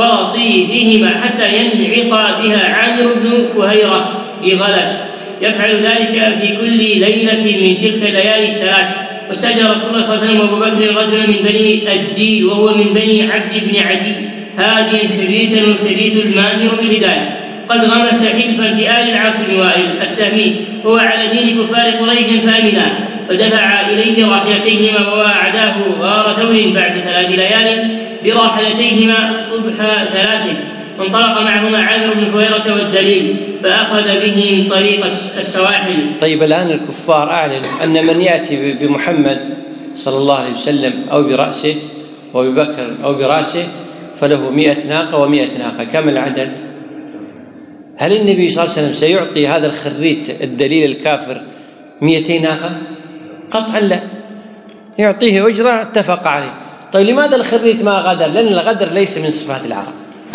ورصيفهما، حتى ينعق بها عامر بن فهيرة بغلس. يفعل ذلك في كل ليلة من تلك الليالي الثلاث. واستأجر رسول الله صلى الله عليه وسلم وابو بكر رجلا من بني الديل وهو من بني عبد بن عدي، هاديا خبيثا والخبيث الماهر بالهداية، قد غمس حلفا في آل العاص بن وائل السهمي وهو على دين كفار قريش فأمناه، فدفع إليه راحلتيهما وواعداه غار ثور بعد ثلاث ليال براحلتيهما صبح ثلاث، وانطلق معهما عامر بن فهيرة والدليل، فأخذ به من طريق السواحل. طيب الآن الكفار أعلنوا أن من يأتي بمحمد صلى الله عليه وسلم أو برأسه وببكر أو برأسه فله مئة ناقة ومئة ناقة، كم العدد؟ هل النبي صلى الله عليه وسلم سيعطي هذا الخريت الدليل الكافر مئتين ناقة؟ قطعا لا، يعطيه أجرة اتفق عليه. طيب لماذا الخريت ما غدر؟ لأن الغدر ليس من صفات العرب،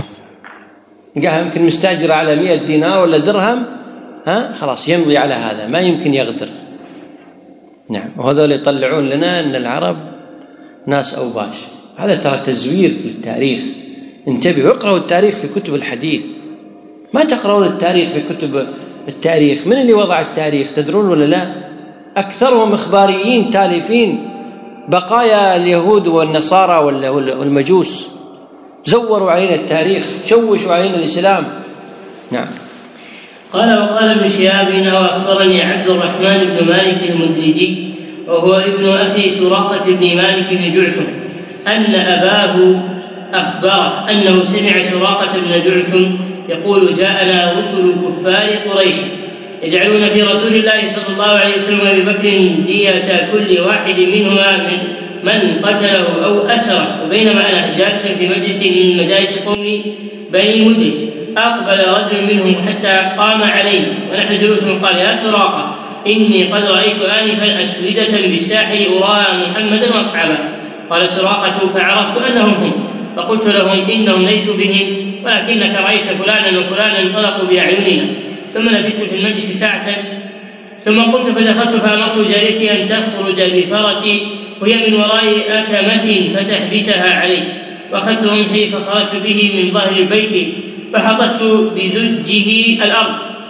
قال يمكن مستأجر على مئة دينار ولا درهم، ها خلاص يمضي على هذا، ما يمكن يغدر. نعم. وهذول يطلعون لنا أن العرب ناس أوباش، هذا ترى تزوير للتاريخ. انتبهوا، اقرأوا التاريخ في كتب الحديث، ما تقرؤون التاريخ في كتب التاريخ؟ من اللي وضع التاريخ تدرون ولا لا؟ أكثرهم إخباريين تالفين، بقايا اليهود والنصارى والمجوس زوروا علينا التاريخ، شوشوا علينا الإسلام. نعم. قال وقال ابن شهاب وأخبرني عبد الرحمن بن مالك المدلجي وهو ابن أخي سراقة بن مالك بن جعشم أن أباه أخبره أنه سمع سراقة بن جعشم يقول جاءنا رسل كفار قريش يجعلون في رسول الله صلى الله عليه وسلم وأبي بكر دية كل واحد منهما من من قتله أو أسره، وبينما أنا جالس في مجلس من مجالس قوم بني مدلج أقبل رجل منهم حتى قام علينا ونحن جلوس قال يا سراقة إني قد رأيت آنفا أسودة بالساحل أراها محمدا وأصحابه. قال سراقة فعرفت أنهم هم، فقلت لهم إنهم ليسوا بهم ولكنك رأيت فلانا وفلانا انطلقوا بأعيننا. ثم لبثت في المجلس ساعة ثم قمت فدخلت فأمرت جاريتي أن تخرج بفرسي وهي من وراء أكمة فتحبسها علي، وأخذت رمحي فخرجت به من ظهر البيت فحطت بزجه الأرض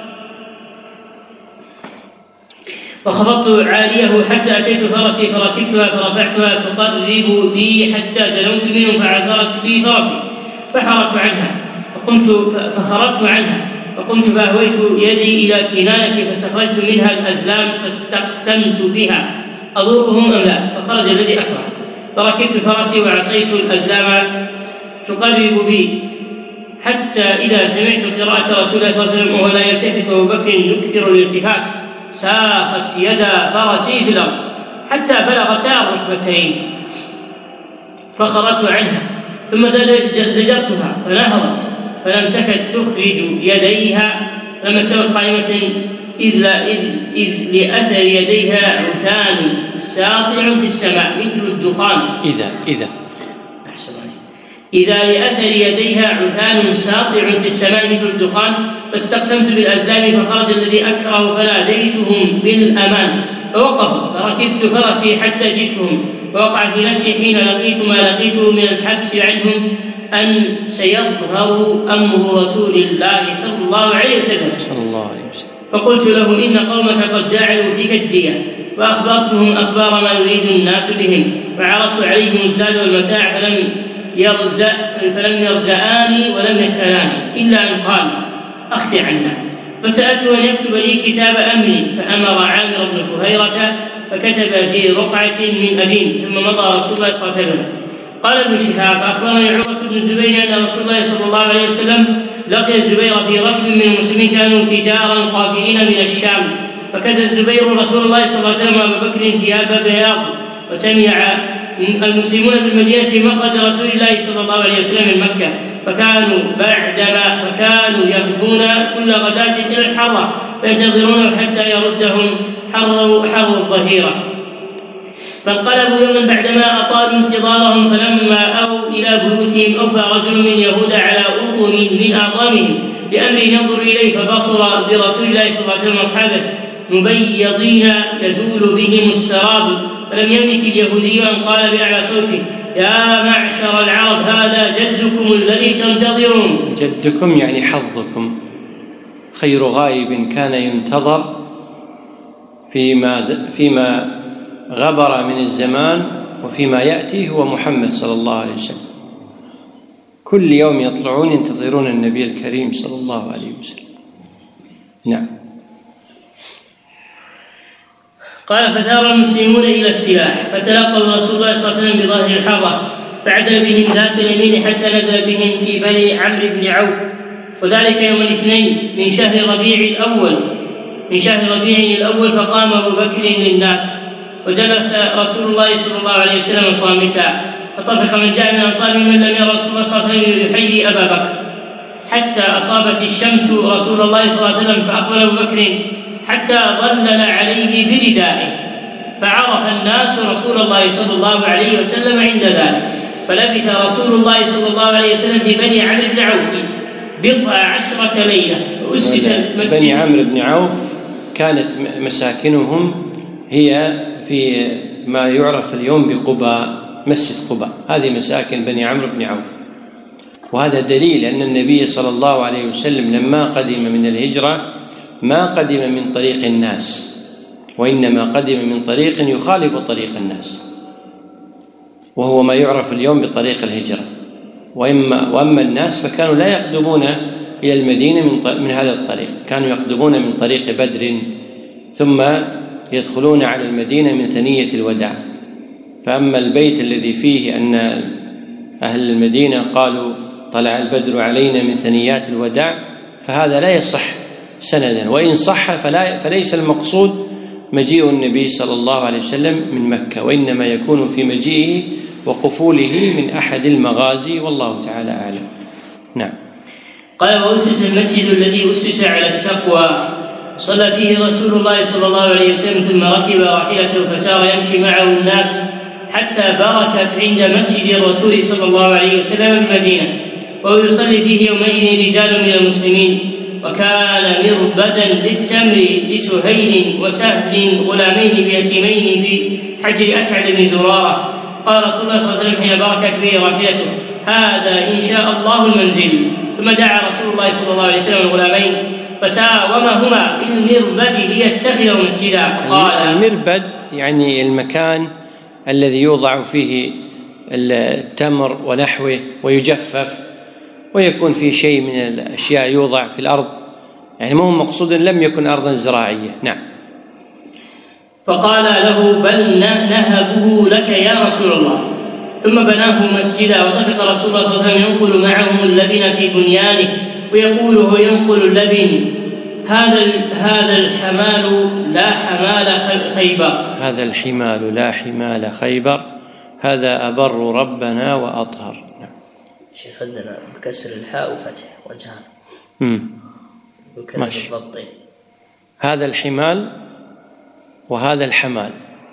وخفضت عاليه حتى أتيت فرسي فركبتها فرفعتها تقرب بي حتى دنوت منهم فعثرت بي فرسي فحركت عنها فقمت فخرجت عنها فقمت فأهويت يدي إلى كنانتي فاستخرجت منها الأزلام فاستقسمت بها أضرهم أم لا، فخرج الذي أكره فركبت فرسي وعصيت الأزلام تقرب بي حتى إذا سمعت قراءة رسول الله صلى الله عليه وسلم وهو لا يلتفت وأبو بكر يكثر الالتفات ساخت يدا فرسي في الأرض حتى بلغتا الركبتين فخرجت عنها ثم زجرتها فنهضت فلم تكد تخرج يديها لما استوت قائمة إذ, لا إذ, إذ لأثر يديها عثان ساطع في السماء مثل الدخان إذا إذا أحسن إذا لأثر يديها عثان ساطع في السماء مثل الدخان فاستقسمت بالأزلام فخرج الذي أكره فناديتهم بالأمان فوقفوا فركبت فرسي حتى جئتهم ووقع في نفسي حين لقيت ما لقيته من الحبس عنهم أن سيظهر أمر رسول الله صلى الله عليه وسلم صلى الله عليه وسلم فقلت له إن قومك قد جعلوا فيك الدية وأخبرتهم أخبار ما يريد الناس بهم وعرضت عليهم الزاد والمتاع فلم يرزأ فلم يرزآني ولم يسألاني إلا أن قال أخذ عنا، فسألته أن يكتب لي كتاب أمر فأمر عامر بن فهيرة فكتب في رقعة من أدين ثم مضى رسول الله صلى الله عليه وسلم. قال ابن شهاب فأخبرني عروة بن الزبير أن رسول الله صلى الله عليه وسلم لقي الزبير في ركب من المسلمين كانوا تجارا قافلين من الشام فكزى الزبير رسول الله صلى الله عليه وسلم وأبا بكر ثياب بياض وسمع المسلمون بالمدينة مخرج رسول الله صلى الله عليه وسلم من مكة فكانوا بعدما فكانوا يغدون كل غداة إلى الحرة فينتظرونه حتى يردهم حر حر الظهيرة فانقلبوا يوما بعدما أطالوا انتظارهم فلما أووا إلى بيوتهم أوفى رجل من يهود على أطم من أعظامهم بأمر ينظر إليه فبصر برسول الله صلى الله عليه وسلم وأصحابه مبيضين يزول بهم السراب فلم يملك اليهودي أن قال بأعلى صوته يا معشر العرب هذا جدكم الذي تنتظرون. جدكم يعني حظكم، خير غائب كان ينتظر فيما فيما غبر من الزمان وفيما يأتي هو محمد صلى الله عليه وسلم. كل يوم يطلعون ينتظرون النبي الكريم صلى الله عليه وسلم. نعم. قال فثار المسلمون إلى السلاح فتلقوا رسول الله صلى الله عليه وسلم بظاهر الحرة فعدل بهم ذات اليمين حتى نزل بهم في بني عمرو بن عوف وذلك يوم الاثنين من شهر ربيع الأول من شهر ربيع الأول فقام أبو بكر للناس وجلس رسول الله صلى الله عليه وسلم صامتا فطفق من جاء من الأنصار ممن لم يرى رسول الله صلى الله عليه وسلم يحيي أبا بكر حتى أصابت الشمس رسول الله صلى الله عليه وسلم فأقبل أبو بكر حتى ظلل عليه بردائه فعرف الناس رسول الله صلى الله عليه وسلم عند ذلك فلبث رسول الله صلى الله عليه وسلم في بني عمرو بن عوف بضع عشرة ليلة وأسس المسجد. بني عمرو بن عوف كانت مساكنهم هي في ما يعرف اليوم بقباء، مسجد قباء، هذه مساكن بني عمرو بن عوف. وهذا دليل أن النبي صلى الله عليه وسلم لما قدم من الهجرة ما قدم من طريق الناس، وإنما قدم من طريق يخالف طريق الناس، وهو ما يعرف اليوم بطريق الهجرة. وإما وأما الناس فكانوا لا يقدمون إلى المدينة من, من هذا الطريق، كانوا يقدمون من طريق بدر ثم يدخلون على المدينة من ثنية الوداع. فأما البيت الذي فيه أن أهل المدينة قالوا طلع البدر علينا من ثنيات الوداع فهذا لا يصح سندا، وإن صح فلا فليس المقصود مجيء النبي صلى الله عليه وسلم من مكة، وإنما يكون في مجيئه وقفوله من أحد المغازي، والله تعالى أعلم. نعم. قال: وأسس المسجد الذي أسس على التقوى صلى فيه رسول الله صلى الله عليه وسلم ثم ركب راحلته فسار يمشي معه الناس حتى بركت عند مسجد الرسول صلى الله عليه وسلم بالمدينة، وهو يصلي فيه يومئذ رجال من المسلمين، وكان مربدا للتمر لسهيل وسهل غلامين بيتيمين في حجر أسعد بن زرارة. قال رسول الله صلى الله عليه وسلم حين بركت فيه راحلته: هذا إن شاء الله المنزل. ثم دعا رسول الله صلى الله عليه وسلم الغلامين فساومهما بالمربد ليتخذوا مسجدا. قال: المربد يعني المكان الذي يوضع فيه التمر ونحوه ويجفف ويكون فيه شيء من الأشياء يوضع في الأرض، يعني ما هو مقصود لم يكن أرضا زراعية. نعم. فقال له: بل نهبه لك يا رسول الله. ثم بناه مسجدا، وطفق رسول الله صلى الله عليه وسلم ينقل معهم اللبن في بنيانه ويقول هو ينقل اللبن: هذا هذا الحمال لا حمال خيبر. هذا الحمال لا حمال خيبر، هذا أبر ربنا وأطهر. نعم. شيخ عندنا بكسر الحاء وفتح وجهان. امم ماشي. هذا الحمال وهذا الحمال.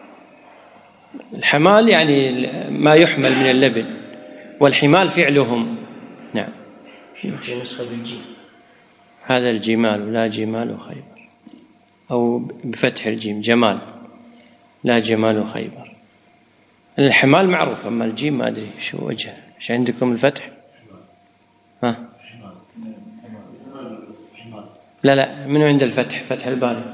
الحمال يعني ما يحمل من اللبن، والحمال فعلهم. نعم. هذا الجمال لا جمال خيبر، أو بفتح الجيم جمال لا جمال خيبر. الحمال معروف، أما الجيم ما أدري شو وجهه. إيش عندكم الفتح؟ ها؟ لا لا، من عند الفتح؟ فتح الباري.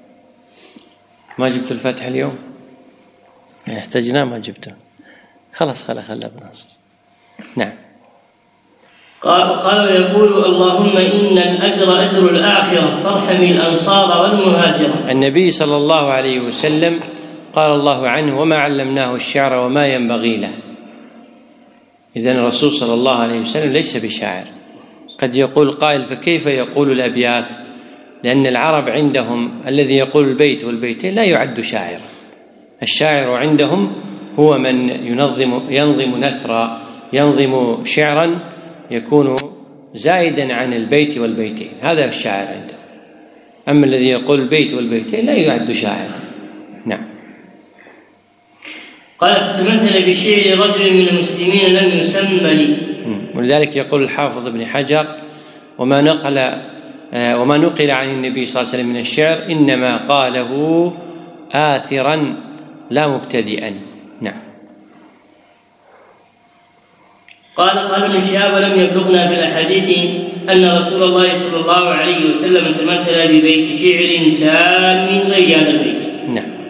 ما جبت الفتح اليوم؟ احتجنا ما جبته. خلاص خلا خلا بناصر. نعم. قال قال يقول: اللهم إن الأجر أجر الآخرة فارحم الأنصار والمهاجرة. النبي صلى الله عليه وسلم قال الله عنه: وما علمناه الشعر وما ينبغي له. إذن الرسول صلى الله عليه وسلم ليس بشاعر. قد يقول قائل: فكيف يقول الأبيات؟ لأن العرب عندهم الذي يقول البيت والبيتين لا يعد شاعر. الشاعر عندهم هو من ينظم ينظم نثرا، ينظم شعرا يكون زائدا عن البيت والبيتين، هذا الشاعر عنده. أما الذي يقول البيت والبيتين لا يعد شاعرا. نعم. قال: فتمثل بشعر رجل من المسلمين لم يسمى لي. ولذلك يقول الحافظ ابن حجر: وما نقل وما نقل عن النبي صلى الله عليه وسلم من الشعر إنما قاله آثرا لا مبتدئا. نعم. قال قال ابن شهاب: ولم يبلغنا في الأحاديث أن رسول الله صلى الله عليه وسلم تمثل ببيت شعر تام غير هذا البيت. نعم.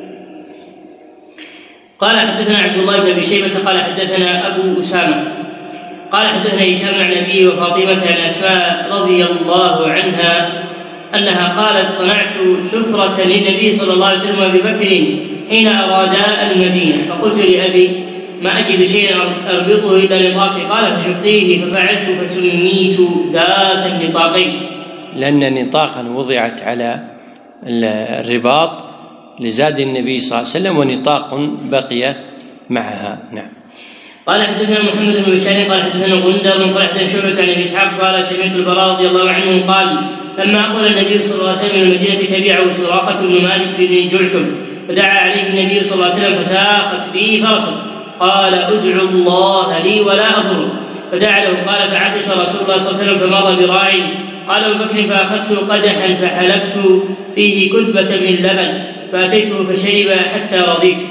قال: حدثنا عبد الله بن أبي شيبة قال حدثنا أبو أسامة قال حدثنا هشام عن أبيه وفاطمة عن أسماء رضي الله عنها أنها قالت: صنعت سفرة للنبي صلى الله عليه وسلم وأبي بكر حين أرادا المدينة، فقلت لأبي: ما أجد شيئا أربطه إلا نطاقي. قال: فشقيه، ففعلت فسميت ذات النطاقين، لأن نطاقا وضعت على الرباط لزاد النبي صلى الله عليه وسلم، ونطاق بقي معها. نعم. قال: حدثنا محمد بن بشار قال حدثنا غندر قال حدثنا شعبة عن أبي إسحاق قال: سمعت البراء رضي الله عنه قال: لما أقبل النبي صلى الله عليه وسلم من المدينة تبعه سراقة بن مالك بن جعشم، فدعا عليه النبي صلى الله عليه وسلم فساخت فيه فرسه، قال: ادعو الله لي ولا أضر، فدعا له. قال: فعطش رسول الله صلى الله عليه وسلم فمر براع. قال أبو بكر: فأخذت قدحا فحلبت فيه كثبة من لبن فأتيته فشرب حتى رضيت.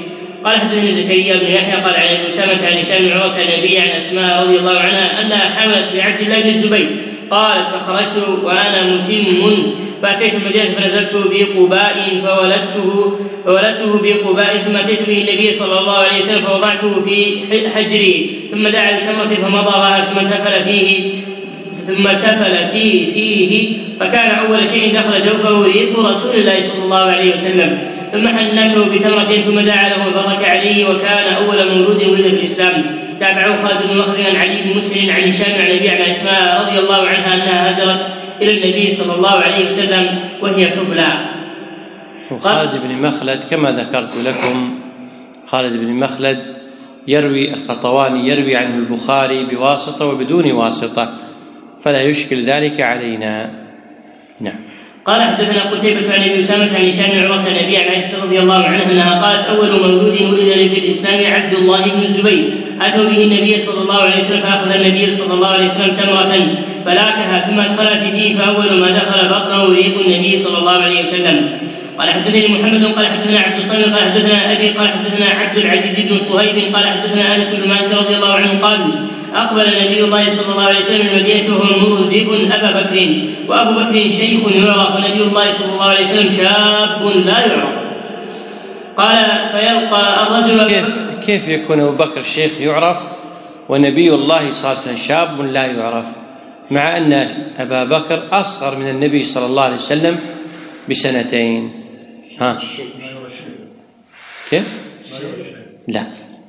قال حدثني زكريا بن يحيى قال عن ابي اسامه عن هشام بن عروه عن ابي عن اسماء رضي الله عنها انها حملت بعبد الله بن الزبير قالت فخرجت وانا متم فاتيت المدينه فنزلت بقباء فولدته فولدته بقباء ثم اتيت به النبي صلى الله عليه وسلم فوضعته في حجري ثم دعا بتمره فمضغها ثم تفل فيه ثم تفل فيه فيه فكان اول شيء دخل جوفه ريق رسول الله صلى الله عليه وسلم ثم حنكه بتمرة ثم دعا له وبرك عليه وكان أول مولود ولد في الإسلام. تابعه خالد بن مخلد عن علي بن مسلم عن هشام عن أبي عن أسماء رضي الله عنها أنها هاجرت إلى النبي صلى الله عليه وسلم وهي حبلى. خالد بن مخلد كما ذكرت لكم خالد بن مخلد يروي القطواني يروي عنه البخاري بواسطة وبدون واسطة فلا يشكل ذلك علينا. نعم. قال حدثنا قتيبة عن ابي اسامة عن هشام بن عروة عن ابي عن عائشة رضي الله عنها انها قالت اول مولود ولد في الاسلام عبد الله بن الزبير اتوا به النبي صلى الله عليه وسلم فاخذ النبي صلى الله عليه وسلم تمرة فلاكها ثم ادخل في فيه فاول ما دخل بطنه ريق النبي صلى الله عليه وسلم. قال حدثني محمد قال حدثنا عبد الصمد قال حدثنا ابي قال حدثنا عبد العزيز بن صهيب قال حدثنا انس بن مالك رضي الله عنه قال اقبل نبي الله صلى الله عليه وسلم المدينه وهو مردف ابا بكر وابو بكر شيخ يعرف ونبي الله صلى الله عليه وسلم شاب لا يعرف. قال فيلقى الرجل كيف كيف يكون ابو بكر شيخ يعرف ونبي الله صلى الله عليه وسلم شاب لا يعرف مع ان ابا بكر اصغر من النبي صلى الله عليه وسلم بسنتين؟ ها كيف؟ لا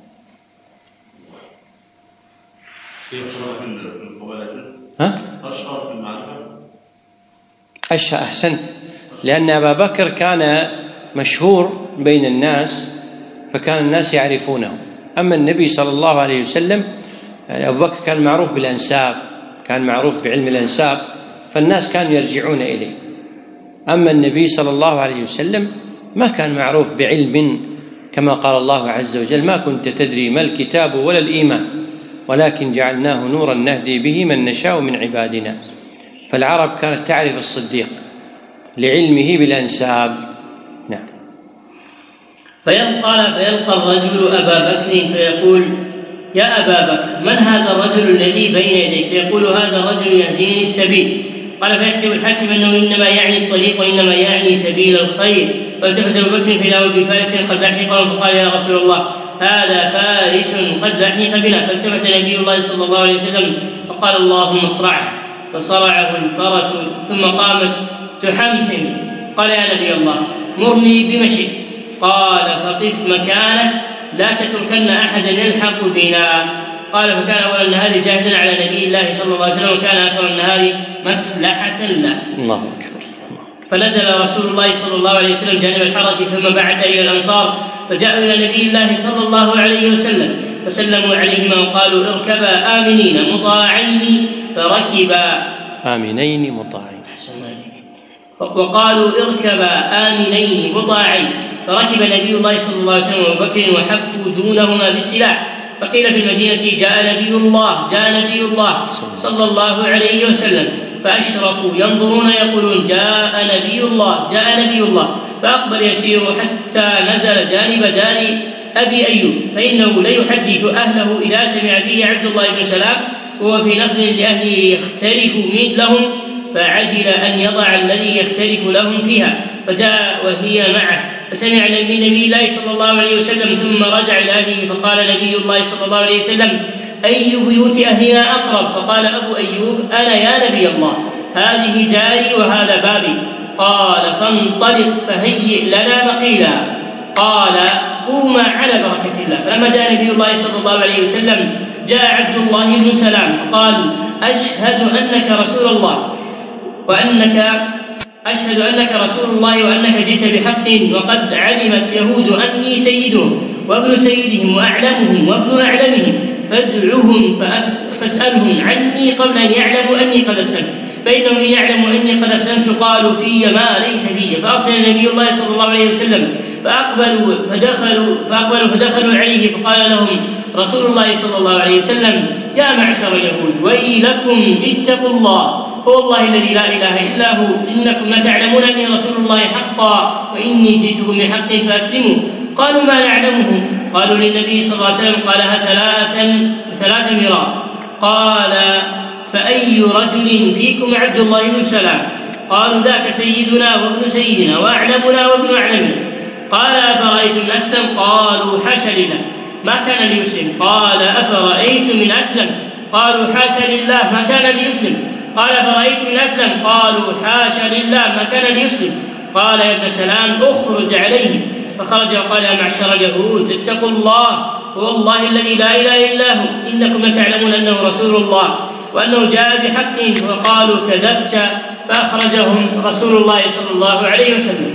ها أشهر في المعرفة أشهر أحسنت لأن أبا بكر كان مشهور بين الناس فكان الناس يعرفونه. أما النبي صلى الله عليه وسلم أبو بكر كان معروف بالأنساب كان معروف بعلم الأنساب فالناس كانوا يرجعون إليه. أما النبي صلى الله عليه وسلم ما كان معروف بعلم كما قال الله عز وجل ما كنت تدري ما الكتاب ولا الإيمان ولكن جعلناه نورا نهدي به من نشاء من عبادنا. فالعرب كانت تعرف الصديق لعلمه بالأنساب. نعم. فيلقى فيلقى الرجل أبا بكر فيقول يا أبا بكر من هذا الرجل الذي بين يديك؟ فيقول هذا الرجل يهديني السبيل. قال فيحسب الحاسب انه انما يعني الطريق وانما يعني سبيل الخير. فالتفت ابو بكر فاذا هو بفارس قد لحقه فقال يا رسول الله هذا فارس قد لحق بنا. فالتفت نبي الله صلى الله عليه وسلم فقال اللهم اصرعه فصرعه الفرس ثم قامت تحمحم. قال يا نبي الله مرني بما شئت. قال فقف مكانك لا تتركن احدا يلحق بنا. قال فكان اول النهار جاهدا على نبي الله صلى الله عليه وسلم وكان اخر النهار مسلحه له. الله اكبر. فنزل رسول الله صلى الله عليه وسلم جانب الحرة ثم بعث الى الانصار فجاءوا الى نبي الله صلى الله عليه وسلم فسلموا عليهما وقالوا اركبا امنين مطاعين فركبا امنين مطاعين وقالوا اركبا امنين مطاعين فركب نبي الله صلى الله عليه وسلم وابو بكر وحفظوا دونهما بالسلاح. فقيل في المدينة جاء نبي الله جاء نبي الله صلى الله عليه وسلم فأشرفوا ينظرون يقولون جاء نبي الله جاء نبي الله. فأقبل يسير حتى نزل جانب دار أبي أيوب فإنه ليحدث أهله إذا سمع به عبد الله بن سلام وهو في نخل لأهله يختلف لهم فعجل أن يضع الذي يختلف لهم فيها فجاء وهي معه فسمع من نبي الله صلى الله عليه وسلم ثم رجع إلى أهله فقال نبي الله صلى الله عليه وسلم أي بيوت أهلنا أقرب؟ فقال أبو أيوب أنا يا نبي الله هذه داري وهذا بابي. قال فانطلق فهيئ لنا مقيلا. قال قوما على بركة الله. فلما جاء نبي الله صلى الله عليه وسلم جاء عبد الله بن سلام فقال أشهد أنك رسول الله وأنك أشهد أنك رسول الله وأنك جئت بحق وقد علمت يهود أني سيدهم وابن سيدهم وأعلمهم وابن أعلمهم فادعوهم فاسألهم عني قبل أن يعلموا أني قد أسلمت فإنهم إن يعلموا أني قد أسلمت قالوا في ما ليس في. فأرسل نبي الله صلى الله عليه وسلم فأقبلوا فدخلوا فأقبلوا فدخلوا عليه فقال لهم رسول الله صلى الله عليه وسلم يا معشر اليهود ويلكم اتقوا الله فوالله الذي لا إله إلا هو إنكم لتعلمون أني رسول الله حقا وإني جئتكم بحق فأسلموا. قالوا ما نعلمه قالوا للنبي صلى الله عليه وسلم قالها ثلاثا ثلاث مرات. قال فأي رجل فيكم عبد الله بن سلام؟ قالوا ذاك سيدنا وابن سيدنا وأعلمنا وابن أعلمنا. قال أفرأيتم أسلم؟ قالوا حاشا لله ما كان ليسلم. قال أفرأيتم من أسلم؟ قالوا حاشا لله ما كان ليسلم. قال أفرأيتم من أسلم؟ قالوا حاشا لله ما كان ليسلم. قال يا ابن سلام اخرج عليه. فخرج وقال يا معشر اليهود اتقوا الله والله الذي لا إله إلا هو إنكم لتعلمون أنه رسول الله وأنه جاء بحق. وقالوا كذبت. فأخرجهم رسول الله صلى الله عليه وسلم.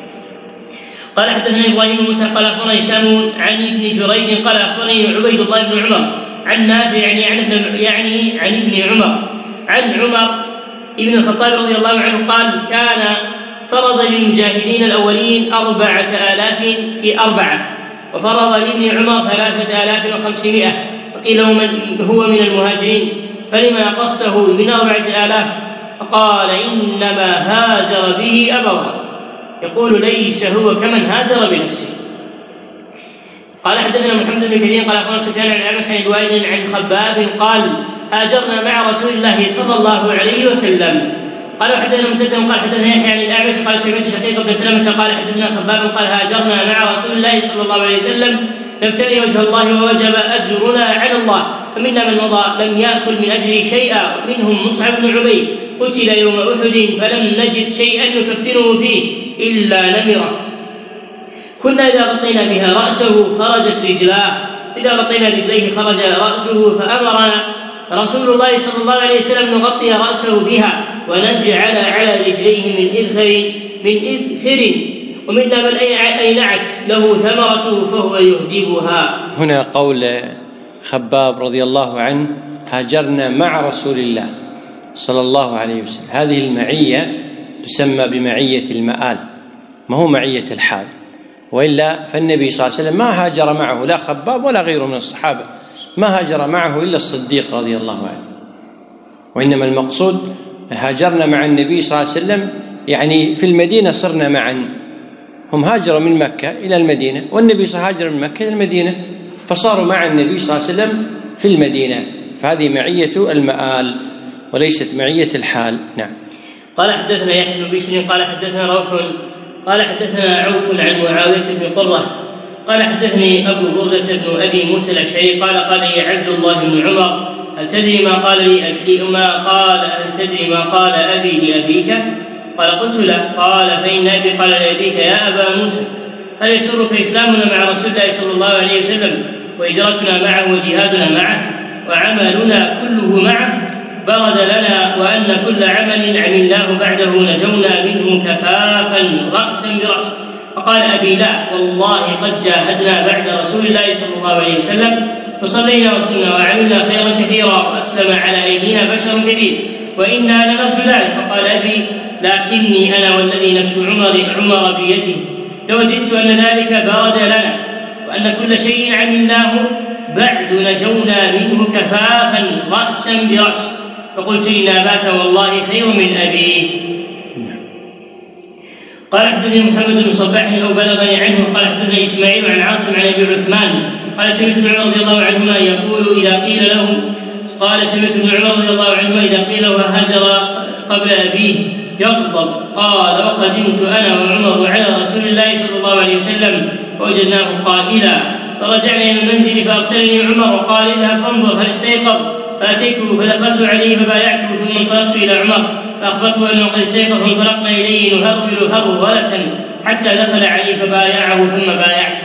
قال حدثنا إبراهيم بن موسى قال أخبرني هشام عن ابن جريج قال أخبرني عبيد الله بن عمر عن نافع يعني عن ابن يعني عن ابن عمر عن عمر ابن الخطاب رضي الله عنه قال كان فرض للمجاهدين الأولين أربعة آلاف في أربعة وفرض لابن عمر ثلاثة آلاف وخمسمائة وقيل هو من المهاجرين فلما نقصته من أربعة آلاف؟ فقال إنما هاجر به أبواه. يقول ليس هو كمن هاجر بنفسه. قال حدثنا محمد بن كثير قال أخبرنا سفيان عن أبي سعيد وائل عن خباب قال هاجرنا مع رسول الله صلى الله عليه وسلم. قال حدثنا مسدد قال حدثنا يحيى عن الأعمش قال سمعت شقيق بن سلمة قال حدثنا خباب قال هاجرنا مع رسول الله صلى الله عليه وسلم نبتغي وجه الله ووجب أجرنا على الله فمنا من مضى لم يأكل من أجله شيئا منهم مصعب بن عبيد قتل يوم أحد فلم نجد شيئا نكفره فيه إلا نمرة كنا إذا غطينا بها رأسه خرجت رجلاه إذا غطينا رجليه خرج رأسه فأمرنا رسول الله صلى الله عليه وسلم نغطي رأسه بها ونجعل على رجليه من إذخر من إذخر ومنا من أينعت له ثمرته فهو يهدبها. هنا قول خباب رضي الله عنه هاجرنا مع رسول الله صلى الله عليه وسلم. هذه المعية تسمى بمعية المآل ما هو معية الحال، وإلا فالنبي صلى الله عليه وسلم ما هاجر معه لا خباب ولا غيره من الصحابة، ما هاجر معه إلا الصديق رضي الله عنه، وإنما المقصود هاجرنا مع النبي صلى الله عليه وسلم يعني في المدينة صرنا معا. هم هاجروا من مكة إلى المدينة والنبي صلى الله عليه وسلم هاجر من مكة إلى المدينة فصاروا مع النبي صلى الله عليه وسلم في المدينة، فهذه معية المآل وليست معية الحال. نعم. قال حدثنا يحيى بن بشر قال حدثنا روح قال حدثنا عوف عن معاوية بن قرة قال حدثني أبو بردة بن أبي موسى الأشعري قال قال لي عبد الله بن عمر هل تدري ما قال لي أبي ما قال هل تدري ما قال أبي لأبيك؟ قال قلت لا. قال فإن أبي قال لأبيك يا أبا موسى هل يسرك إسلامنا مع رسول الله صلى الله عليه وسلم وهجرتنا معه وجهادنا معه وعملنا كله معه برد لنا وأن كل عمل عملناه بعده نجونا منه كفافا رأسا برأس؟ فقال أبي لا والله قد جاهدنا بعد رسول الله صلى الله عليه وسلم وصلينا وصلنا وعملنا خيرا كثيرا وأسلم على أيدينا بشر كثير وإنا لنرجو ذلك. فقال أبي لكني أنا والذي نفس عمر, عمر بيده لوجدت أن ذلك برد لنا وأن كل شيء عملناه بعد نجونا منه كفافا رأسا برأس. فقلت إن أباك والله خير من أبيه. قال حدثني محمد بن صباح أو بلغني عنه قال حدثني إسماعيل عن عاصم عن أبي عثمان قال سمعت ابن عمر رضي الله عنهما يقول إذا قيل له قال سمعت ابن عمر رضي الله عنهما إذا قيل له هاجر قبل أبيه يغضب. قال وقدمت أنا وعمر على رسول الله صلى الله عليه وسلم فوجدناه قائلا فرجعنا إلى المنزل فأرسلني عمر وقال اذهب فانظر هل استيقظ. فأتيته فدخلت عليه فبايعته ثم انطلقت إلى عمر فأخبرته أنه قد استيقظ فانطلقنا إليه نهرول هرولة حتى دخل عليه فبايعه ثم بايعته.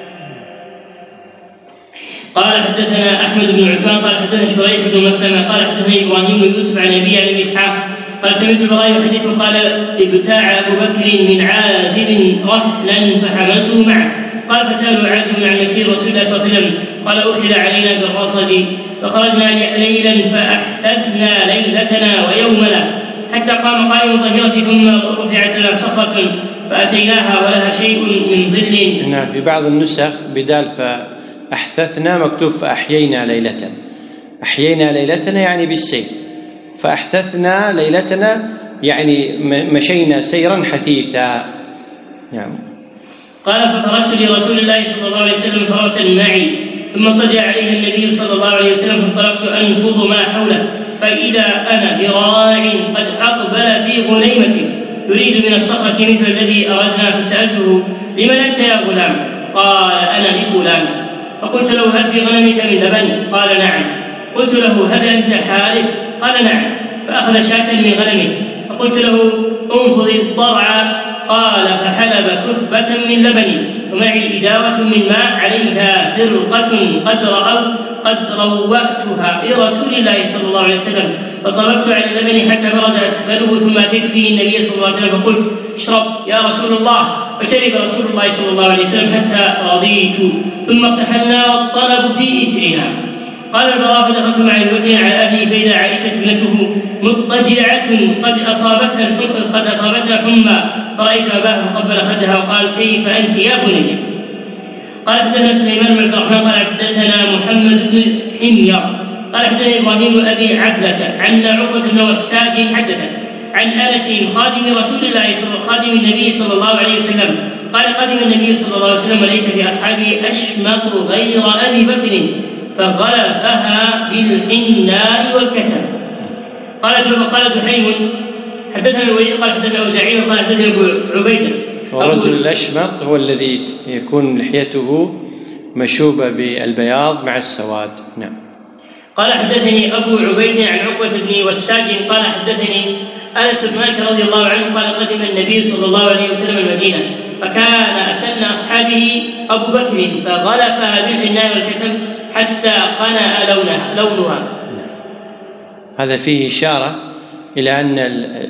قال حدثنا أحمد بن عثمان قال حدثنا شريح بن مسلمة قال حدثني إبراهيم بن يوسف عن أبي عن أبي إسحاق قال سمعت البراء يحدث قال ابتاع أبو بكر من عازب رحلا فحملته معه قال فسألوا عازب عن مسير رسول الله صلى الله عليه وسلم قال أخذ علينا بالرصد فخرجنا ليلا فأحثثنا ليلتنا ويومنا حتى قام قائم الظهيرة ثم رفعت لنا صخرة فأتيناها ولها شيء من ظل. هنا في بعض النسخ بدال فأحثثنا مكتوب فأحيينا ليلة. أحيينا ليلتنا يعني بالسير، فأحثثنا ليلتنا يعني مشينا سيرا حثيثا. نعم. قال فخرجت لرسول الله صلى الله عليه وسلم فرة معي ثم اضطجع عليه النبي صلى الله عليه وسلم فانطلقت انفض ما حوله فاذا انا براع قد اقبل في غنيمته يريد من الصخرة مثل الذي اردنا فسالته لمن انت يا غلام؟ قال انا لفلان. فقلت له هل في غنمك من لبن؟ قال نعم. قلت له هل انت حالب؟ قال نعم. فاخذ شاة من غنمه فقلت له انفض الضرع قال فحلب كثبة من لبني ومعي إداوة من ماء عليها فرقة قد رأوا قد روأتها لرسول الله صلى الله عليه وسلم فصببت على اللبن حتى برد أسفله ثم أتيت به النبي صلى الله عليه وسلم فقلت اشرب يا رسول الله فشرب رسول الله صلى الله عليه وسلم حتى رضيت ثم اقتحلنا والطلب في إثرنا. قال البراء فدخلت مع ابي بكر على اهلي فاذا عائشه ابنته مضطجعه قد اصابتها قد اصابتها حمى فرايت اباه فقبل خدها وقال كيف انت يا بني؟ قال حدثنا سليمان بن عبد الرحمن قال حدثنا محمد بن حمير قال حدثنا ابراهيم بن ابي عبله عن عقبه بن وساج حدث عن انس خادم رسول الله صلى خادم النبي صلى الله عليه وسلم قال قدم النبي صلى الله عليه وسلم وليس في اصحابه اشمط غير ابي بكر فغلفها بالحناء والكتم. قال قال دحيم حدثنا الوليد قال حدثنا اوزاعي وقال حدثنا ابو عبيده. والرجل الاشمط هو الذي يكون لحيته مشوبه بالبياض مع السواد. نعم. قال حدثني ابو عبيده عن عقبه بن وساج قال حدثني انس بن مالك رضي الله عنه قال قدم النبي صلى الله عليه وسلم المدينه فكان اسن اصحابه ابو بكر فغلفها بالحناء والكتم حتى قنى لونها لونها. هذا فيه إشارة إلى أن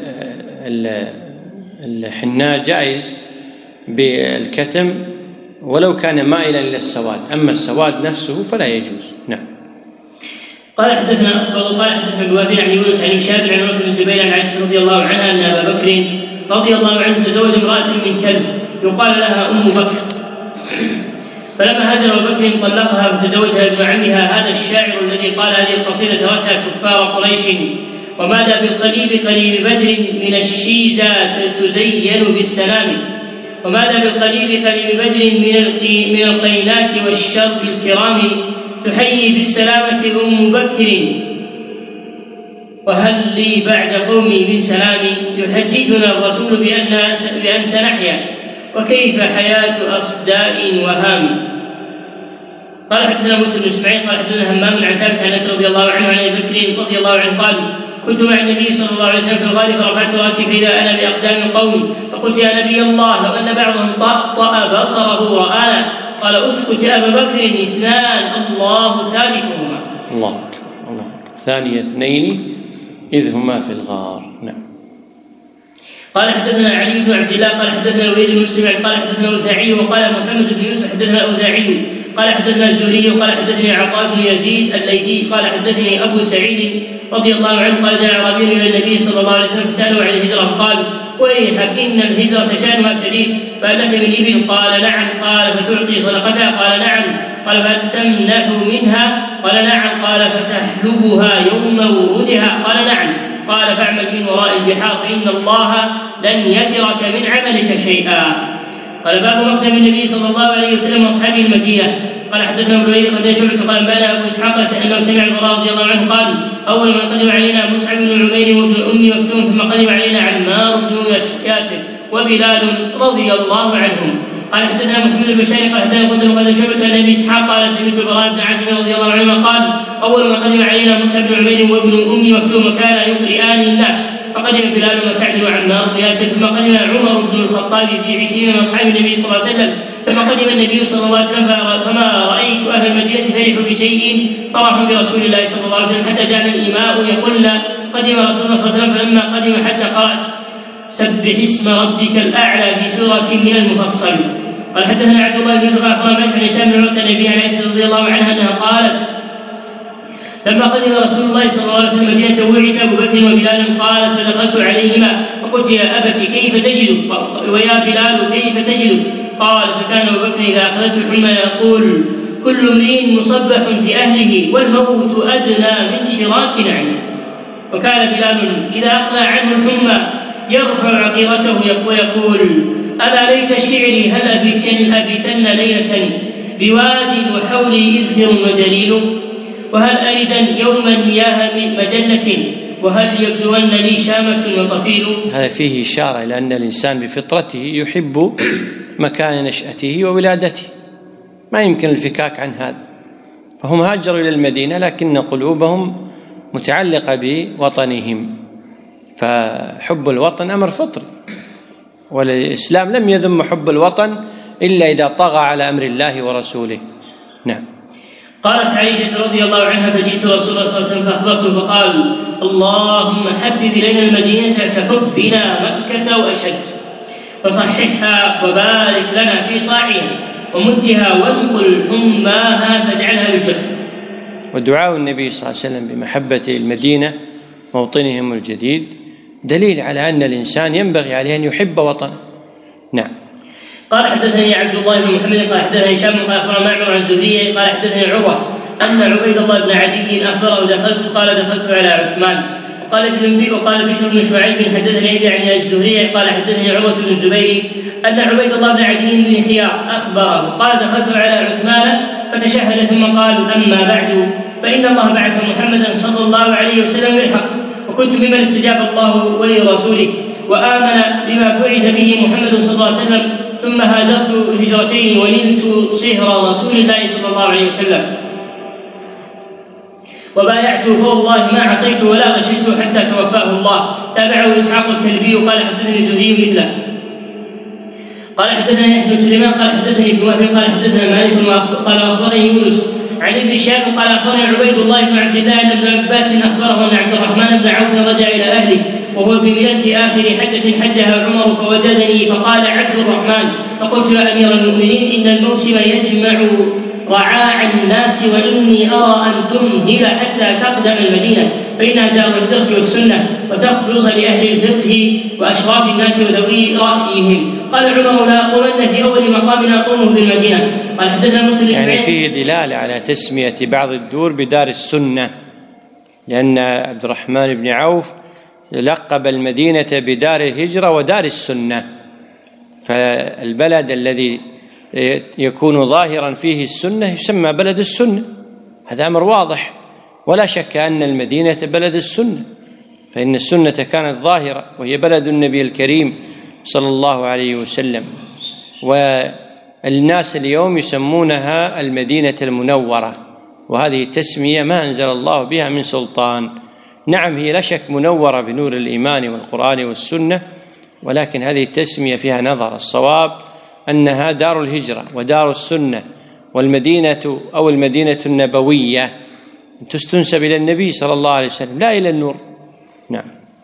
الحناء جائز بالكتم ولو كان مائلا إلى السواد، أما السواد نفسه فلا يجوز. نعم. قال حدثنا أصبغ قال حدثنا الوابل عن يونس عن شاب عن عروة بن الزبير عن عائشة رضي الله عنها أن أبا بكر رضي الله عنه تزوج امرأة من كلب يقال لها أم بكر فلما هاجر ابو بكر طلقها فتزوجها ابن عمها هذا الشاعر الذي قال هذه القصيده رثها كفار قريش وماذا بالقليب قليب بدر من الشيزة تزين بالسلام وماذا بالقليب قليب بدر من من القينات والشرب الكرام تحيي بالسلامة أم بكر وهل لي بعد قومي من سلام يحدثنا الرسول بأن بأن سنحيا وكيف حياة أصداء وهام. قال حدثنا موسى بن اسماعيل قال حدثنا همام عن ثابت عن انس رضي الله عنه عن ابي بكر رضي الله عنه قال كنت مع النبي صلى الله عليه وسلم في الغار فرفعت راسي فاذا انا باقدام القوم فقلت يا نبي الله لو ان بعضهم طأطأ بصره رآنا قال اسكت يا ابا بكر اثنان الله ثالثهما. الله اكبر الله اكبر. ثاني اثنين اذ هما في الغار. نعم. قال حدثنا علي بن عبد الله قال حدثنا الوليد بن مسلم قال حدثنا الاوزاعي وقال محمد بن يوسف حدثنا الاوزاعي قال حدثنا الزهري قال حدثني عطاء بن يزيد الليثي قال حدثني ابو سعيد رضي الله عنه قال جاء اعرابي الى النبي صلى الله عليه وسلم فساله عن الهجره قال ويحك ان الهجره شانها شديد فهل لك من ابل؟ قال نعم. قال فتعطي صدقتها؟ قال نعم. قال فهل تمنح منها؟ قال نعم. قال فتحلبها يوم ورودها؟ قال نعم. قال فاعمل من وراء البحار فإن الله لن يترك من عملك شيئا. قال باب مقدم النبي صلى الله عليه وسلم واصحابه المدينه. قال حدثنا ابن الوليد قد شعبت قال انبانا ابو اسحاق انه سمع البراء رضي الله عنه قال اول من قدم علينا مصعب بن عمير وابن ام مكتوم ثم قدم علينا عمار بن ياسر وبلال رضي الله عنهم. قال حدثنا محمد بن بشار قال حدثنا قدم قد شعبت عن ابي اسحاق قال سمعت البراء بن عازب رضي الله عنه قال اول من قدم علينا مصعب بن عمير وابن ام مكتوم وكان يقرئان الناس فقدم بلال وسعد وعمار بن ياسر ثم قدم عمر بن الخطاب في عشرين من اصحاب النبي صلى الله عليه وسلم ثم قدم النبي صلى الله عليه وسلم فما رايت اهل المدينه فرحوا بشيء فرحوا برسول الله صلى الله عليه وسلم حتى جعل الايماء يقولن قدم رسول الله صلى الله عليه وسلم فلما قدم حتى قرات سبح اسم ربك الاعلى في سوره من المفصل. قال حدثنا عبد الله بن زغا اخبرنا مالك عن هشام بن عروه النبي عن عائشه رضي الله عنها انها قالت لما قدم رسول الله صلى الله عليه وسلم المدينه وعد ابو بكر وبلال قالت فدخلت عليهما فقلت يا ابت كيف تجد ويا بلال كيف تجد؟ قال فكان ابو بكر اذا اخذته الحمى يقول كل امرئ مصبح في اهله والموت ادنى من شراك نعله. وكان بلال اذا اقلع عنه الحمى يرفع عقيرته ويقول ألا ليت شعري هل أبيتن, أبيتن ليلة بواد وحولي إذخر وجليل، وهل أردا يوما مياه مجلة، وهل يبدون لي شامة وطفيل. هذا فيه إشارة إلى أن الإنسان بفطرته يحب مكان نشأته وولادته، ما يمكن الفكاك عن هذا، فهم هاجروا إلى المدينة لكن قلوبهم متعلقة بوطنهم، فحب الوطن أمر فطري، والإسلام لم يذم حب الوطن إلا إذا طغى على أمر الله ورسوله. نعم. قالت عائشة رضي الله عنها: فجئت رسول الله صلى الله عليه وسلم فأخبرته فقال: اللهم حبب إلينا المدينة كحبنا مكة وأشد، فصححها وبارك لنا في صاعها ومدها وانقل حماها فاجعلها بالجف. ودعاء النبي صلى الله عليه وسلم بمحبة المدينة موطنهم الجديد دليل على أن الإنسان ينبغي عليه أن يحب وطنه. نعم. قال حدثني عبد الله بن محمد قال حدثني هشام قال أخبرنا معمر عن الزهري قال حدثني عروة أن عبيد الله بن عدي أخبره دخلت قال دخلت على عثمان. قال ابن النبي وقال بشر بن شعيب حدثني يعني الزهري قال حدثني عروة بن الزبير أن عبيد الله بن عدي بن خيار أخبره قال دخلت على عثمان فتشهد ثم قال: أما بعد فإن الله بعث محمدا صلى الله عليه وسلم بالحق، وكنت ممن استجاب الله ولرسوله وآمن بما بعث به محمد صلى الله عليه وسلم، ثم هاجرت هجرتين ونلت صهر رسول الله صلى الله عليه وسلم وبايعت فوالله ما عصيت ولا غششت حتى توفاه الله. تابعه إسحاق الكلبي قال حدثني زهري مثله. قال حدثني يحيى بن سليمان قال حدثني ابن وهب قال حدثنا مالك قال أخبرني يونس عن ابن شهاب قال أخبرني عبيد الله بن عبد الله أن ابن عباس أخبره أن عبد الرحمن بن عوف رجع إلى أهله وهو بميلاد آخر حجة حجها عمر فوجدني فقال: عبد الرحمن. فقلت: يا أمير المؤمنين إن الموسم يجمع رعاع الناس وإني أرى أن تمهل حتى تقدم المدينة فإنها دار الهجرة والسنة وتخلص لأهل الفقه وأشراف الناس وذوي رأيهم. قال عمر: لا أقومن في أول مقام أقومه بالمدينة. قال حدثنا مسلم يعني فيه دلالة على تسمية بعض الدور بدار السنة، لأن عبد الرحمن بن عوف لقب المدينة بدار الهجرة ودار السنة، فالبلد الذي يكون ظاهرا فيه السنة يسمى بلد السنة، هذا أمر واضح، ولا شك أن المدينة بلد السنة، فإن السنة كانت ظاهرة وهي بلد النبي الكريم صلى الله عليه وسلم. والناس اليوم يسمونها المدينة المنورة، وهذه التسمية ما أنزل الله بها من سلطان. نعم هي لا شك منورة بنور الإيمان والقرآن والسنة، ولكن هذه التسمية فيها نظر. الصواب أنها دار الهجرة ودار السنة، والمدينة أو المدينة النبوية تستنسب إلى النبي صلى الله عليه وسلم لا إلى النور. نعم.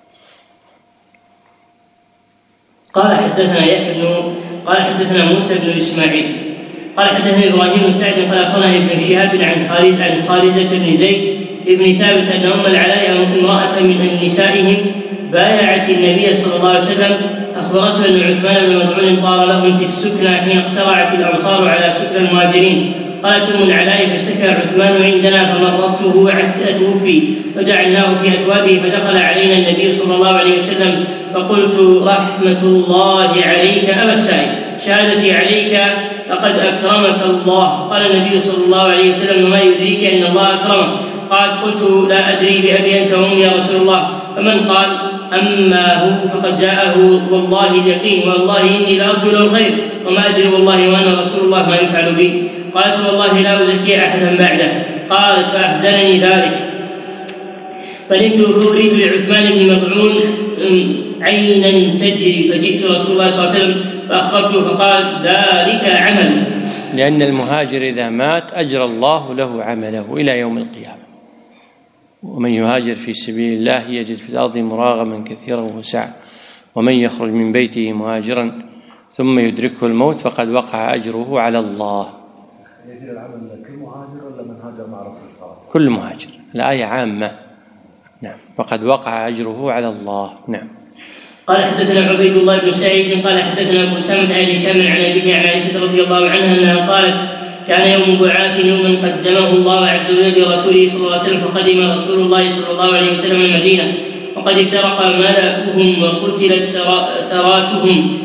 قال حدثنا يحيى بن قال حدثنا موسى بن إسماعيل قال حدثنا إبراهيم بن سعد قال أخبرنا ابن شهاب عن خالد عن خالدة بن زيد ابن ثابت أن أم العلاء امرأة من نسائهم بايعت النبي صلى الله عليه وسلم أخبرته أن عثمان بن مظعون طار لهم في السكنى حين اقترعت الأنصار على سكنى المهاجرين. قالت أم العلاء: فاشتكى عثمان عندنا فمرضته حتى توفي وجعلناه في أثوابه فدخل علينا النبي صلى الله عليه وسلم فقلت: رحمة الله عليك أبا السائب، شهادتي عليك لقد أكرمك الله. قال النبي صلى الله عليه وسلم: وما يدريك أن الله أكرمك؟ قالت: قلت: لا أدري بأبي أنت وأمي يا رسول الله. فمن قال: أما هو فقد جاءه والله اليقين والله إني لأرجو له الخير وما أدري والله وأنا رسول الله ما يفعل بي. قالت: والله لا أزكي أحدا بعده. قالت: فأحزنني ذلك فنمت فأريد لعثمان بن مظعون عينا تجري فجئت رسول الله صلى الله عليه وسلم فأخبرته فقال: ذلك عمل. لأن المهاجر إذا مات أجرى الله له عمله إلى يوم القيامة. ومن يهاجر في سبيل الله يجد في الأرض مراغما كثيرا وسعة ومن يخرج من بيته مهاجرا ثم يدركه الموت فقد وقع أجره على الله. يزيد العمل كل مهاجر ولا من هاجر مع رسول صلى الله عليه وسلم؟ كل مهاجر، الآية عامة. نعم. فقد وقع أجره على الله. نعم. قال حدثنا عبيد الله بن سعيد قال حدثنا ابو اسامه عن هشام عن ابيه عن عائشه رضي الله عنها انها قالت: كان يوم بعاث يوما قدمه الله عز وجل لرسوله صلى الله عليه وسلم فقدم رسول الله صلى الله عليه وسلم المدينه وقد افترق ملأهم وقتلت سراتهم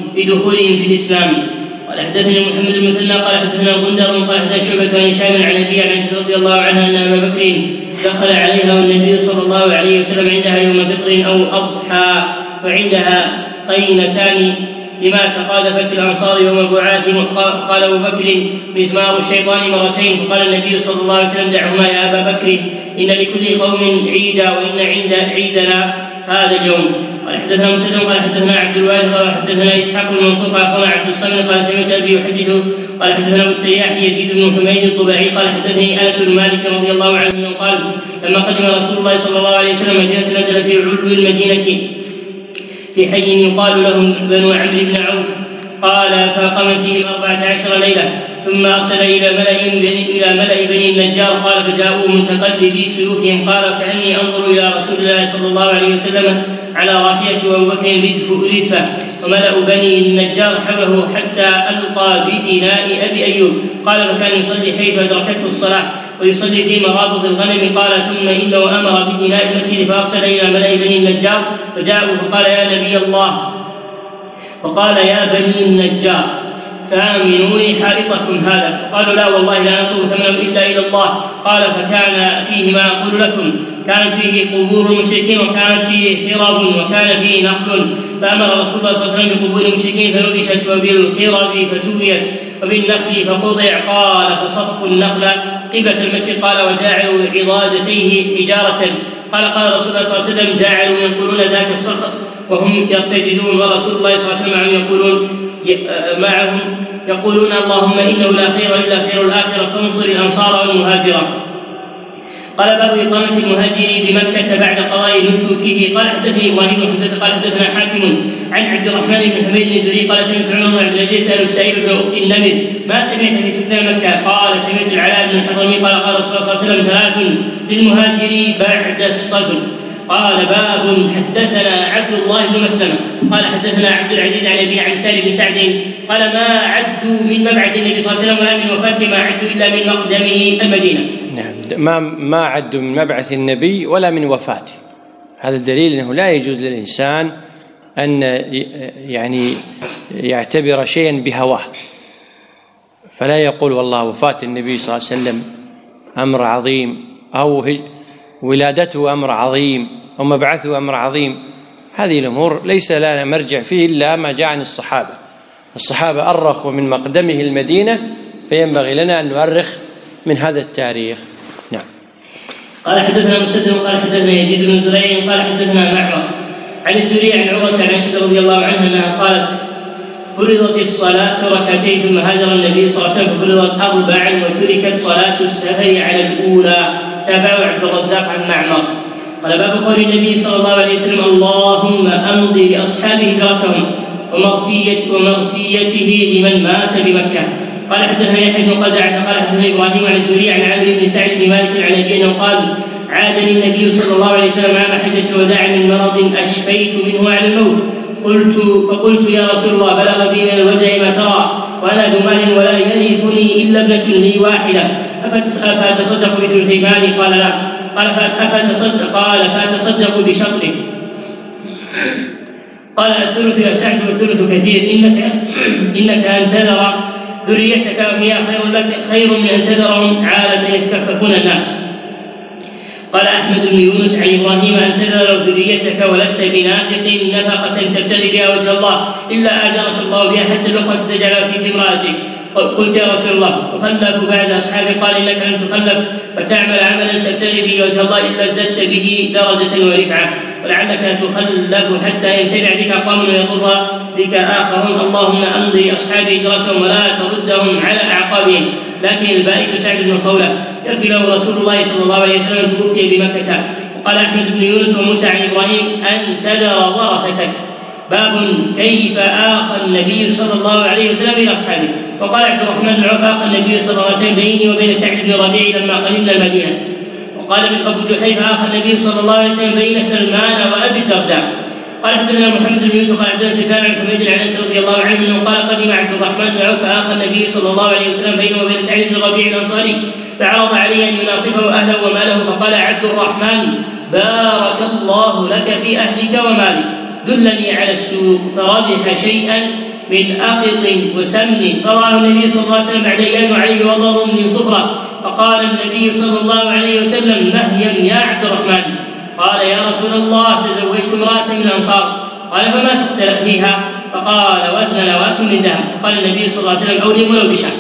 بدخولهم في الإسلام. قال حدثني محمد المثنى قال حدثنا غندر قال حدثنا شعبة عن هشام عن أبي عن عائشة رضي الله عنها أن أبا بكر دخل عليها والنبي صلى الله عليه وسلم عندها يوم فطر أو أضحى وعندها قينتان لما تقاذفت الأنصار يوم البعاث. قال أبو بكر مسمار الشيطان مرتين. فقال النبي صلى الله عليه وسلم دعهما يا أبا بكر إن لكل قوم عيدا وإن عند عيدنا هذا اليوم. قال حدثنا مسلم قال حدثنا عبد الوارث قال حدثنا إسحاق بن منصور قال أخبرنا عبد الصمد قال سمعت أبي يحدثه قال حدثنا أبو التياح يزيد بن حميد الطباعي قال حدثني أنس بن مالك رضي الله عنه أنه قال لما قدم رسول الله صلى الله عليه وسلم مدينة نزل في علو المدينة في حي يقال لهم بنو عمرو بن عوف قال فقام فيهم أربعة عشر ليلة ثم أرسل إلى ملأ إلى ملأ بني النجار قال فجاءوا متقلبي سيوفهم قال كأني أنظر إلى رسول الله صلى الله عليه وسلم على راحيته وأبو بكر ردفه وملأ بني النجار حوله حتى ألقى بفناء أبي أيوب قال فكان يصلي حيث أدركته الصلاة ويصلي في مرابط الغنم. قال ثم إنه أمر ببناء المسجد فأرسل إلى ملأ بني النجار فجاءوا فقال يا نبي الله فقال يا بني النجار ثامنوني حائطكم هذا. قالوا لا والله لا نطلب ثمنه إلا إلى الله. قال فكان فيه ما أقول لكم كانت فيه قبور المشركين وكانت فيه خرب وكان فيه نخل فأمر رسول الله صلى الله عليه وسلم بقبور المشركين فنبشت وبالخرب فسويت وبالنخل فقضع. قال فصفوا النخل قبلة المسجد قال وجاعلوا عضادتيه حجارة. قال قال رسول الله صلى الله عليه وسلم جاعلوا ينقلون ذاك الصخر وهم يرتجزون ورسول الله صلى الله عليه وسلم معهم يقولون معهم يقولون اللهم إنه لا خير إلا خير الآخرة فانصر الأنصار والمهاجرة. قال باب إقامة المهاجر بمكة بعد قضاء نسكه. قال حدثني إبراهيم بن حمزة قال حدثنا حاتم عن عبد الرحمن بن حميد الزهري قال سمعت عمر بن عبد العزيز سأل السائب بن أخت النمر ما سمعت في سكنى مكة. قال سمعت العلاء بن الحضرمي قال قال رسول الله صلى الله عليه وسلم ثلاث للمهاجر بعد الصدر. قال باب حدثنا عبد الله بن مسلمة قال حدثنا عبد العزيز عن أبي عن سالم بن سعد قال ما عدوا من مبعث النبي صلى الله عليه وسلم ولا من وفاته ما عدوا إلا من مقدمه المدينة. نعم ما ما عدوا من مبعث النبي ولا من وفاته. هذا الدليل أنه لا يجوز للإنسان أن يعني يعتبر شيئا بهواه فلا يقول والله وفاة النبي صلى الله عليه وسلم أمر عظيم أو ولادته أمر عظيم أو مبعثه أمر عظيم. هذه الأمور ليس لنا مرجع فيه إلا ما جاء عن الصحابة. الصحابة أرخوا من مقدمه المدينة فينبغي لنا أن نؤرخ من هذا التاريخ. نعم. قال حدثنا مسدد قال حدثنا يزيد بن زريع قال حدثنا معمر عن الزهري عن عروة عن عائشة رضي الله عنها أنها قالت فرضت الصلاة ركعتين ثم هاجر النبي صلى الله عليه وسلم ففرضت أربعا وتركت صلاة السفر على الأولى. تابعه عبد الرزاق عن معمر. قال باب قول النبي صلى الله عليه وسلم اللهم أمضي لأصحابه هجرتهم ومغفية ومغفيته لمن مات بمكة. قال حدثنا يحيى بن قزعة قال حدثنا إبراهيم عن الزهري عن عامر بن سعد بن مالك عن أبي أنه قال عادني النبي صلى الله عليه وسلم عام حجة الوداع من مرض أشفيت منه على الموت قلت فقلت يا رسول الله بلغ بي من الوجع ما ترى وأنا ذو مال ولا يرثني إلا ابنة لي واحدة أفأتصدق بثلثي مالي؟ قال لا. قال فأتصدق قال فأتصدق بشطره. قال الثلث أسعد والثلث كثير إنك إنك أن تذر ذريتك وهي خير لك خير من أن تذرهم عالة يتكففون الناس. قال أحمد بن يونس عن إبراهيم أن تذر ذريتك ولست بنافق نفقة تبتغي بها وجه الله إلا أجرك الله بها حتى اللقمة تجعلها في امرأتك. قلت يا رسول الله أخلف بعد أصحابي؟ قال إنك لن تخلف فتعمل عملا تبتغي به وجه الله إلا ازددت به درجة ورفعة ولعلك تخلف حتى ينتفع بك قوم ويضر بك آخرون. اللهم أمضي أصحابي هجرتهم ولا تردهم على أعقابهم. لكن البائس سعد بن خولة يرثي له رسول الله صلى الله عليه وسلم توفي بمكة. وقال أحمد بن يونس وموسى عن إبراهيم أن تذر ورثتك. باب كيف آخى النبي صلى الله عليه وسلم إلى أصحابه. وقال عبد الرحمن بن عوف آخى النبي صلى الله عليه وسلم بيني وبين سعد بن ربيع لما قدمنا المدينة. وقال ابن أبو جحيفة آخى النبي صلى الله عليه وسلم بين سلمان وأبي الدرداء. قال حدثنا محمد بن يوسف قال حدثنا سفيان عن حميد عن انس رضي الله عنه انه قال قدم عبد الرحمن بن عوف آخى النبي صلى الله عليه وسلم بينه وبين سعيد بن ربيع الانصاري فعرض عليه ان يناصفه اهله وماله فقال عبد الرحمن بارك الله لك في اهلك ومالك دلني على السوق فربح شيئا من أقط وسمن قرأه النبي صلى الله عليه وسلم بعد أيام عليه وضر من صفرة، فقال النبي صلى الله عليه وسلم: مهيم يا عبد الرحمن. قال: يا رسول الله تزوجت امرأة من الأنصار. قال: فما سقت فيها؟ فقال: وزن نواة من ذهب. قال النبي صلى الله عليه وسلم: أولي ولو بشهر.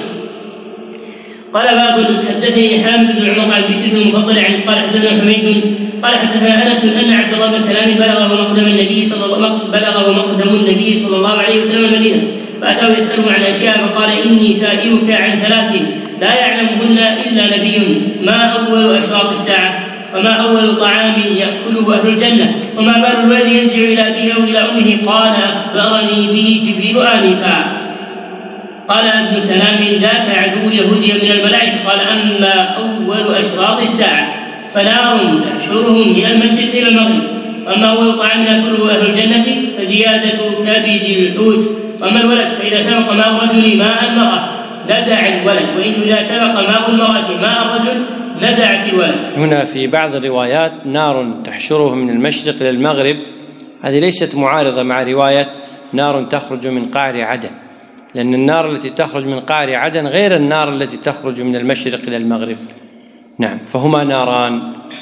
قال: باب. حدثني حامد بن عمر عن بشير المفضل عن قال حدثنا حميد قال حدثنا انس ان عبد الله بن سلام بلغه مقدم النبي صلى الله بلغه مقدم النبي صلى الله عليه وسلم المدينه، فاتاه يساله عن اشياء فقال: اني سائلك عن ثلاث لا يعلمهن الا نبي: ما اول اشراط الساعه؟ وما اول طعام ياكله اهل الجنه؟ وما بال الذي يرجع الى ابيه او الى امه؟ قال: اخبرني به جبريل انفا. قال ابن سلام: ذاك عدو اليهودي من الملائكه. قال: اما اول اشراط الساعه فنار تحشرهم من المشرق الى المغرب، واما اول طعام ياكله اهل الجنه فزياده كبد الحوت، واما الولد فاذا سبق ماء الرجل ماء المراه نزع الولد، وان اذا سبق ماء المراه ماء الرجل نزعت الولد. هنا في بعض الروايات نار تحشرهم من المشرق الى المغرب، هذه ليست معارضه مع روايه نار تخرج من قعر عدن، لأن النار التي تخرج من قعر عدن غير النار التي تخرج من المشرق إلى المغرب. نعم، فهما ناران.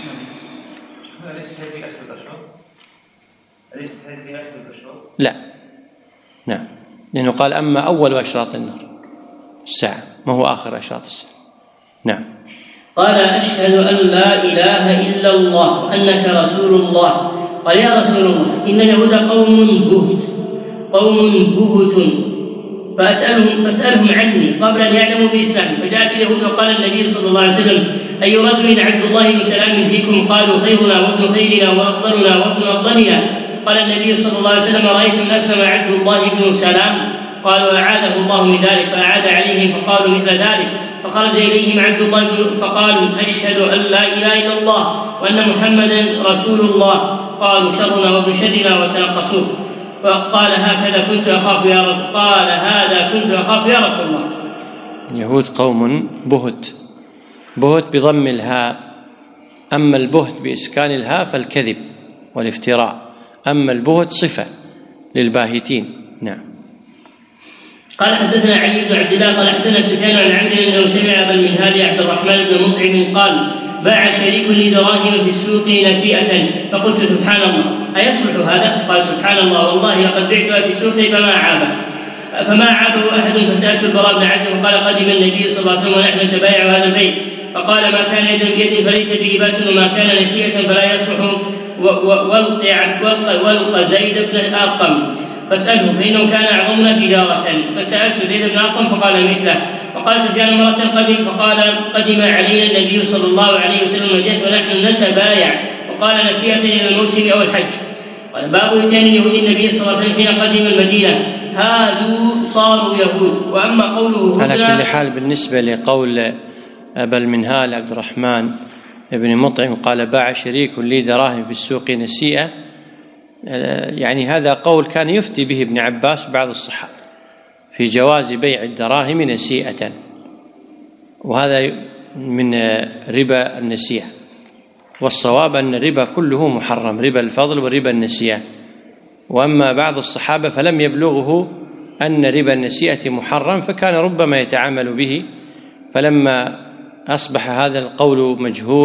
أليست هذه آخر الأشهر؟ أليست هذه آخر الأشهر؟ لا، نعم، لأنه قال: أما أول أشراط النار الساعة، ما هو آخر أشراط الساعة. نعم. قال: أشهد أن لا إله إلا الله وأنك رسول الله. قال: يا رسول الله، إن اليهود قوم بهت قوم بهت فأسألهم فاسألهم عني قبل أن يعلموا بإسلام. فجاءت اليهود وقال النبي صلى الله عليه وسلم: أي رجل عبد الله بن سلام فيكم؟ قالوا: خيرنا وابن خيرنا وأفضلنا وابن أفضلنا. قال النبي صلى الله عليه وسلم: رأيتم أسلم عبد الله بن سلام؟ قالوا: أعاذه الله من ذلك. فأعاد عليهم فقالوا مثل ذلك. فخرج إليهم عبد الله بن فقالوا: أشهد أن لا إله إلا الله وأن محمدا رسول الله. قالوا: شرنا وابن شرنا وتنقصوه. فقال: هكذا كنت أخاف يا رسول قال هذا كنت أخاف يا رسول الله. يهود قوم بهت، بهت بضم الهاء، أما البهت بإسكان الهاء فالكذب والافتراء، أما البهت صفة للباهتين. نعم. قال: حدثنا علي بن عبد الله قال حدثنا سفيان عن عمرو انه سمع ابا المنهال عبد الرحمن بن مطعم قال: باع شريك لي دراهم في السوق نسيئة، فقلت: سبحان الله، أيصلح هذا؟ قال: سبحان الله، والله لقد بعتها في السوق فما عابه فما عابه أحد. فسألت البراء بن عازب فقال: قدم النبي صلى الله عليه وسلم ونحن نتبايع هذا البيت، فقال: ما كان يدا بيد فليس به بأس، وما كان نسيئة فلا يصلح. والق زيد بن أرقم فاسأله فإنه كان أعظمنا تجارة. فسألت زيد بن أرقم فقال مثله. وقال سفيان: مرة قدم فقال: قدم علينا النبي صلى الله عليه وسلم المدينة ونحن نتبايع، وقال: نسيئة إلى الموسم أو الحج. قال: باب إتيان اليهود النبي صلى الله عليه وسلم حين قدم المدينة، هادوا صاروا يهود. وأما قوله على كل حال بالنسبة لقول أبا المنهال عبد الرحمن ابن مطعم قال: باع شريك لي دراهم في السوق نسيئة، يعني هذا قول كان يفتي به ابن عباس بعض الصحابة في جواز بيع الدراهم نسيئة، وهذا من ربا النسيئة، والصواب أن الربا كله محرم، ربا الفضل وربا النسيئة. وأما بعض الصحابة فلم يبلغه أن ربا النسيئة محرم، فكان ربما يتعامل به، فلما أصبح هذا القول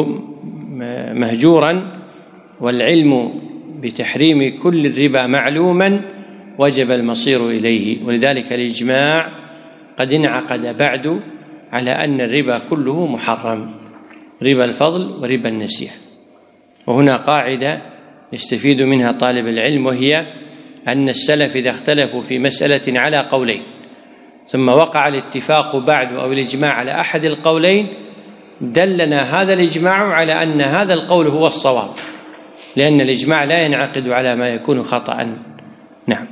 مهجورا والعلم بتحريم كل الربا معلوما وجب المصير إليه. ولذلك الإجماع قد انعقد بعد على أن الربا كله محرم، ربا الفضل وربا النسيئة. وهنا قاعدة يستفيد منها طالب العلم، وهي أن السلف إذا اختلفوا في مسألة على قولين ثم وقع الاتفاق بعد أو الإجماع على أحد القولين، دلنا هذا الإجماع على أن هذا القول هو الصواب، لأن الإجماع لا ينعقد على ما يكون خطأ. نعم.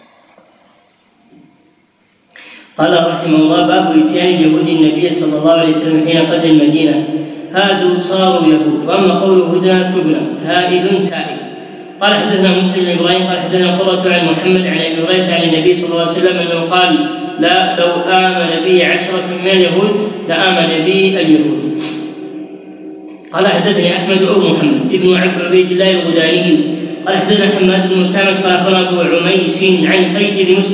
قال رحمه الله: باب إتيان اليهود النبي صلى الله عليه وسلم حين قدم المدينة، هادوا صاروا يهود. وأما قوله هدنا تبنا هائد سائل. قال: حدثنا مسلم بن إبراهيم قال حدثنا قرة عن محمد عن أبي هريرة عن النبي صلى الله عليه وسلم أنه قال: لا لو آمن بي عشرة من اليهود لآمن بي اليهود. قال: حدثني أحمد أبو محمد ابن عبيد الله الغداني قال حدثنا حماد بن أسامة قال أخبرنا أبو عميس عن قيس بن مسلم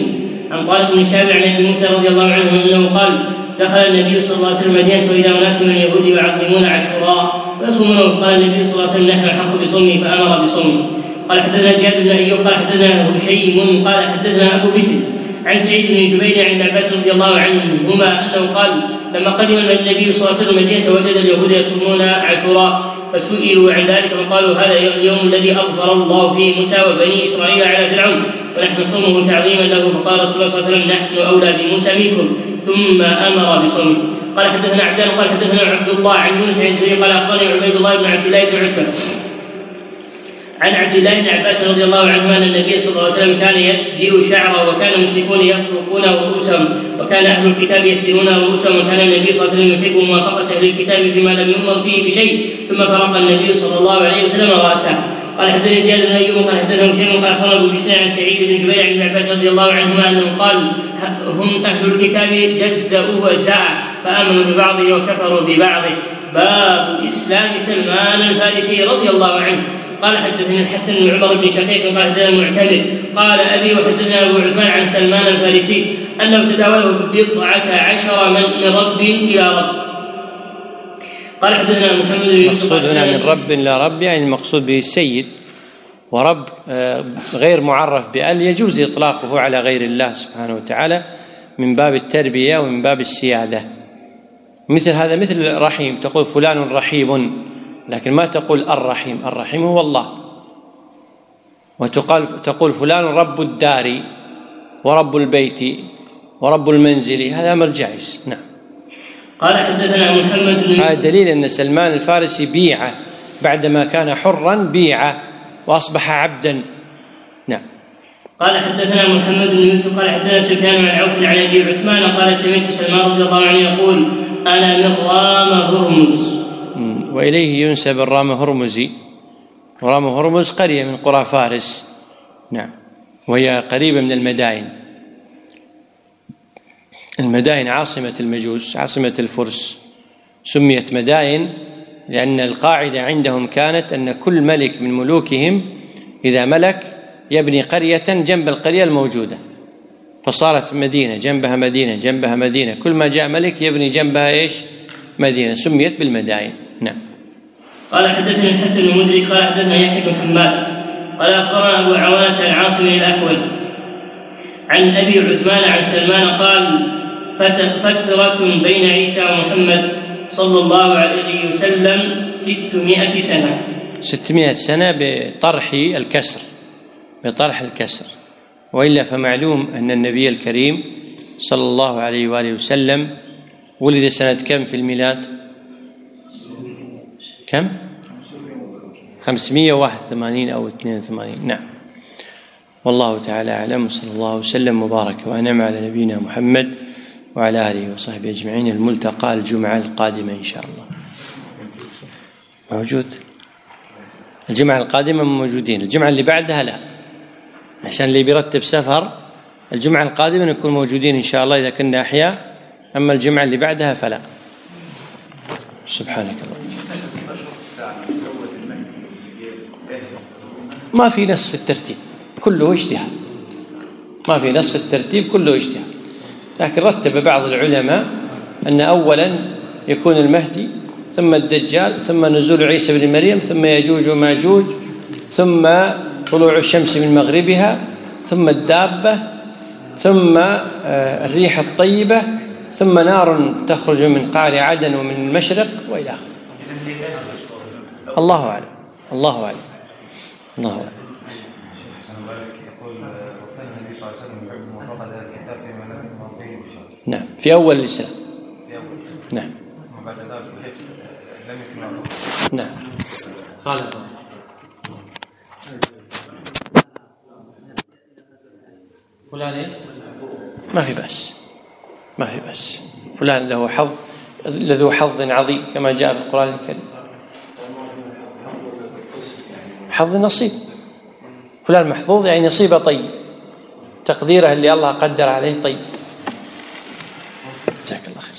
عن طارق بن شهاب عن ابي موسى رضي الله عنه انه قال دخل النبي صلى الله عليه وسلم المدينه واذا اناس من اليهود يعظمون عاشوراء ويصومونه، قال النبي صلى الله عليه وسلم نحن احق بصومه فامر بصومه. قال حدثنا زياد بن ايوب قال حدثنا هشيم قال حدثنا ابو بشر عن سعيد بن جبير عن ابن عباس رضي الله عنهما انه قال لما قدم النبي صلى الله عليه وسلم المدينه وجد اليهود يصومون عاشوراء فسئلوا عن ذلك فقالوا هذا اليوم الذي اظهر الله فيه موسى وبني اسرائيل على فرعون ونحن نصومه تعظيما له، فقال رسول الله صلى الله عليه وسلم نحن اولى بموسى منكم ثم امر بصومه. قال حدثنا عبدان قال حدثنا عبد الله عن يونس عن الزهري قال اخبرني عبيد الله بن عبد الله بن عتبه عن عبد الله بن عباس رضي الله عنهما ان النبي صلى الله عليه وسلم كان يسدل شعره وكان المشركون يفرقون رؤوسهم وكان اهل الكتاب يسدلون رؤوسهم وكان النبي صلى الله عليه وسلم يحب موافقه اهل الكتاب فيما لم يؤمر فيه بشيء ثم فرق النبي صلى الله عليه وسلم راسه. قال حدثني زياد بن ايوب قال حدثنا هشيم قال اخبرنا ابو بشر عن سعيد بن جبير عن ابن عباس رضي الله عنهما انه قال هم اهل الكتاب جزأوه اجزاء فامنوا ببعضه وكفروا ببعضه. باب اسلام سلمان الفارسي رضي الله عنه. قال حدثني الحسن بن عمر بن شقيق قال حدثنا المعتمر قال ابي وحدثنا ابو عثمان عن سلمان الفارسي انه تداوله بضعه عشر من رب الى رب. قال حدثنا محمد بن يوسف المقصود هنا من رب الى رب يعني المقصود به السيد، ورب غير معرف بأل يجوز اطلاقه على غير الله سبحانه وتعالى من باب التربيه ومن باب السياده. مثل هذا مثل رحيم، تقول فلان رحيم لكن ما تقول الرحيم، الرحيم هو الله. وتقال تقول فلان رب الدار ورب البيت ورب المنزل، هذا أمر جائز. نعم. قال حدثنا محمد بن هذا دليل أن سلمان الفارسي بيع بعدما كان حرا، بيع وأصبح عبدا. نعم. قال حدثنا محمد بن يوسف قال حدثنا سفيان عن عوف عن ابي عثمان قال سمعت سلمان رضي الله عنه يقول انا من رام هرمز، وإليه ينسب الرام هرمزي، ورام هرمز قرية من قرى فارس. نعم. وهي قريبة من المدائن. المدائن عاصمة المجوس، عاصمة الفرس، سميت مدائن لأن القاعدة عندهم كانت أن كل ملك من ملوكهم إذا ملك يبني قرية جنب القرية الموجودة، فصارت مدينة جنبها مدينة جنبها مدينة، كل ما جاء ملك يبني جنبها إيش؟ مدينة، سميت بالمدائن. نعم. قال حدثني الحسن بن مدرك قال حدثنا يحيى بن حماد قال اخبرنا ابو عوانة عن عاصم الاحول عن ابي عثمان عن سلمان قال فترة بين عيسى ومحمد صلى الله عليه وسلم ستمائة سنة. ستمائة سنة بطرح الكسر، بطرح الكسر، وإلا فمعلوم أن النبي الكريم صلى الله عليه وآله وسلم ولد سنة كم في الميلاد؟ كم؟ خمسمائة وواحد وثمانين أو اثنين وثمانين. نعم. والله تعالى أعلم، صلى الله وسلم وبارك وأنعم على نبينا محمد وعلى آله وصحبه أجمعين. الملتقى الجمعة القادمة إن شاء الله. موجود الجمعة القادمة موجودين، الجمعة اللي بعدها لا، عشان اللي بيرتب سفر الجمعة القادمة نكون موجودين إن شاء الله إذا كنا أحياء، أما الجمعة اللي بعدها فلا. سبحانك الله. ما في نص في الترتيب، كله اجتهاد، ما في نص في الترتيب، كله اجتهاد، لكن رتب بعض العلماء أن أولا يكون المهدي ثم الدجال ثم نزول عيسى بن مريم ثم يجوج وماجوج ثم طلوع الشمس من مغربها ثم الدابة ثم الريح الطيبة ثم نار تخرج من قعر عدن ومن المشرق وإلى آخره. الله أعلم. الله أعلم. الله أعلم. نعم. في أول الإسلام. نعم. نعم. قال فلان ما في بأس، ما في بأس، فلان له حظ، ذو حظ عظيم كما جاء في القرآن الكريم. حظ نصيب، فلان محظوظ يعني نصيبه طيب، تقديره اللي الله قدر عليه طيب. جزاك الله خير.